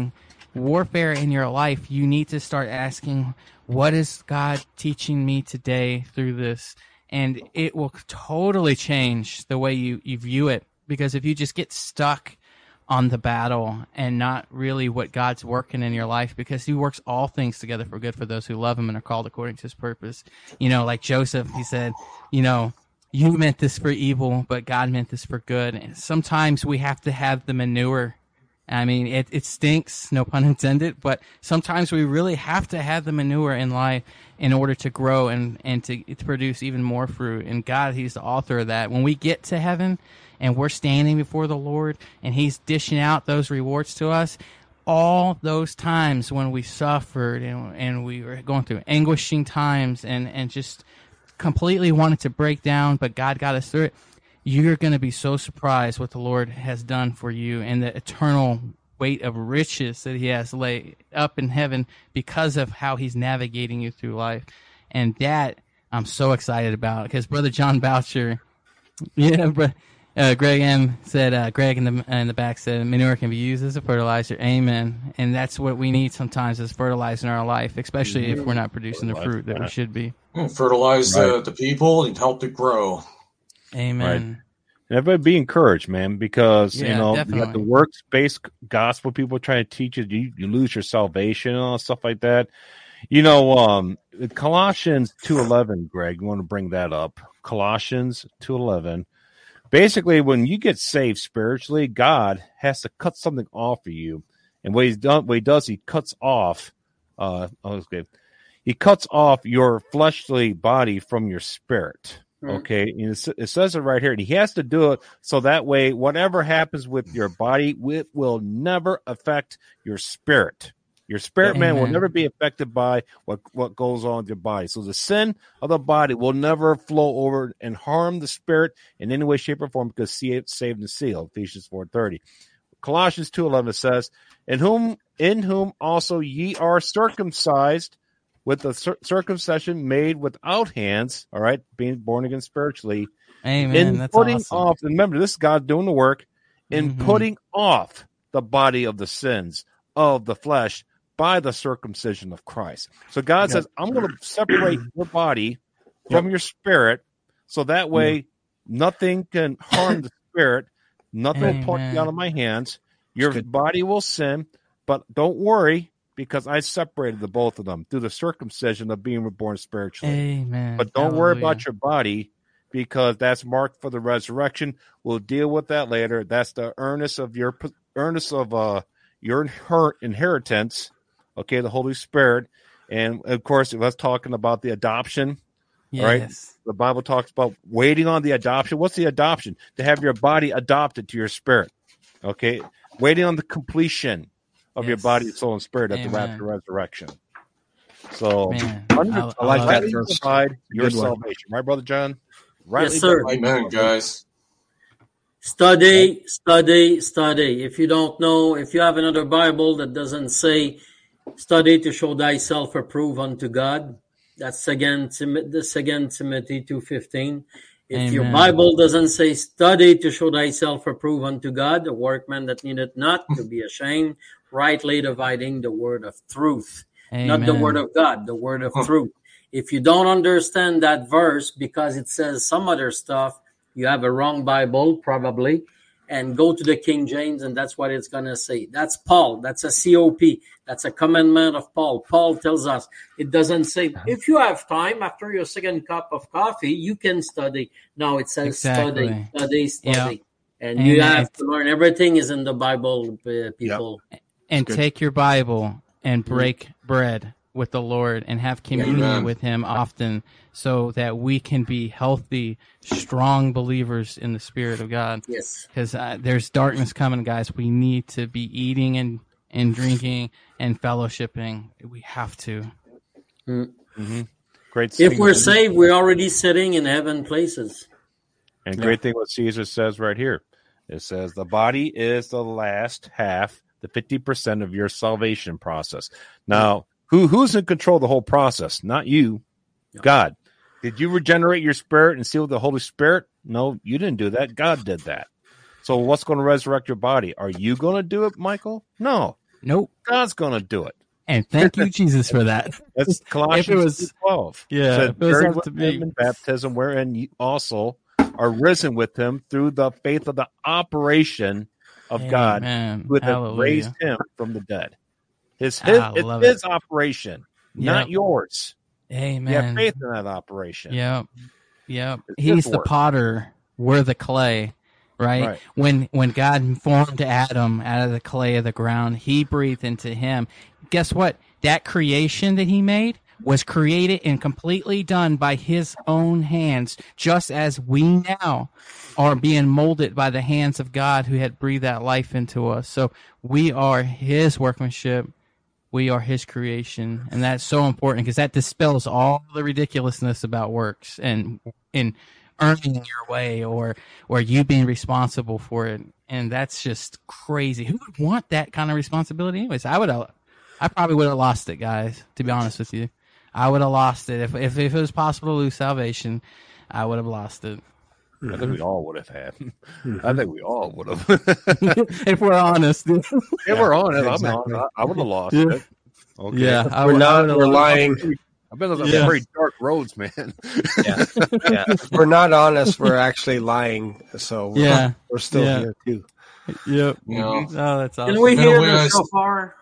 warfare in your life, you need to start asking, what is God teaching me today through this? And it will totally change the way you, you view it. Because if you just get stuck on the battle and not really what God's working in your life, because he works all things together for good for those who love him and are called according to his purpose. You know, like Joseph, he said, you know, you meant this for evil, but God meant this for good. And sometimes we have to have the manure. I mean, it, it stinks, no pun intended, but sometimes we really have to have the manure in life in order to grow and, and to, to produce even more fruit. And God, he's the author of that. When we get to heaven and we're standing before the Lord and he's dishing out those rewards to us, all those times when we suffered and, and we were going through anguishing times and, and just completely wanted to break down, but God got us through it, you're going to be so surprised what the Lord has done for you and the eternal weight of riches that he has laid up in heaven because of how he's navigating you through life. And that I'm so excited about, because Brother John Boucher, yeah, bro, uh, Greg M said, uh, Greg in the in the back said, manure can be used as a fertilizer. Amen. And that's what we need sometimes as fertilizer in our life, especially mm-hmm. if we're not producing the fruit that we should be. Fertilize right. uh, the people and help it grow. Amen. Right. And everybody be encouraged, man, because yeah, you know definitely. You got the works-based gospel people trying to teach you, you, you lose your salvation and all stuff like that. You know, um, Colossians two eleven, Greg, you want to bring that up? Colossians two eleven. Basically, when you get saved spiritually, God has to cut something off of you, and what he's done, what he does, he cuts off. Uh, okay, he cuts off your fleshly body from your spirit. Okay, and it says it right here. And he has to do it so that way, whatever happens with your body, it will never affect your spirit. Your spirit Amen. Man will never be affected by what, what goes on with your body. So the sin of the body will never flow over and harm the spirit in any way, shape, or form, because saved, saved and sealed. Ephesians four thirty. Colossians two eleven says, "In whom in whom also ye are circumcised, with the cir- circumcision made without hands," all right, being born again spiritually. Amen. In That's putting awesome. off, remember, this is God doing the work, in mm-hmm. putting off the body of the sins of the flesh by the circumcision of Christ. So God yep. says, I'm going to separate your body from yep. your spirit, so that way mm-hmm. nothing can harm the spirit, nothing Amen. Will pluck you out of my hands. Your body will sin, but don't worry, because I separated the both of them through the circumcision of being reborn spiritually. Amen. But don't Hallelujah. worry about your body, because that's marked for the resurrection. We'll deal with that later. That's the earnest of your earnest of uh your inher- inheritance. Okay, the Holy Spirit, and of course, let's talking about the adoption. Yes. All right, the Bible talks about waiting on the adoption. What's the adoption? To have your body adopted to your spirit. Okay, waiting on the completion of yes. your body, soul, and spirit at Amen. The rapture resurrection. So, under, I, I like that verse. Provide your salvation, right, Brother John? Rightly yes, sir. Amen, guys. Study, study, study. If you don't know, if you have another Bible that doesn't say, "Study to show thyself approved unto God," that's Second Timothy two fifteen. If Amen. Your Bible doesn't say, "Study to show thyself approved unto God, a workman that needeth not to be ashamed, rightly dividing the word of truth." Amen. Not the word of God, the word of truth. If you don't understand that verse because it says some other stuff, you have a wrong Bible, probably, and go to the King James, and that's what it's going to say. That's Paul. That's a C O P. That's a commandment of Paul. Paul tells us, it doesn't say, if you have time after your second cup of coffee, you can study. No, it says exactly. study, study, study. Yep. And, and you have to learn. Everything is in the Bible, uh, people. Yep. And take your Bible and break mm-hmm. bread with the Lord and have communion yeah. with him often, so that we can be healthy, strong believers in the Spirit of God. Yes. Because uh, there's darkness coming, guys. We need to be eating and, and drinking and fellowshipping. We have to. Mm-hmm. Great. If we're saved, we're already sitting in heaven places. And yeah. great thing what Caesar says right here. It says the body is the last half, the fifty percent of your salvation process. Now, Who who's in control of the whole process? Not you, yeah. God. Did you regenerate your spirit and seal the Holy Spirit? No, you didn't do that. God did that. So what's going to resurrect your body? Are you going to do it, Michael? No. Nope. God's going to do it. And thank you, Jesus, for that. That's Colossians if it was, twelve. Yeah, said, if it was buried up to with me. him in baptism, wherein you also are risen with him through the faith of the operation of God, Amen. who hath Hallelujah. raised him from the dead. His, his, I it's love his it. operation, Yep. not yours. Amen. You have faith in that operation. Yep. Yep. It's He's his the work. potter. We're the clay. Right? Right. When when God formed Adam out of the clay of the ground, he breathed into him. Guess what? That creation that he made was created and completely done by his own hands, just as we now are being molded by the hands of God who had breathed that life into us. So we are his workmanship. We are his creation. And that's so important because that dispels all the ridiculousness about works and in earning your way or or you being responsible for it. And that's just crazy. Who would want that kind of responsibility anyways? I would have I probably would have lost it, guys, to be honest with you. I would have lost it. If if, if it was possible to lose salvation, I would have lost it. I think we all would have had. I think we all would have. If we're honest. If we're honest, Exactly. I mean, I, I would have lost Yeah. it. Okay. Yeah, I We're would- I not. would have We're lost- lying. I've been on some Yeah. very dark roads, man. Yeah. Yeah. If we're not honest, we're actually lying. So we're, Yeah. we're still Yeah. here too. Yep. You know, Oh, that's awesome. Can we Been hear away, the I- shofar?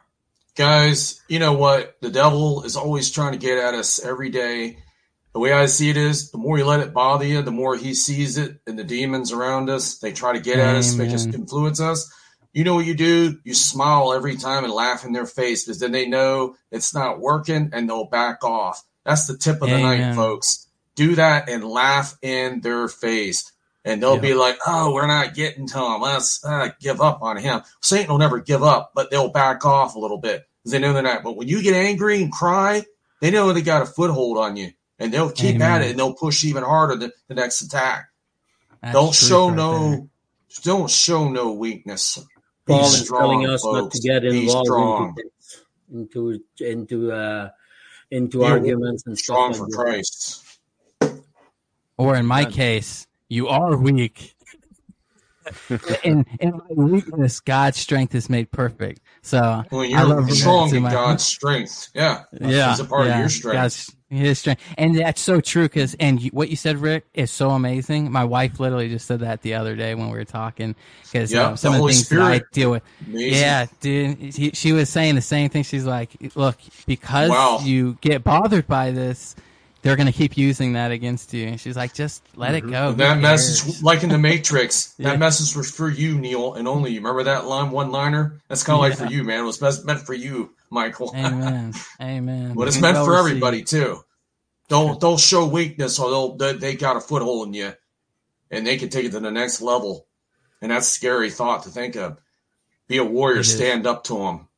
guys, you know what? The devil is always trying to get at us every day. The way I see it is, the more you let it bother you, the more he sees it, and the demons around us, they try to get at us, make us Amen. influence us. You know what you do? You smile every time and laugh in their face because then they know it's not working and they'll back off. That's the tip of the Amen. night, folks. Do that and laugh in their face. And they'll Yeah. be like, oh, we're not getting to him. Let's uh, give up on him. Satan will never give up, but they'll back off a little bit because they know they're not. But when you get angry and cry, they know they got a foothold on you. And they'll keep Amen. at it and they'll push even harder the, the next attack. That's don't truth show right no there. don't show no weakness. Be Paul is strong, telling us folks. not to get Be involved strong. into into into uh, into Be a arguments and strong stuff for like that. Christ. Or in my case, you are weak. in, in my weakness, God's strength is made perfect. So When I you're love strong that in to my- God's strength. Yeah. yeah, He's a part yeah, of your strength. God's his strength, and that's so true. Because and you, what you said, Rick, is so amazing. My wife literally just said that the other day when we were talking. Because Yeah, uh, some the of the Holy things that I Spirit. deal with. Amazing. Yeah, dude. She, she was saying the same thing. She's like, "Look, because Wow. you get bothered by this, they're going to keep using that against you." And she's like, "Just let it go." Who That cares? message, like in the Matrix, Yeah. that message was for you, Neil, and only you. Remember that line, one liner? That's kind of like Yeah. for you, man. It was best, meant for you, Michael. Amen. Amen. But it's Be meant well for received. everybody too. Don't don't show weakness, or they'll they, they got a foothold in you, and they can take it to the next level. And that's a scary thought to think of. Be a warrior. It is. Stand up to them.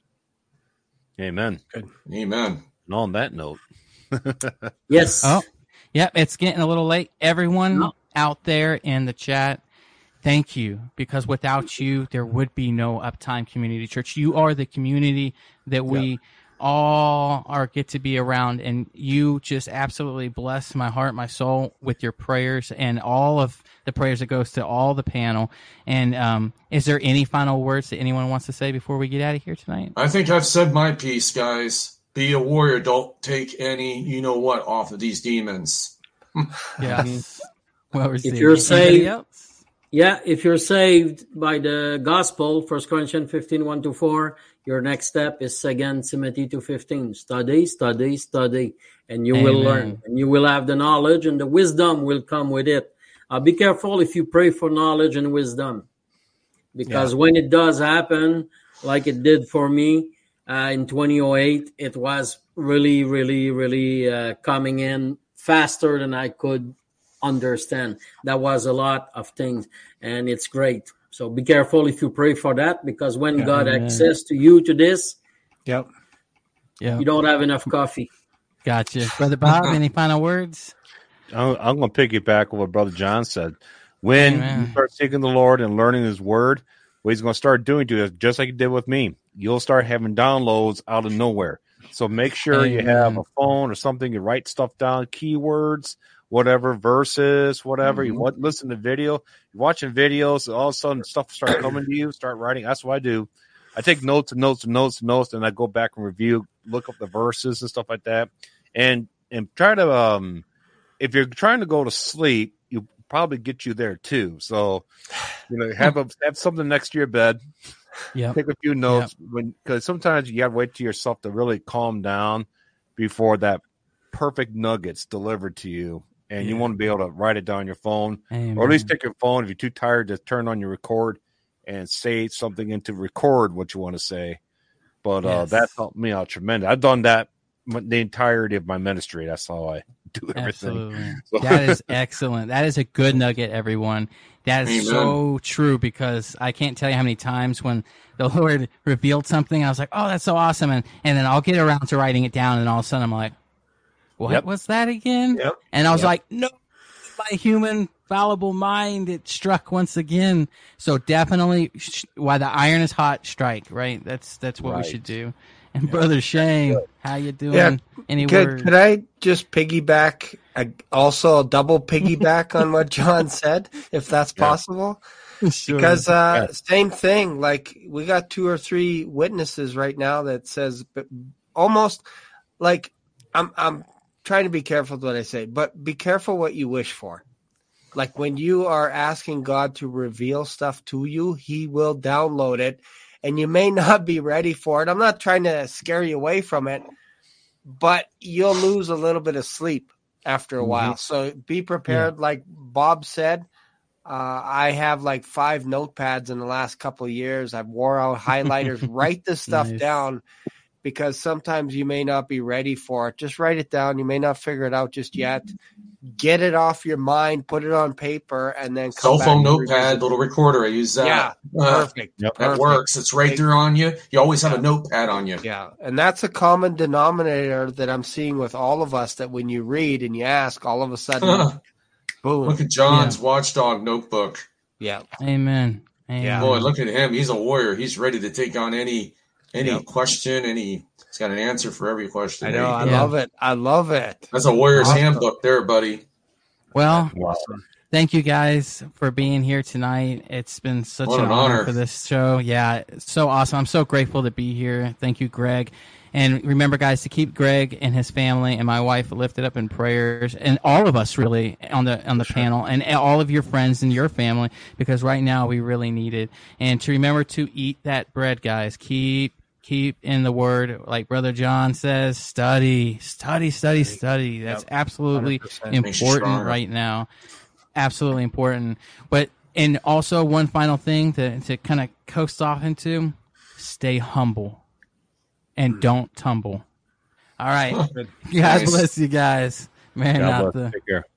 Amen. Amen. And on that note, Yes. Oh, yep. It's getting a little late. Everyone No. out there in the chat, thank you. Because without you, there would be no Uptime Community Church. You are the community that we all are get to be around, and you just absolutely bless my heart, my soul with your prayers and all of the prayers that goes to all the panel. And um, is there any final words that anyone wants to say before we get out of here tonight? I think I've said my piece, guys. Be a warrior. Don't take any, you know what, off of these demons. Yes. Well received. If you're Anybody saved, else? yeah, if you're saved by the gospel, First Corinthians fifteen, one to four, your next step is Second Timothy two fifteen. Study, study, study, and you will Amen. learn. And you will have the knowledge, and the wisdom will come with it. Uh, be careful if you pray for knowledge and wisdom. Because when it does happen, like it did for me uh, in twenty oh eight, it was really, really, really uh, coming in faster than I could understand. That was a lot of things, and it's great. So be careful if you pray for that, because when Yeah, God amen. access to you to this, Yep. Yeah. you don't have enough coffee. Gotcha. Brother Bob, any final words? I'm, I'm going to piggyback on what Brother John said. When Amen. you start seeking the Lord and learning His Word, what He's going to start doing to you, just like He did with me, you'll start having downloads out of nowhere. So make sure you have Amen. a phone or something. You write stuff down, keywords, whatever, verses, whatever. You want, listen to video. You're watching videos, all of a sudden stuff start coming to you. Start writing. That's what I do. I take notes and notes and notes and notes, and I go back and review, look up the verses and stuff like that, and and try to um, if you're trying to go to sleep, you probably get you there too. So, you know, have a have something next to your bed. Yeah, take a few notes yep. when because sometimes you got to wait to yourself to really calm down before that perfect nugget's delivered to you. And yeah. you want to be able to write it down on your phone, Amen. Or at least take your phone if you're too tired to turn on your record and say something into record what you want to say. But yes. uh, that's helped me out tremendous. I've done that the entirety of my ministry. That's how I do everything. So. That is excellent. That is a good nugget, everyone. That is Amen. So true, because I can't tell you how many times when the Lord revealed something, I was like, oh, that's so awesome. And, and then I'll get around to writing it down, and all of a sudden I'm like, what yep. was that again? Yep. And I was yep. like, no, my human fallible mind, it struck once again. So definitely, while the iron is hot, strike, right? That's that's what right. we should do. And yeah. Brother Shane, how you doing? Yeah. Any could, words? Could I just piggyback, uh, also a double piggyback on what John said, if that's yeah. possible? Sure. Because uh, yeah. same thing, like we got two or three witnesses right now that says almost like I'm I'm trying to be careful with what I say, but be careful what you wish for. Like when you are asking God to reveal stuff to you, he will download it, and you may not be ready for it. I'm not trying to scare you away from it, but you'll lose a little bit of sleep after a mm-hmm. while. So be prepared. Yeah. Like Bob said, uh, I have like five notepads in the last couple of years. I've wore out highlighters. Write this stuff nice. Down. Because sometimes you may not be ready for it. Just write it down. You may not figure it out just yet. Get it off your mind, put it on paper, and then come cell back phone notepad, little recorder. I use that. Yeah, uh, perfect. Yep. perfect. That works. It's right there on you. You always have yeah. a notepad on you. Yeah, and that's a common denominator that I'm seeing with all of us. That when you read and you ask, all of a sudden, boom. Look at John's yeah. Watchdog notebook. Yeah. Amen. Amen. Yeah. Boy, look at him. He's a warrior. He's ready to take on any. Any yep. question, any he's got an answer for every question. I know, I yeah. love it. I love it. That's a warrior's awesome. Handbook there, buddy. Well, awesome. Thank you guys for being here tonight. It's been such an, an honor. honor for this show. Yeah, it's so awesome. I'm so grateful to be here. Thank you, Greg. And remember, guys, to keep Greg and his family and my wife lifted up in prayers, and all of us really on the on the sure. panel, and all of your friends and your family, because right now we really need it. And to remember to eat that bread, guys. Keep Keep in the word, like Brother John says, study, study, study, study. That's yep. absolutely important right now. Absolutely important. But, and also one final thing to, to kind of coast off into, stay humble and don't tumble. All right. God nice. Bless you guys. Maranatha. Take care.